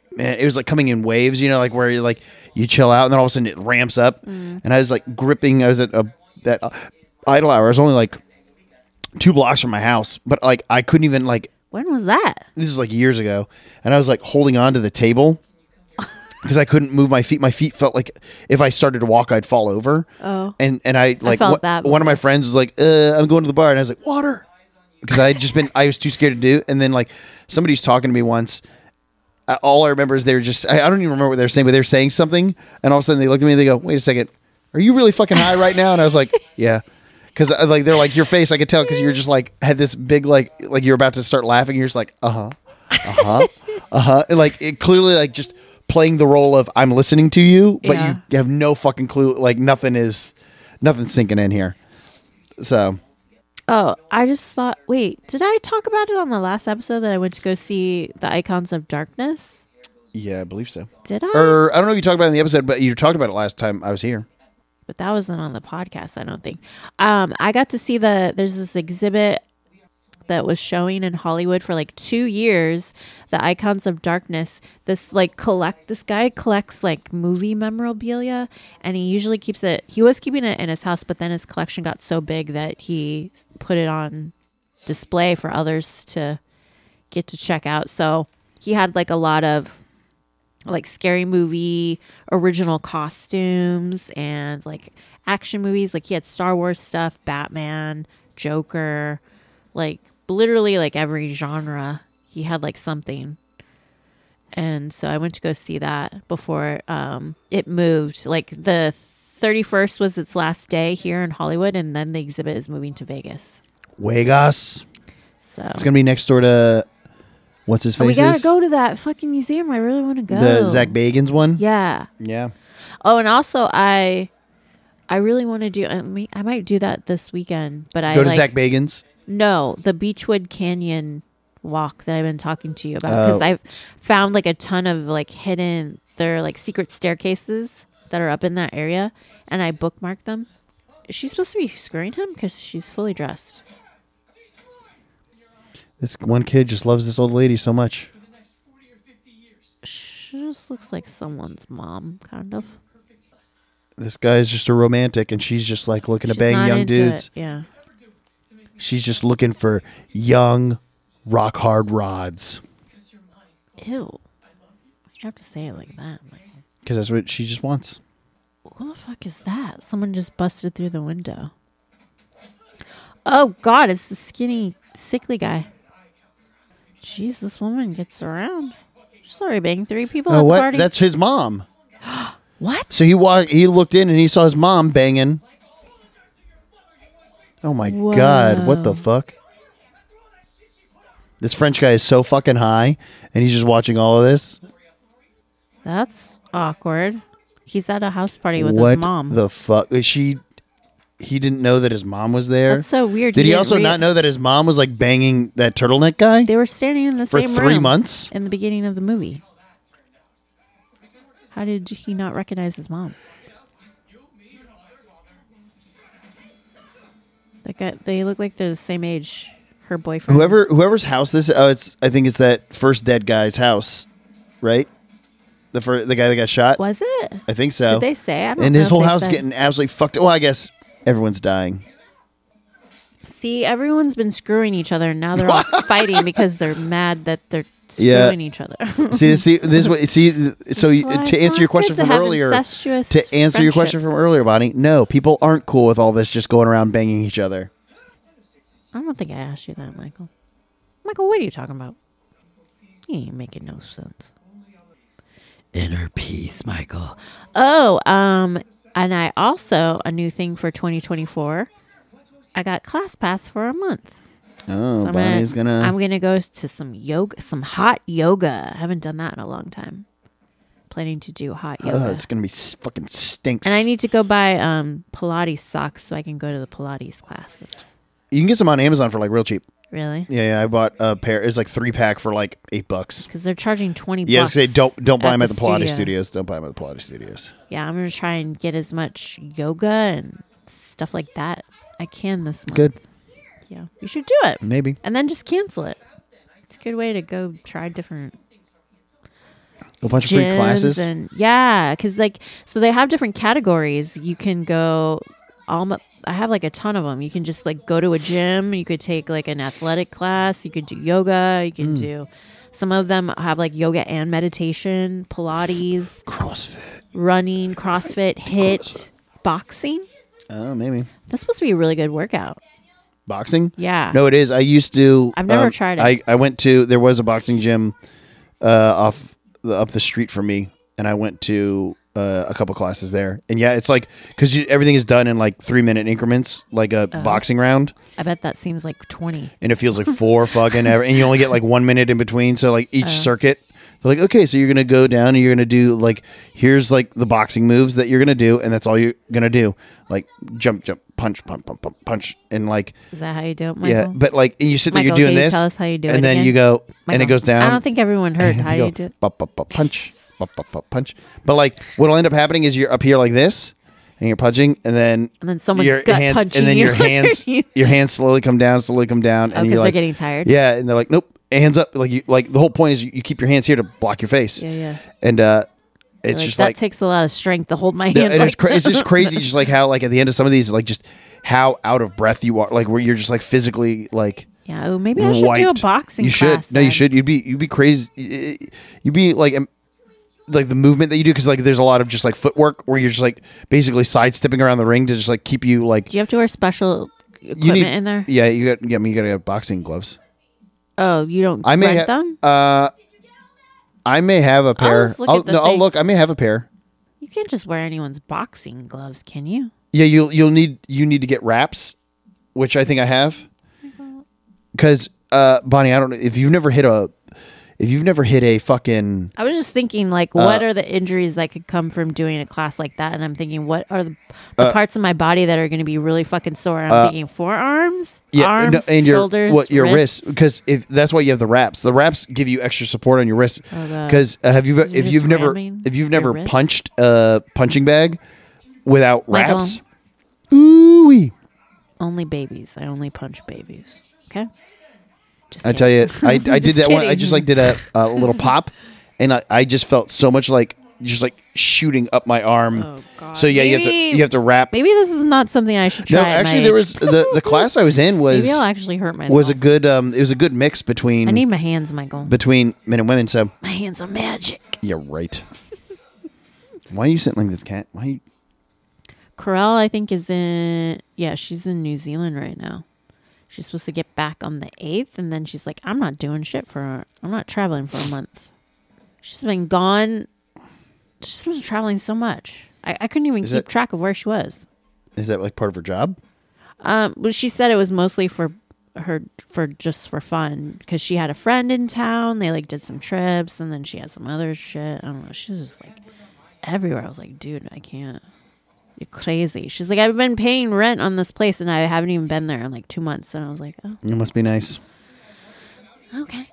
Speaker 2: man, it was like coming in waves, you know, like where you like you chill out and then all of a sudden it ramps up. Mm. And I was like gripping. I was at a that uh, Idle Hour. I was only like two blocks from my house, but like I couldn't even like.
Speaker 1: When was that?
Speaker 2: This is like years ago, and I was like holding on to the table because I couldn't move my feet. My feet felt like if I started to walk, I'd fall over.
Speaker 1: Oh,
Speaker 2: and and I like
Speaker 1: I felt
Speaker 2: wh-
Speaker 1: that
Speaker 2: one of my friends was like, uh, "I'm going to the bar," and I was like, "Water," because I had just been. I was too scared to do. And then like somebody's talking to me once. Uh, all I remember is they were just. I, I don't even remember what they were saying, but they were saying something, and all of a sudden they looked at me and they go, "Wait a second, are you really fucking high right now?" And I was like, "Yeah." Because like they're like your face, I could tell because you're just like had this big like like you're about to start laughing. You're just like uh huh, uh huh, uh huh, and like it clearly like just playing the role of I'm listening to you, but
Speaker 1: Yeah.
Speaker 2: you have no fucking clue. Like nothing is nothing sinking in here. So
Speaker 1: Oh, I just thought. Wait, did I talk about it on the last episode that I went to go see the Icons of Darkness?
Speaker 2: yeah, I believe so.
Speaker 1: Did I?
Speaker 2: Or I don't know if you talked about it in the episode, but you talked about it last time I was here.
Speaker 1: But that wasn't on the podcast, I don't think. Um, I got to see the, there's this exhibit that was showing in Hollywood for like two years, the Icons of Darkness. This like collect, this guy collects like movie memorabilia, and he usually keeps it, he was keeping it in his house, but then his collection got so big that he put it on display for others to get to check out. So he had like a lot of like scary movie original costumes and like action movies. Like he had Star Wars stuff, Batman, Joker, like literally like every genre he had like something. And so I went to go see that before um it moved. Like the thirty-first was its last day here in Hollywood, and then the exhibit is moving to Vegas.
Speaker 2: Vegas.
Speaker 1: So
Speaker 2: It's gonna be next door to what's his face?
Speaker 1: Oh, we gotta
Speaker 2: is?
Speaker 1: go to that fucking museum. I really want to go.
Speaker 2: The Zach Bagans one.
Speaker 1: Yeah.
Speaker 2: Yeah.
Speaker 1: Oh, and also I, I really want to do. I, mean, I might do that this weekend. But I
Speaker 2: Go to
Speaker 1: like,
Speaker 2: Zach Bagans.
Speaker 1: No, the Beechwood Canyon walk that I've been talking to you about, because
Speaker 2: Oh.
Speaker 1: I've found like a ton of like hidden. They're like secret staircases that are up in that area, and I bookmarked them. Is she supposed to be screwing him because she's fully dressed?
Speaker 2: This one kid just loves this old lady so much.
Speaker 1: She just looks like someone's mom, kind of.
Speaker 2: This guy's just a romantic, and she's just like looking to
Speaker 1: She's
Speaker 2: bang
Speaker 1: not
Speaker 2: young
Speaker 1: into
Speaker 2: dudes.
Speaker 1: it. Yeah.
Speaker 2: She's just looking for young, rock hard rods.
Speaker 1: Ew. You have to say it like that, Michael.
Speaker 2: Because that's what she just wants.
Speaker 1: Who the fuck is that? Someone just busted through the window. Oh, God, it's the skinny, sickly guy. Jeez, this woman gets around. She's already banging three people
Speaker 2: Oh,
Speaker 1: at the
Speaker 2: what?
Speaker 1: party.
Speaker 2: That's his mom.
Speaker 1: What?
Speaker 2: So he walked. He looked in and he saw his mom banging. Oh my
Speaker 1: Whoa.
Speaker 2: God! What the fuck? This French guy is so fucking high, and he's just watching all of this.
Speaker 1: That's awkward. He's at a house party with
Speaker 2: what
Speaker 1: his mom.
Speaker 2: the fuck? Is she? He didn't know that his mom was there.
Speaker 1: That's so weird.
Speaker 2: Did he,
Speaker 1: didn't
Speaker 2: also
Speaker 1: rea-
Speaker 2: not know that his mom was like banging that turtleneck guy
Speaker 1: They were standing in the
Speaker 2: for
Speaker 1: same
Speaker 2: three
Speaker 1: room
Speaker 2: months?
Speaker 1: in the beginning of the movie. How did he not recognize his mom? They got. They look like they're the same age. Her boyfriend.
Speaker 2: Whoever, whoever's house this. Oh, it's. I think it's that first dead guy's house, right? The first, the guy that got shot.
Speaker 1: Was it?
Speaker 2: I think so.
Speaker 1: Did they say? I don't
Speaker 2: and
Speaker 1: know
Speaker 2: his
Speaker 1: if
Speaker 2: whole
Speaker 1: they
Speaker 2: house
Speaker 1: said.
Speaker 2: getting absolutely fucked. Well, I guess everyone's dying.
Speaker 1: See, everyone's been screwing each other, and now they're all fighting because they're mad that they're
Speaker 2: Yeah.
Speaker 1: screwing each other.
Speaker 2: See, see, this way. See, so you,
Speaker 1: That's why
Speaker 2: to
Speaker 1: it's
Speaker 2: answer
Speaker 1: not
Speaker 2: your question
Speaker 1: good to
Speaker 2: from
Speaker 1: have
Speaker 2: earlier,
Speaker 1: incestuous
Speaker 2: to answer your question
Speaker 1: friendships.
Speaker 2: from earlier, Bonnie, no, people aren't cool with all this just going around banging each other.
Speaker 1: I don't think I asked you that, Michael. Michael, what are you talking about? You ain't making no sense. Inner peace, Michael. Oh, um, and I also, a new thing for twenty twenty-four, I got ClassPass for a month.
Speaker 2: Oh,
Speaker 1: So I'm
Speaker 2: Bonnie's gonna.
Speaker 1: I'm gonna go to some yoga, some hot yoga. I haven't done that in a long time. Planning to do hot yoga.
Speaker 2: Oh, it's gonna be s- fucking stinks.
Speaker 1: And I need to go buy um, Pilates socks so I can go to the Pilates classes.
Speaker 2: You can get some on Amazon for like real cheap.
Speaker 1: Really?
Speaker 2: Yeah, yeah. I bought a pair. It's like three pack for like eight bucks.
Speaker 1: Because they're charging twenty
Speaker 2: Yeah,
Speaker 1: bucks.
Speaker 2: say don't don't buy them at the, Pilates
Speaker 1: studio.
Speaker 2: studios. Don't buy them at the Pilates studios.
Speaker 1: Yeah, I'm gonna try and get as much yoga and stuff like that I can this month.
Speaker 2: Good,
Speaker 1: Yeah, you should do it,
Speaker 2: maybe.
Speaker 1: and then just cancel it. It's a good way to go try different
Speaker 2: A bunch of free
Speaker 1: gyms
Speaker 2: classes.
Speaker 1: and yeah, because like so they have different categories. You can go. All I have like a ton of them. You can just like go to a gym. You could take like an athletic class. You could do yoga. You can
Speaker 2: Mm.
Speaker 1: do. Some of them have like yoga and meditation, Pilates,
Speaker 2: CrossFit,
Speaker 1: running, CrossFit, hit,
Speaker 2: CrossFit.
Speaker 1: boxing.
Speaker 2: Oh, maybe
Speaker 1: That's supposed to be a really good workout.
Speaker 2: boxing.
Speaker 1: Yeah.
Speaker 2: No, it is. I used to.
Speaker 1: I've never
Speaker 2: um,
Speaker 1: tried it.
Speaker 2: I, I went to. There was a boxing gym uh, off the, up the street from me, and I went to uh, a couple classes there. And yeah, it's like because everything is done in like three minute increments, like a
Speaker 1: Uh-huh.
Speaker 2: boxing round.
Speaker 1: I bet that seems like twenty.
Speaker 2: And it feels like four fucking ever, and you only get like one minute in between. So like each
Speaker 1: Uh.
Speaker 2: circuit, they're like, okay, so you're gonna go down and you're gonna do like here's like the boxing moves that you're gonna do, and that's all you're gonna do, like jump, jump, punch, punch, punch, punch, punch, and like
Speaker 1: Is that how you do it, Michael?
Speaker 2: yeah, but like and you sit there,
Speaker 1: Michael,
Speaker 2: you're doing
Speaker 1: can you
Speaker 2: this,
Speaker 1: tell us how you do it
Speaker 2: and then
Speaker 1: again?
Speaker 2: you go, and
Speaker 1: Michael,
Speaker 2: it goes down.
Speaker 1: I don't think everyone heard
Speaker 2: and
Speaker 1: how
Speaker 2: you
Speaker 1: you
Speaker 2: go,
Speaker 1: do it.
Speaker 2: bup, bup, bup, punch, bup, bup, bup, punch. But like what'll end up happening is you're up here like this, and you're punching, and then
Speaker 1: And then someone's
Speaker 2: your
Speaker 1: gut
Speaker 2: hands,
Speaker 1: punching
Speaker 2: and then
Speaker 1: you.
Speaker 2: your hands, your hands slowly come down, slowly come down,
Speaker 1: Oh,
Speaker 2: and
Speaker 1: because
Speaker 2: you're
Speaker 1: they're
Speaker 2: like,
Speaker 1: getting tired.
Speaker 2: yeah, and they're like, nope, hands up. Like you, like the whole point is you, you keep your hands here to block your face.
Speaker 1: Yeah, yeah.
Speaker 2: And uh,
Speaker 1: They're
Speaker 2: it's
Speaker 1: like,
Speaker 2: just
Speaker 1: that
Speaker 2: like,
Speaker 1: takes a lot of strength to hold my hand.
Speaker 2: yeah, and
Speaker 1: like
Speaker 2: it's, cra- it's just
Speaker 1: that.
Speaker 2: crazy, just like how like at the end of some of these, like just how out of breath you are, like where you're just like physically like.
Speaker 1: Yeah, oh, maybe I should do a
Speaker 2: wiped.
Speaker 1: boxing
Speaker 2: You should.
Speaker 1: class.
Speaker 2: No, you
Speaker 1: then.
Speaker 2: should. You'd be you'd be crazy. You'd be like um, like the movement that you do because like there's a lot of just like footwork where you're just like basically sidestepping around the ring to just like keep you like.
Speaker 1: Do you have to wear special equipment
Speaker 2: You need,
Speaker 1: in there?
Speaker 2: Yeah, you got. Yeah, I mean, you got to have boxing gloves.
Speaker 1: Oh, you don't
Speaker 2: I may
Speaker 1: rent
Speaker 2: have
Speaker 1: them?
Speaker 2: Uh, I may have a pair.
Speaker 1: just look
Speaker 2: I'll,
Speaker 1: at the
Speaker 2: no, I'll
Speaker 1: thing.
Speaker 2: look. I may have a pair.
Speaker 1: You can't just wear anyone's boxing gloves, can you?
Speaker 2: Yeah, you'll you'll need you need to get wraps, which I think I have. Because uh, Bonnie, I don't know if you've never hit a if you've never hit a fucking
Speaker 1: I was just thinking, like,
Speaker 2: Uh,
Speaker 1: what are the injuries that could come from doing a class like that? And I'm thinking, what are the, the
Speaker 2: Uh,
Speaker 1: parts of my body that are going to be really fucking sore? And I'm
Speaker 2: Uh,
Speaker 1: thinking forearms,
Speaker 2: yeah,
Speaker 1: arms,
Speaker 2: no, and your
Speaker 1: shoulders,
Speaker 2: what your
Speaker 1: wrists.
Speaker 2: wrists because if that's why you have the wraps. The wraps give you extra support on your wrist.
Speaker 1: Oh, the-
Speaker 2: Because uh, have you
Speaker 1: You're
Speaker 2: if
Speaker 1: just
Speaker 2: you've never
Speaker 1: ramming
Speaker 2: if you've
Speaker 1: your
Speaker 2: never
Speaker 1: wrist?
Speaker 2: punched a punching bag without
Speaker 1: Michael.
Speaker 2: wraps? Ooh.
Speaker 1: Only babies. I only punch babies. Okay. Just
Speaker 2: I tell you, I, I did
Speaker 1: Just
Speaker 2: that one. I
Speaker 1: kidding.
Speaker 2: just like did a, a little pop, and I, I just felt so much like just like shooting up my arm.
Speaker 1: Oh, God.
Speaker 2: So yeah, you have to
Speaker 1: Maybe-
Speaker 2: you have to wrap.
Speaker 1: Maybe this is not something I should try.
Speaker 2: No,
Speaker 1: at my
Speaker 2: actually, there
Speaker 1: age.
Speaker 2: was the the class I was in was
Speaker 1: Maybe I'll actually hurt myself.
Speaker 2: was a good um it was a good mix between
Speaker 1: I need my hands, Michael.
Speaker 2: between men and women. So
Speaker 1: My hands are magic.
Speaker 2: yeah, right. Why are you sitting like this, cat? Why? You,
Speaker 1: Corelle, I think, is in. Yeah, she's in New Zealand right now. She's supposed to get back on the eighth, and then she's like, "I'm not doing shit for. I'm not traveling for a month." She's been gone. She's been traveling so much. I, I couldn't even
Speaker 2: Is
Speaker 1: keep
Speaker 2: that-
Speaker 1: track of where she was.
Speaker 2: is that like part of her job?
Speaker 1: Um, but she said it was mostly for her for just for fun because she had a friend in town. They like did some trips, and then she had some other shit. I don't know. She was just like everywhere. I was like, dude, I can't. You're crazy. She's like, I've been paying rent on this place, and I haven't even been there in like two months. And I was like, oh,
Speaker 2: It must be nice.
Speaker 1: okay.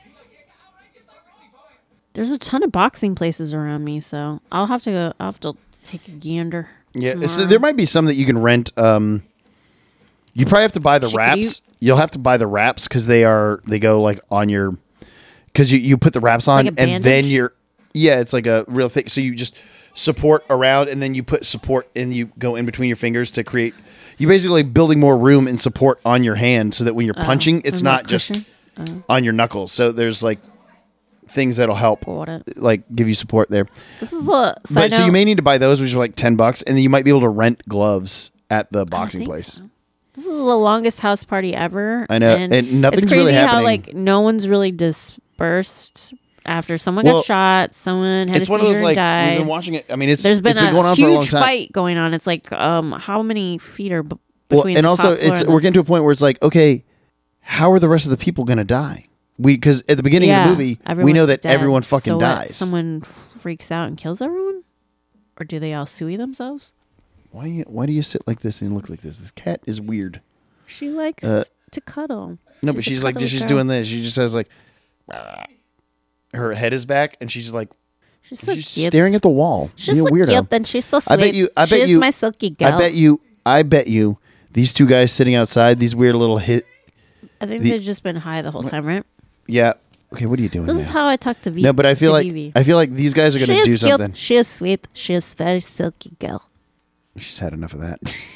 Speaker 1: There's a ton of boxing places around me, so I'll have to go. I'll have to take a gander.
Speaker 2: Yeah, so
Speaker 1: tomorrow.
Speaker 2: there might be some that you can rent. Um, you probably have to buy the
Speaker 1: Chicken
Speaker 2: wraps. You'll have to buy the wraps because they are they go like on your because you, you put the wraps on
Speaker 1: like a
Speaker 2: and then
Speaker 1: bandage?
Speaker 2: you're yeah it's like a real thing. So you just support around and then you put support and you go in between your fingers to create. You basically building more room and support on your hand so that when you're punching, it's
Speaker 1: and more
Speaker 2: not just
Speaker 1: cushion?
Speaker 2: on your knuckles. So there's like things that'll help
Speaker 1: Got it.
Speaker 2: like give you support there.
Speaker 1: This is a side
Speaker 2: But so you
Speaker 1: note.
Speaker 2: may need to buy those, which are like ten bucks, and then you might be able to rent gloves at the
Speaker 1: I don't
Speaker 2: boxing
Speaker 1: think
Speaker 2: place.
Speaker 1: so. This is the longest house party ever.
Speaker 2: I know, and nothing's
Speaker 1: it's crazy
Speaker 2: really
Speaker 1: how
Speaker 2: happening.
Speaker 1: like no one's really dispersed after someone
Speaker 2: Well,
Speaker 1: got shot, someone had
Speaker 2: It's
Speaker 1: a
Speaker 2: one of
Speaker 1: seizure
Speaker 2: those like
Speaker 1: and
Speaker 2: we've
Speaker 1: died.
Speaker 2: been watching it. I mean, it's
Speaker 1: There's been
Speaker 2: it's
Speaker 1: a
Speaker 2: been going on for a long
Speaker 1: huge
Speaker 2: time.
Speaker 1: fight going on. It's like, um, how many feet are b-
Speaker 2: Well,
Speaker 1: between?
Speaker 2: and
Speaker 1: the
Speaker 2: also
Speaker 1: top floor
Speaker 2: it's
Speaker 1: and
Speaker 2: we're
Speaker 1: this-
Speaker 2: getting to a point where it's like, okay, how are the rest of the people going to die? We because at the beginning
Speaker 1: yeah,
Speaker 2: of the movie, we know
Speaker 1: everyone's
Speaker 2: that
Speaker 1: dead.
Speaker 2: everyone fucking
Speaker 1: So what,
Speaker 2: dies.
Speaker 1: Someone freaks out and kills everyone, or do they all sue themselves?
Speaker 2: Why you, why do you sit like this and look like this? This cat is weird.
Speaker 1: She likes
Speaker 2: Uh,
Speaker 1: to cuddle.
Speaker 2: No, but
Speaker 1: a
Speaker 2: she's like
Speaker 1: cuddly
Speaker 2: she's
Speaker 1: girl.
Speaker 2: doing this. She just has like her head is back, and she's like
Speaker 1: She's so
Speaker 2: she's
Speaker 1: cute.
Speaker 2: staring at the wall.
Speaker 1: She's
Speaker 2: you
Speaker 1: so
Speaker 2: weirdo.
Speaker 1: cute and she's so sweet.
Speaker 2: I bet you. I bet
Speaker 1: she's
Speaker 2: you.
Speaker 1: my silky girl.
Speaker 2: I bet you. I bet you. These two guys sitting outside, these weird little hit.
Speaker 1: I think
Speaker 2: the-
Speaker 1: they've just been high the whole time, right?
Speaker 2: Yeah, Okay, what are you doing?
Speaker 1: This
Speaker 2: now?
Speaker 1: is how I talk to V.
Speaker 2: No, but I feel
Speaker 1: to
Speaker 2: like
Speaker 1: Vivi.
Speaker 2: I feel like these guys are
Speaker 1: She
Speaker 2: going to do
Speaker 1: is cute.
Speaker 2: something.
Speaker 1: She is sweet. She is very silky girl.
Speaker 2: She's had enough of that.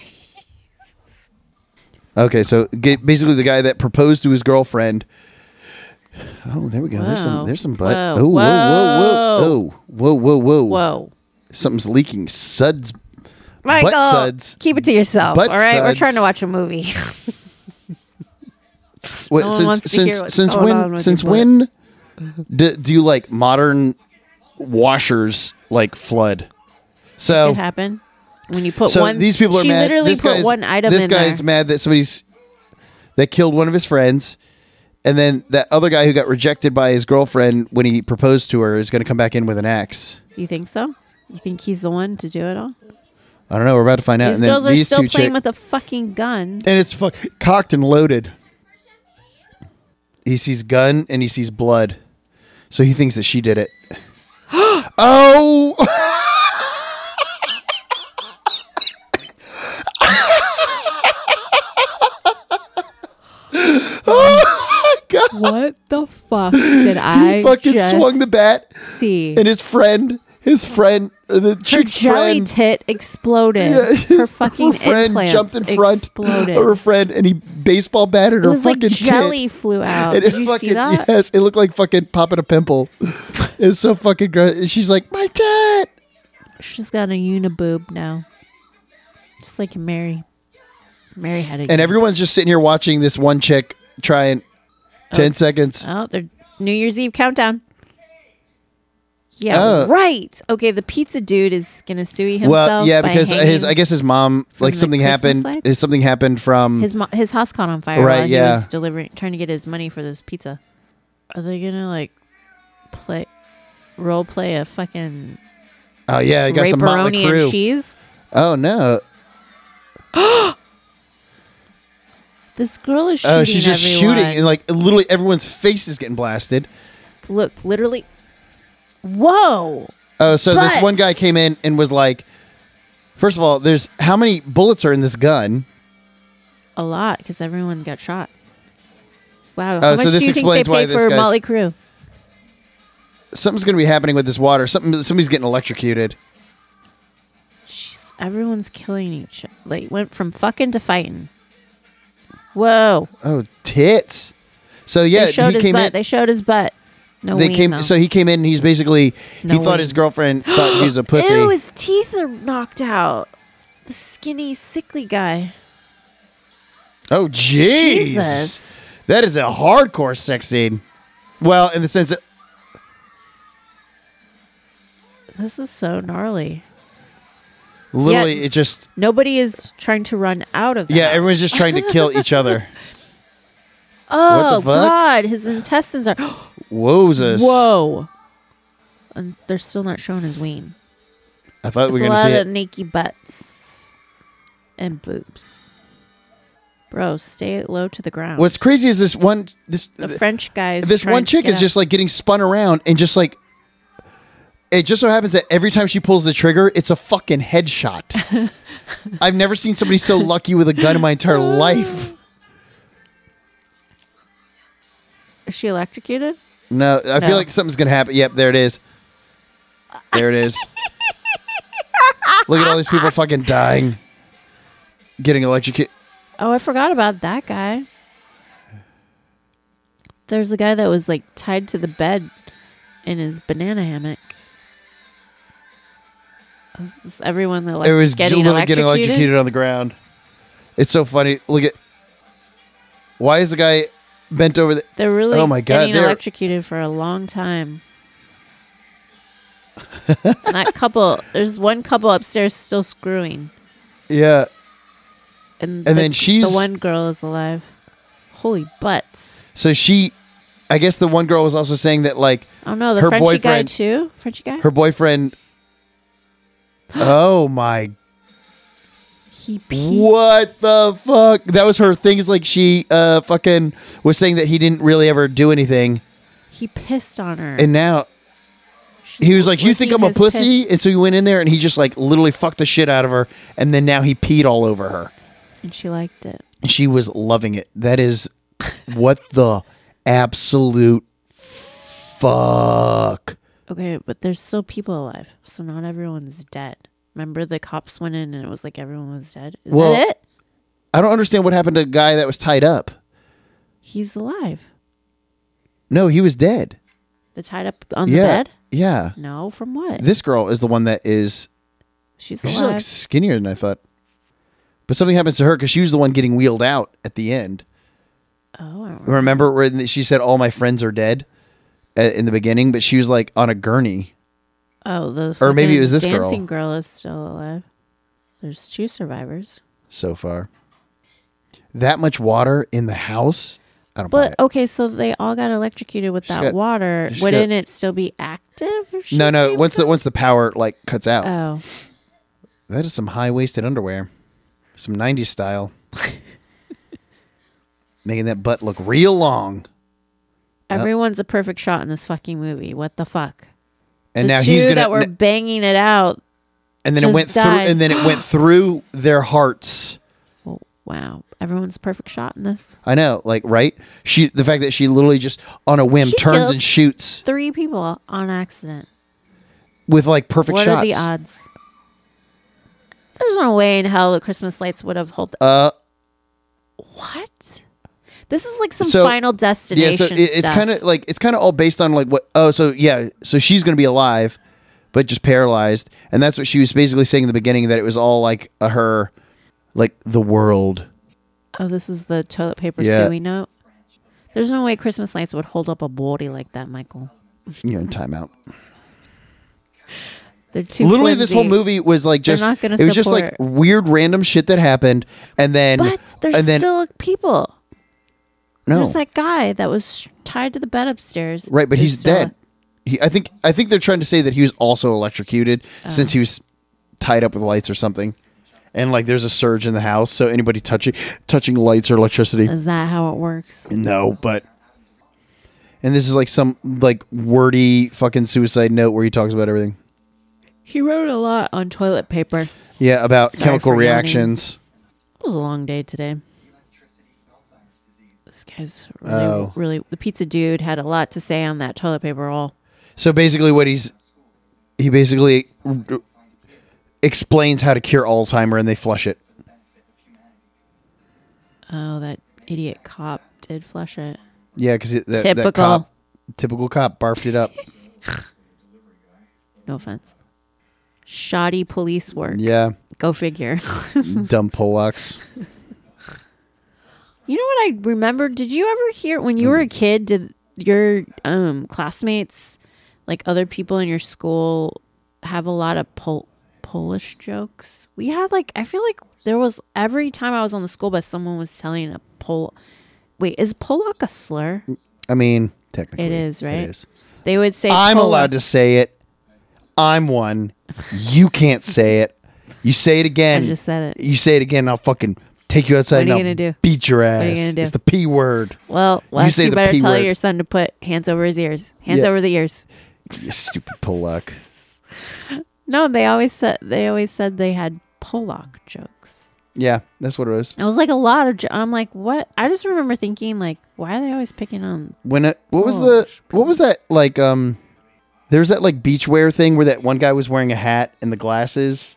Speaker 2: Okay, so ga- basically the guy that proposed to his girlfriend. Oh, there we go. There's some.
Speaker 1: Whoa.
Speaker 2: There's some butt.
Speaker 1: Whoa.
Speaker 2: Oh, whoa, whoa, whoa, oh, whoa, whoa, whoa,
Speaker 1: Whoa.
Speaker 2: Something's leaking. Suds.
Speaker 1: Michael,
Speaker 2: Butt suds.
Speaker 1: keep it to yourself.
Speaker 2: Butt
Speaker 1: all right, we're
Speaker 2: suds.
Speaker 1: trying to watch a movie.
Speaker 2: What,
Speaker 1: No one
Speaker 2: since
Speaker 1: wants to
Speaker 2: since
Speaker 1: hear what's
Speaker 2: since
Speaker 1: going on
Speaker 2: when
Speaker 1: with
Speaker 2: since
Speaker 1: your
Speaker 2: when do, do you like modern washers like flood? So
Speaker 1: It happened when you put
Speaker 2: so
Speaker 1: one.
Speaker 2: these people are
Speaker 1: she
Speaker 2: mad.
Speaker 1: literally
Speaker 2: This
Speaker 1: put
Speaker 2: guy's,
Speaker 1: one item
Speaker 2: this
Speaker 1: in
Speaker 2: guy's
Speaker 1: there.
Speaker 2: mad that somebody's that killed one of his friends, and then that other guy who got rejected by his girlfriend when he proposed to her is going to come back in with an axe.
Speaker 1: You think so? You think he's the one to do it all?
Speaker 2: I don't know. We're about to find out.
Speaker 1: These
Speaker 2: and then
Speaker 1: girls are
Speaker 2: these
Speaker 1: still
Speaker 2: two
Speaker 1: playing
Speaker 2: chick-
Speaker 1: with a fucking gun.
Speaker 2: and it's fuck cocked and loaded. He sees gun and he sees blood, so he thinks that she did it. Oh. Oh my God.
Speaker 1: What the fuck did I
Speaker 2: He fucking
Speaker 1: just
Speaker 2: swung the bat,
Speaker 1: see?
Speaker 2: and his friend, his friend, uh, the
Speaker 1: Her
Speaker 2: chick's
Speaker 1: jelly
Speaker 2: friend,
Speaker 1: tit exploded.
Speaker 2: Yeah.
Speaker 1: Her fucking
Speaker 2: her friend
Speaker 1: implants
Speaker 2: jumped in front
Speaker 1: exploded.
Speaker 2: of her friend, and he baseball batted
Speaker 1: It
Speaker 2: her
Speaker 1: was like
Speaker 2: fucking
Speaker 1: jelly
Speaker 2: tit.
Speaker 1: flew out.
Speaker 2: And
Speaker 1: Did
Speaker 2: it
Speaker 1: you
Speaker 2: fucking,
Speaker 1: see that?
Speaker 2: Yes, it looked like fucking popping a pimple. It was so fucking gross. And she's like, my tit.
Speaker 1: She's got a uniboob now, just like Mary. Mary had a.
Speaker 2: And everyone's just sitting here watching this one chick try and ten
Speaker 1: Oh.
Speaker 2: seconds.
Speaker 1: Oh, they're New Year's Eve countdown. Yeah,
Speaker 2: Oh.
Speaker 1: right. Okay, the pizza dude is gonna sue himself.
Speaker 2: Well, yeah,
Speaker 1: by
Speaker 2: because his
Speaker 1: hanging
Speaker 2: I guess his mom
Speaker 1: from
Speaker 2: like
Speaker 1: the
Speaker 2: something
Speaker 1: Christmas
Speaker 2: happened.
Speaker 1: lights?
Speaker 2: Is something happened from
Speaker 1: his mo- his house caught on fire
Speaker 2: Right,
Speaker 1: while
Speaker 2: yeah.
Speaker 1: he was delivering, trying to get his money for this pizza. Are they gonna like play role play a fucking
Speaker 2: Oh yeah, I got some Motley
Speaker 1: Raperoni and
Speaker 2: Crue.
Speaker 1: cheese?
Speaker 2: Oh no.
Speaker 1: This girl is shooting.
Speaker 2: Oh, she's just
Speaker 1: everyone.
Speaker 2: shooting, and like literally everyone's face is getting blasted.
Speaker 1: Look, literally. Whoa!
Speaker 2: Oh, so this
Speaker 1: Butts.
Speaker 2: one guy came in and was like, first of all, there's how many bullets are in this gun?
Speaker 1: A lot, because everyone got shot. Wow.
Speaker 2: Oh,
Speaker 1: How
Speaker 2: so
Speaker 1: much
Speaker 2: this
Speaker 1: do you think
Speaker 2: explains
Speaker 1: they
Speaker 2: why
Speaker 1: paid
Speaker 2: this
Speaker 1: for
Speaker 2: guy's-
Speaker 1: Motley Crue?
Speaker 2: Something's going to be happening with this water. Something, somebody's getting electrocuted.
Speaker 1: Jeez, everyone's killing each other. Like, went from fucking to fighting. Whoa.
Speaker 2: Oh, tits. So yeah,
Speaker 1: they showed
Speaker 2: he
Speaker 1: his
Speaker 2: came
Speaker 1: butt.
Speaker 2: in.
Speaker 1: They showed his butt. No
Speaker 2: They
Speaker 1: ween,
Speaker 2: came.
Speaker 1: though.
Speaker 2: So he came in. and He's basically.
Speaker 1: No
Speaker 2: he thought
Speaker 1: ween.
Speaker 2: his girlfriend thought he was a pussy.
Speaker 1: Ew, his teeth are knocked out. The skinny, sickly guy.
Speaker 2: Oh, jeez.
Speaker 1: Jesus.
Speaker 2: That is a hardcore sex scene. Well, in the sense that
Speaker 1: This is so gnarly.
Speaker 2: literally
Speaker 1: Yeah.
Speaker 2: it just.
Speaker 1: Nobody is trying to run out of. The
Speaker 2: Yeah,
Speaker 1: house.
Speaker 2: everyone's just trying to kill each other.
Speaker 1: Oh
Speaker 2: What the fuck?
Speaker 1: God, his intestines are.
Speaker 2: Wozes.
Speaker 1: Whoa. And they're still not showing his ween.
Speaker 2: I thought we
Speaker 1: There's
Speaker 2: were
Speaker 1: a
Speaker 2: going to
Speaker 1: lot
Speaker 2: see
Speaker 1: of
Speaker 2: it.
Speaker 1: naked butts and boobs. Bro, stay low to the ground.
Speaker 2: What's crazy is this one. This
Speaker 1: the French guy?
Speaker 2: this one chick is just like getting spun around and just like. It just so happens that every time she pulls the trigger, it's a fucking headshot. I've never seen somebody so lucky with a gun in my entire life.
Speaker 1: Is she electrocuted?
Speaker 2: No, I
Speaker 1: No.
Speaker 2: feel like something's gonna happen. Yep, there it is. There it is. Look at all these people fucking dying, getting electrocuted.
Speaker 1: Oh, I forgot about that guy. There's a guy that was like tied to the bed in his banana hammock. This is everyone that like
Speaker 2: It was
Speaker 1: getting
Speaker 2: literally
Speaker 1: electrocuted.
Speaker 2: getting electrocuted on the ground. It's so funny. Look at. Why is the guy bent over? The,
Speaker 1: They're really
Speaker 2: Oh my God,
Speaker 1: getting
Speaker 2: they're-
Speaker 1: electrocuted for a long time. And that couple, there's one couple upstairs still screwing,
Speaker 2: yeah.
Speaker 1: and,
Speaker 2: And
Speaker 1: the,
Speaker 2: then she's-
Speaker 1: the one girl is alive. Holy butts!
Speaker 2: So she, I guess the one girl was also saying that like
Speaker 1: Oh no, the
Speaker 2: Her
Speaker 1: Frenchy guy
Speaker 2: boyfriend-
Speaker 1: too. Frenchy guy.
Speaker 2: her boyfriend. Oh my!
Speaker 1: he peed.
Speaker 2: What the fuck? That was her thing. Is like she uh fucking was saying that he didn't really ever do anything,
Speaker 1: He pissed on her.
Speaker 2: and now
Speaker 1: She's
Speaker 2: he was like, "You think
Speaker 1: licking
Speaker 2: I'm a
Speaker 1: his
Speaker 2: pussy?"
Speaker 1: piss.
Speaker 2: And so he went in there and he just like literally fucked the shit out of her, and then now he peed all over her.
Speaker 1: And she liked it.
Speaker 2: And she was loving it. That is what the absolute fuck.
Speaker 1: Okay, but there's still people alive, so not everyone's dead. Remember the cops went in and it was like everyone was dead? Is
Speaker 2: Well,
Speaker 1: that it?
Speaker 2: I don't understand what happened to the guy that was tied up.
Speaker 1: He's alive.
Speaker 2: No, he was dead.
Speaker 1: The tied up on
Speaker 2: yeah.
Speaker 1: the bed?
Speaker 2: Yeah.
Speaker 1: No, from what?
Speaker 2: This girl is the one that is...
Speaker 1: She's
Speaker 2: She's
Speaker 1: alive.
Speaker 2: like skinnier than I thought. But something happens to her because she was the one getting wheeled out at the end.
Speaker 1: Oh, I don't remember.
Speaker 2: Remember when she said, all my friends are dead uh, in the beginning, but she was like on a gurney.
Speaker 1: Oh, the
Speaker 2: Or maybe it was this girl.
Speaker 1: dancing girl is still alive. There's two survivors.
Speaker 2: So far. That much water in the house? I don't buy
Speaker 1: But
Speaker 2: it.
Speaker 1: okay, so they all got electrocuted with
Speaker 2: She's
Speaker 1: that
Speaker 2: got-
Speaker 1: water.
Speaker 2: she's
Speaker 1: Wouldn't
Speaker 2: got-
Speaker 1: it still be active? if she
Speaker 2: No, no.
Speaker 1: came
Speaker 2: Once the
Speaker 1: from-
Speaker 2: once the power like cuts out.
Speaker 1: Oh,
Speaker 2: That is some high-waisted underwear. Some nineties style. Making that butt look real long.
Speaker 1: everyone's a perfect shot in this fucking movie. What the fuck?
Speaker 2: And
Speaker 1: the
Speaker 2: now
Speaker 1: two
Speaker 2: he's gonna
Speaker 1: that were
Speaker 2: n-
Speaker 1: banging it out.
Speaker 2: and then it
Speaker 1: just
Speaker 2: went through
Speaker 1: died.
Speaker 2: and then it went through their hearts.
Speaker 1: Well, wow, everyone's a perfect shot in this.
Speaker 2: I know, like, right? She the fact that she literally just on a whim
Speaker 1: She
Speaker 2: turns
Speaker 1: killed
Speaker 2: and shoots
Speaker 1: Three people on accident.
Speaker 2: with like perfect
Speaker 1: What
Speaker 2: shots.
Speaker 1: are the odds? There's no way in hell the Christmas lights would have held.
Speaker 2: Uh
Speaker 1: What? This is like some
Speaker 2: So-
Speaker 1: Final
Speaker 2: yeah,
Speaker 1: Destination
Speaker 2: so it, it's
Speaker 1: stuff.
Speaker 2: kind of like it's kind of all based on like what oh so yeah, so she's going to be alive but just paralyzed, and that's what she was basically saying in the beginning, that it was all like a, her like the world.
Speaker 1: Oh, this is the toilet paper
Speaker 2: Yeah.
Speaker 1: suey note. There's no way Christmas lights would hold up a body like that, Michael.
Speaker 2: You're in timeout.
Speaker 1: They're too
Speaker 2: Literally, this whole
Speaker 1: flimsy.
Speaker 2: movie was like
Speaker 1: They're
Speaker 2: just
Speaker 1: not gonna
Speaker 2: it was just like
Speaker 1: support-
Speaker 2: weird random shit that happened, and then
Speaker 1: But there's
Speaker 2: and then
Speaker 1: still people.
Speaker 2: no
Speaker 1: There's that guy that was tied to the bed upstairs.
Speaker 2: right, but
Speaker 1: There's
Speaker 2: he's
Speaker 1: still
Speaker 2: dead. He, I think I think they're trying to say that he was also electrocuted
Speaker 1: Oh.
Speaker 2: since he was tied up with lights or something, and like there's a surge in the house, so anybody touching touching lights or electricity.
Speaker 1: a- Is that how it works?
Speaker 2: No, but and this is like some like wordy fucking suicide note where he talks about everything.
Speaker 1: He wrote a lot on toilet paper.
Speaker 2: Yeah, about
Speaker 1: Sorry
Speaker 2: chemical
Speaker 1: for yawning.
Speaker 2: reactions.
Speaker 1: It was a long day today. This guy's really,
Speaker 2: Oh.
Speaker 1: really. The pizza dude had a lot to say on that toilet paper roll.
Speaker 2: So basically, what he's he basically r- r- explains how to cure Alzheimer, and they flush it.
Speaker 1: Oh, that idiot cop did flush it.
Speaker 2: Yeah, because that, that
Speaker 1: Typical.
Speaker 2: cop, typical cop, barfed it up.
Speaker 1: No offense. Shoddy police work.
Speaker 2: Yeah,
Speaker 1: Go figure.
Speaker 2: dumb Polacks.
Speaker 1: You know what I remember? Did you ever hear when you were a kid? Did your um, classmates, like other people in your school, have a lot of Pol- Polish jokes? We had like I feel like there was every time I was on the school bus, someone was telling a Pol. Wait, is Polak a slur?
Speaker 2: I mean, technically,
Speaker 1: It is, right?
Speaker 2: It is.
Speaker 1: They would say
Speaker 2: I'm
Speaker 1: Polak.
Speaker 2: allowed to say it. I'm one. You can't say it. You say it again.
Speaker 1: I just said it.
Speaker 2: You say it again, I'll fucking take you outside
Speaker 1: What are you
Speaker 2: and I'll
Speaker 1: gonna do?
Speaker 2: beat your ass.
Speaker 1: are you gonna do?
Speaker 2: It's the P word.
Speaker 1: Well, Wes,
Speaker 2: say
Speaker 1: you,
Speaker 2: the
Speaker 1: better
Speaker 2: P
Speaker 1: tell
Speaker 2: word.
Speaker 1: your son to put hands over his ears. Hands
Speaker 2: Yeah.
Speaker 1: over the ears.
Speaker 2: You stupid Polak.
Speaker 1: No, they always said they always said they had Polak jokes.
Speaker 2: Yeah, that's what it was.
Speaker 1: It was like a lot of. Jo- I'm like, what? I just remember thinking, like, why are they always picking on?
Speaker 2: When it, what was
Speaker 1: Oh,
Speaker 2: the what was that like um there's that like beachwear thing where that one guy was wearing a hat and the glasses.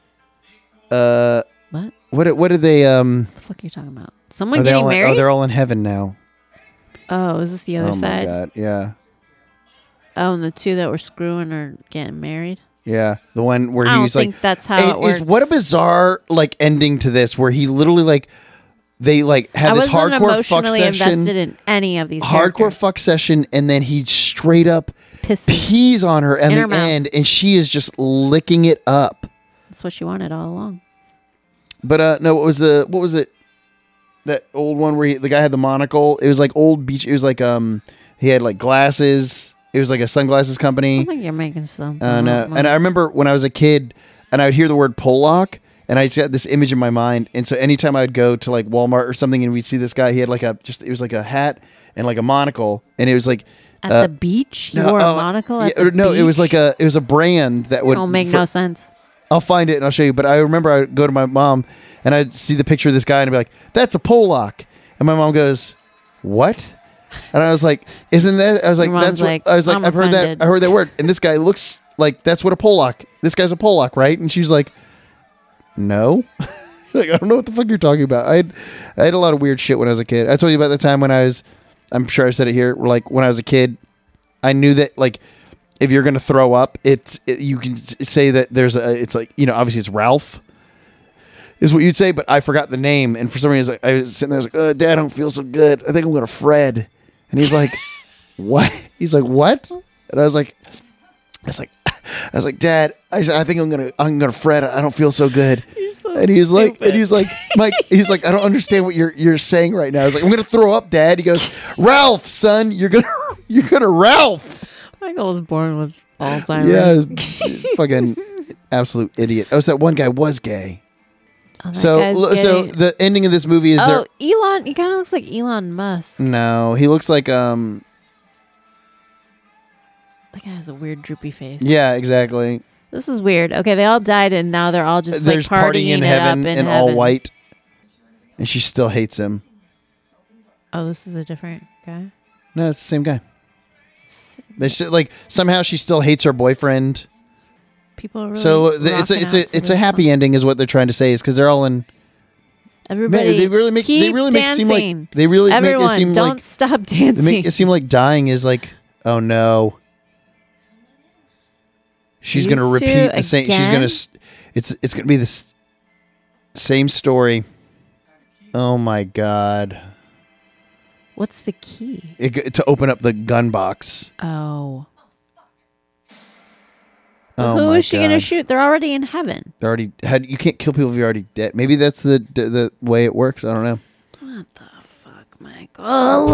Speaker 2: Uh
Speaker 1: What?
Speaker 2: what what did they um
Speaker 1: What the fuck are you talking about? Someone
Speaker 2: are they
Speaker 1: getting
Speaker 2: all in,
Speaker 1: married?
Speaker 2: oh, they're all in heaven now.
Speaker 1: Oh, is this the other
Speaker 2: oh
Speaker 1: side?
Speaker 2: my god. Yeah.
Speaker 1: Oh, and the two that were screwing are getting married.
Speaker 2: Yeah. The one where
Speaker 1: I
Speaker 2: he
Speaker 1: don't
Speaker 2: was like
Speaker 1: think that's how
Speaker 2: It
Speaker 1: it, works.
Speaker 2: is- what a bizarre like ending to this where he literally like they like had
Speaker 1: I
Speaker 2: this
Speaker 1: wasn't
Speaker 2: hardcore fuck
Speaker 1: emotionally
Speaker 2: session
Speaker 1: invested in any of these
Speaker 2: hardcore
Speaker 1: characters.
Speaker 2: fuck session and then he straight up
Speaker 1: Pisses.
Speaker 2: pees on her at
Speaker 1: In
Speaker 2: the
Speaker 1: her mouth.
Speaker 2: end and she is just licking it up.
Speaker 1: That's what she wanted all along.
Speaker 2: But uh no, what was the what was it? That old one where he, the guy had the monocle. It was like old beach. It was like um he had like glasses. It was like a sunglasses
Speaker 1: I
Speaker 2: company.
Speaker 1: think you're making something.
Speaker 2: And uh,
Speaker 1: up,
Speaker 2: and I remember when I was a kid and I would hear the word Polak and I just got this image in my mind. And so anytime I'd go to like Walmart or something and we'd see this guy, he had like a just it was like a hat and like a monocle and it was like
Speaker 1: at
Speaker 2: uh,
Speaker 1: the beach, you
Speaker 2: no,
Speaker 1: wore a
Speaker 2: uh,
Speaker 1: monocle.
Speaker 2: yeah,
Speaker 1: At the
Speaker 2: or no, it was
Speaker 1: beach?
Speaker 2: like a it was a brand that would
Speaker 1: Don't make
Speaker 2: for-
Speaker 1: no sense.
Speaker 2: I'll find it and I'll show you. But I remember I'd go to my mom and I'd see the picture of this guy and I'd be like, that's a Polak. And my mom goes, what? And I was like, isn't that? I was like,
Speaker 1: Your mom's
Speaker 2: that's what
Speaker 1: like,
Speaker 2: I was like.
Speaker 1: I'm
Speaker 2: I've heard
Speaker 1: offended.
Speaker 2: that. I heard that word. And this guy looks like that's what a Pollock. This guy's a Pollock, right? And she's like, no. Like, I don't know what the fuck you're talking about. I had, I had a lot of weird shit when I was a kid. I told you about the time when I was, I'm sure I said it here, like when I was a kid, I knew that like if you're going to throw up, it's, it, you can say that there's a, it's like, you know, obviously it's Ralph is what you'd say, but I forgot the name. And for some reason, I was sitting there, I was like, oh, Dad, I don't feel so good. I think I'm going to Fred. And he's like, what? He's like, what? And I was like, I was like, I was like, Dad, I, said, I think I'm gonna, I'm gonna Fred. I don't feel so good.
Speaker 1: You're so
Speaker 2: and he's like,
Speaker 1: stupid.
Speaker 2: and he's like, Mike, he's like, I don't understand what you're, you're saying right now. I was like, I'm gonna throw up, Dad. He goes, Ralph, son, you're gonna, you're gonna Ralph.
Speaker 1: Michael was born with Alzheimer's.
Speaker 2: Yeah, fucking absolute idiot. Oh, so that one guy was gay.
Speaker 1: Oh, that
Speaker 2: So,
Speaker 1: guy's
Speaker 2: l- so
Speaker 1: gay.
Speaker 2: the ending of this movie is
Speaker 1: oh,
Speaker 2: there.
Speaker 1: Elon. He kind of looks like Elon Musk.
Speaker 2: No, he looks like um.
Speaker 1: That guy has a weird droopy face.
Speaker 2: Yeah, exactly.
Speaker 1: This is weird. Okay, they all died, and now they're all just
Speaker 2: There's
Speaker 1: like
Speaker 2: partying
Speaker 1: partying
Speaker 2: in
Speaker 1: it
Speaker 2: heaven
Speaker 1: up in
Speaker 2: and
Speaker 1: heaven.
Speaker 2: all white, and she still hates him.
Speaker 1: Oh, this is a different guy.
Speaker 2: No, it's the same guy.
Speaker 1: S-
Speaker 2: They should, like somehow she still hates her boyfriend.
Speaker 1: People are really
Speaker 2: So the, it's a
Speaker 1: rocking
Speaker 2: it's
Speaker 1: out
Speaker 2: a
Speaker 1: to
Speaker 2: it's a
Speaker 1: this
Speaker 2: happy
Speaker 1: song.
Speaker 2: ending, is what they're trying to say, is because they're all in.
Speaker 1: Everybody,
Speaker 2: Man, they really make they
Speaker 1: keep
Speaker 2: really make it seem
Speaker 1: dancing.
Speaker 2: like they really
Speaker 1: Everyone,
Speaker 2: make it seem
Speaker 1: don't
Speaker 2: like
Speaker 1: stop
Speaker 2: they
Speaker 1: dancing.
Speaker 2: make it seem like dying is like, oh no. She's
Speaker 1: These
Speaker 2: gonna
Speaker 1: two
Speaker 2: repeat the same. She's
Speaker 1: again?
Speaker 2: gonna. s- It's it's gonna be the s- same story. Oh my god!
Speaker 1: What's the key?
Speaker 2: It, g- to open up the gun box.
Speaker 1: Oh,
Speaker 2: Oh
Speaker 1: who
Speaker 2: my
Speaker 1: is she gonna
Speaker 2: God.
Speaker 1: shoot? They're already in heaven.
Speaker 2: They're already had. You can't kill people if you're already dead. Maybe that's the the, the way it works. I don't know.
Speaker 1: What the fuck, Michael?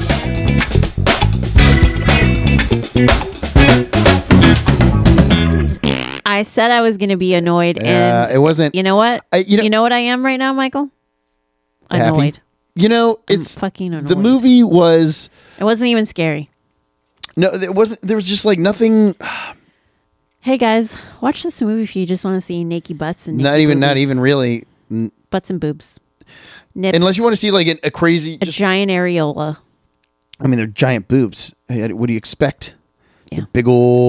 Speaker 1: I said I was going to be annoyed,
Speaker 2: Uh,
Speaker 1: and
Speaker 2: it wasn't.
Speaker 1: you know what?
Speaker 2: I, you know.
Speaker 1: You know what I am right now, Michael?
Speaker 2: Happy?
Speaker 1: Annoyed.
Speaker 2: You know.
Speaker 1: I'm
Speaker 2: It's
Speaker 1: fucking annoyed.
Speaker 2: the movie was
Speaker 1: It wasn't even scary.
Speaker 2: no. It wasn't. There was just like nothing.
Speaker 1: Hey guys, watch this movie if you just want to see naked butts and
Speaker 2: Not
Speaker 1: naked
Speaker 2: even. Not
Speaker 1: boobies.
Speaker 2: even really. n-
Speaker 1: butts and boobs. Nips.
Speaker 2: Unless you want to see like an, a crazy.
Speaker 1: a
Speaker 2: Just,
Speaker 1: giant areola.
Speaker 2: I mean, they're giant boobs. Hey, what do you expect?
Speaker 1: Yeah.
Speaker 2: Big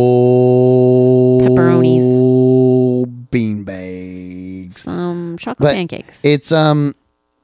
Speaker 2: old
Speaker 1: Pepperonis.
Speaker 2: bean bags.
Speaker 1: Some chocolate
Speaker 2: But
Speaker 1: pancakes.
Speaker 2: It's um,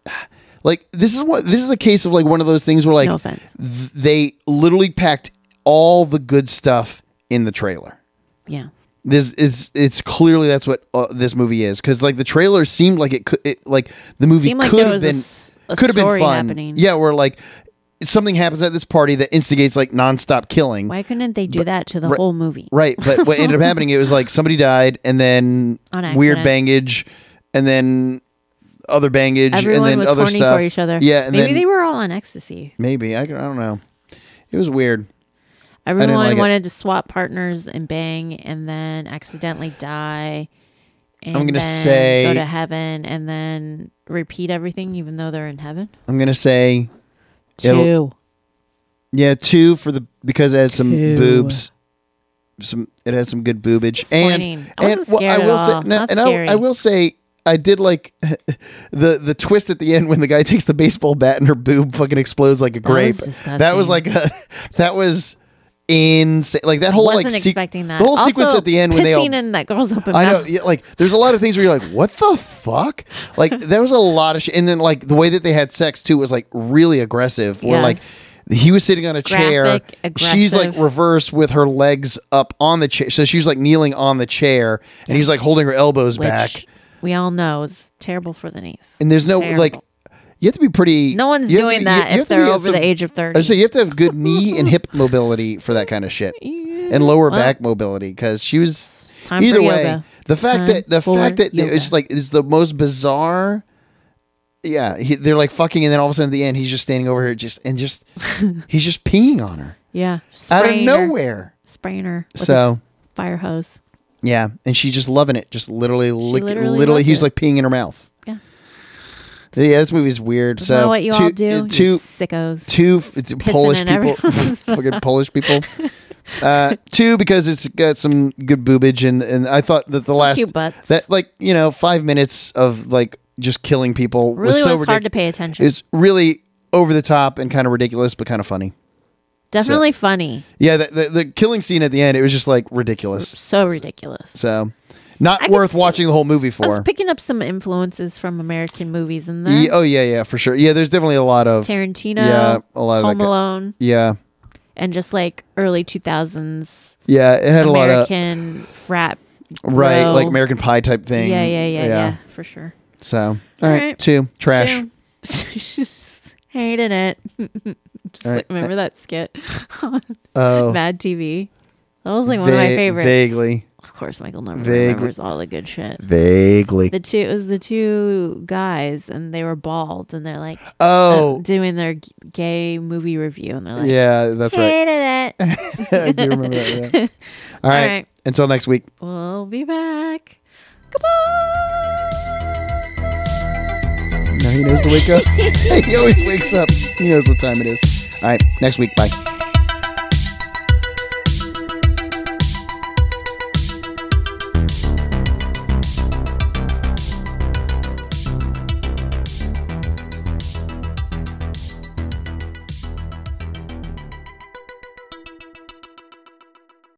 Speaker 2: like this is what this is a case of like one of those things where like
Speaker 1: no offense.
Speaker 2: th- they literally packed all the good stuff in the trailer.
Speaker 1: Yeah.
Speaker 2: This is it's clearly that's what uh, this movie is, because like the trailer seemed like it could it, like the movie
Speaker 1: Seemed like
Speaker 2: could
Speaker 1: there
Speaker 2: have
Speaker 1: was a
Speaker 2: been
Speaker 1: s- a
Speaker 2: could have been
Speaker 1: story
Speaker 2: fun.
Speaker 1: happening.
Speaker 2: Yeah, where like something happens at this party that instigates like nonstop killing.
Speaker 1: Why couldn't they do that to the
Speaker 2: right-
Speaker 1: whole movie?
Speaker 2: Right, but what ended up happening, it was like somebody died, and then
Speaker 1: On
Speaker 2: weird
Speaker 1: accident.
Speaker 2: bangage, and then other bangage,
Speaker 1: Everyone
Speaker 2: and then
Speaker 1: was
Speaker 2: other
Speaker 1: horny
Speaker 2: stuff
Speaker 1: for each other.
Speaker 2: Yeah, and
Speaker 1: Maybe
Speaker 2: then
Speaker 1: they were all on ecstasy.
Speaker 2: maybe I, I don't know. It was weird.
Speaker 1: Everyone
Speaker 2: like it.
Speaker 1: wanted to swap partners and bang, and then accidentally die. And
Speaker 2: I'm gonna
Speaker 1: then
Speaker 2: say-
Speaker 1: go to heaven, and then repeat everything, even though they're in heaven.
Speaker 2: I'm gonna say It'll-
Speaker 1: Two.
Speaker 2: yeah, two for the because it had some
Speaker 1: Two.
Speaker 2: boobs. Some it has some good boobage, and
Speaker 1: disappointing. I wasn't
Speaker 2: and well,
Speaker 1: scared
Speaker 2: I
Speaker 1: at
Speaker 2: will say,
Speaker 1: all.
Speaker 2: no,
Speaker 1: Not
Speaker 2: and
Speaker 1: scary.
Speaker 2: I, I will say, I did like the the twist at the end when the guy takes the baseball bat and her boob fucking explodes like a
Speaker 1: That was
Speaker 2: grape.
Speaker 1: disgusting.
Speaker 2: That was like a, that was insane. Like that whole
Speaker 1: Wasn't
Speaker 2: like se-
Speaker 1: expecting that.
Speaker 2: the whole
Speaker 1: Also,
Speaker 2: sequence at the end when they all.
Speaker 1: pissing in that girl's open
Speaker 2: I know,
Speaker 1: mouth.
Speaker 2: yeah, like there's a lot of things where you're like, what the fuck? Like there was a lot of shit, and then like the way that they had sex too was like really aggressive. Where like
Speaker 1: Yes.
Speaker 2: he was sitting on a chair,
Speaker 1: Graphic,
Speaker 2: she's like
Speaker 1: aggressive.
Speaker 2: reverse with her legs up on the chair, so she's like kneeling on the chair, and he's like holding her elbows
Speaker 1: Which
Speaker 2: back.
Speaker 1: we all know is terrible for the knees.
Speaker 2: And there's no
Speaker 1: Terrible.
Speaker 2: like, you have to be pretty.
Speaker 1: No one's
Speaker 2: you have to
Speaker 1: doing
Speaker 2: be-
Speaker 1: that
Speaker 2: you- you have
Speaker 1: if
Speaker 2: to
Speaker 1: they're
Speaker 2: be at
Speaker 1: over
Speaker 2: some-
Speaker 1: the age of
Speaker 2: I
Speaker 1: thirty.
Speaker 2: would say you have to have good knee and hip mobility for that kind of shit, and lower
Speaker 1: Well,
Speaker 2: back mobility, because she was
Speaker 1: time
Speaker 2: either
Speaker 1: for
Speaker 2: way.
Speaker 1: yoga.
Speaker 2: The fact
Speaker 1: Time
Speaker 2: that the
Speaker 1: for
Speaker 2: fact that
Speaker 1: yoga.
Speaker 2: it's like is the most bizarre. Yeah, he, they're like fucking, and then all of a sudden at the end, he's just standing over her, just and just he's just peeing on her
Speaker 1: Yeah.
Speaker 2: out of
Speaker 1: Spraying her-
Speaker 2: nowhere.
Speaker 1: Spraying her with
Speaker 2: So-
Speaker 1: his fire hose.
Speaker 2: Yeah, and she's just loving it, just literally, lick,
Speaker 1: literally
Speaker 2: literally,
Speaker 1: loved
Speaker 2: he's
Speaker 1: it.
Speaker 2: like peeing in her mouth.
Speaker 1: Yeah.
Speaker 2: Yeah, this movie's weird.
Speaker 1: Isn't
Speaker 2: so
Speaker 1: that what you
Speaker 2: two,
Speaker 1: all do?
Speaker 2: uh,
Speaker 1: You
Speaker 2: Two,
Speaker 1: sickos.
Speaker 2: two, it's Polish
Speaker 1: in
Speaker 2: people,
Speaker 1: everyone's
Speaker 2: fucking Polish people. Uh, two, because it's got some good boobage, and and I thought that the
Speaker 1: Some
Speaker 2: last
Speaker 1: cute butts.
Speaker 2: that like you know five minutes of like just killing people
Speaker 1: really
Speaker 2: was so
Speaker 1: was hard to
Speaker 2: ridiculous.
Speaker 1: pay attention.
Speaker 2: It's really over the top and kind of ridiculous, but kind of funny.
Speaker 1: Definitely so, funny.
Speaker 2: Yeah, the, the the killing scene at the end, it was just like ridiculous.
Speaker 1: So ridiculous.
Speaker 2: So, not
Speaker 1: I
Speaker 2: worth
Speaker 1: s-
Speaker 2: watching the whole movie for.
Speaker 1: I was picking up some influences from American movies in there.
Speaker 2: Yeah, oh yeah, yeah, for sure. Yeah, there's definitely a lot of
Speaker 1: Tarantino.
Speaker 2: Yeah, a lot
Speaker 1: Home
Speaker 2: of that.
Speaker 1: Alone.
Speaker 2: Yeah.
Speaker 1: And just like early two thousands.
Speaker 2: Yeah, it had
Speaker 1: American
Speaker 2: a lot
Speaker 1: of frat.
Speaker 2: Right,
Speaker 1: bro.
Speaker 2: like American Pie type thing.
Speaker 1: Yeah, yeah, yeah, yeah, yeah, for sure.
Speaker 2: So, all,
Speaker 1: All
Speaker 2: right,
Speaker 1: right.
Speaker 2: two trash.
Speaker 1: Two. Hated it. Just
Speaker 2: All right.
Speaker 1: like remember that skit on
Speaker 2: Oh,
Speaker 1: Mad T V? That was like one of my
Speaker 2: Va-
Speaker 1: favorites.
Speaker 2: Vaguely,
Speaker 1: Of course, Michael never
Speaker 2: Vaguely.
Speaker 1: remembers all the good shit.
Speaker 2: vaguely.
Speaker 1: The two it was the two guys, and they were bald, and they're like
Speaker 2: Oh,
Speaker 1: uh, doing their g- gay movie review, and they're like,
Speaker 2: yeah, that's right.
Speaker 1: hated it.
Speaker 2: I do remember that. Yeah. All right.
Speaker 1: All right.
Speaker 2: Until next week.
Speaker 1: We'll be back. Goodbye.
Speaker 2: Now he knows to wake up. He always wakes up. He knows what time it is. All right. Next week. Bye.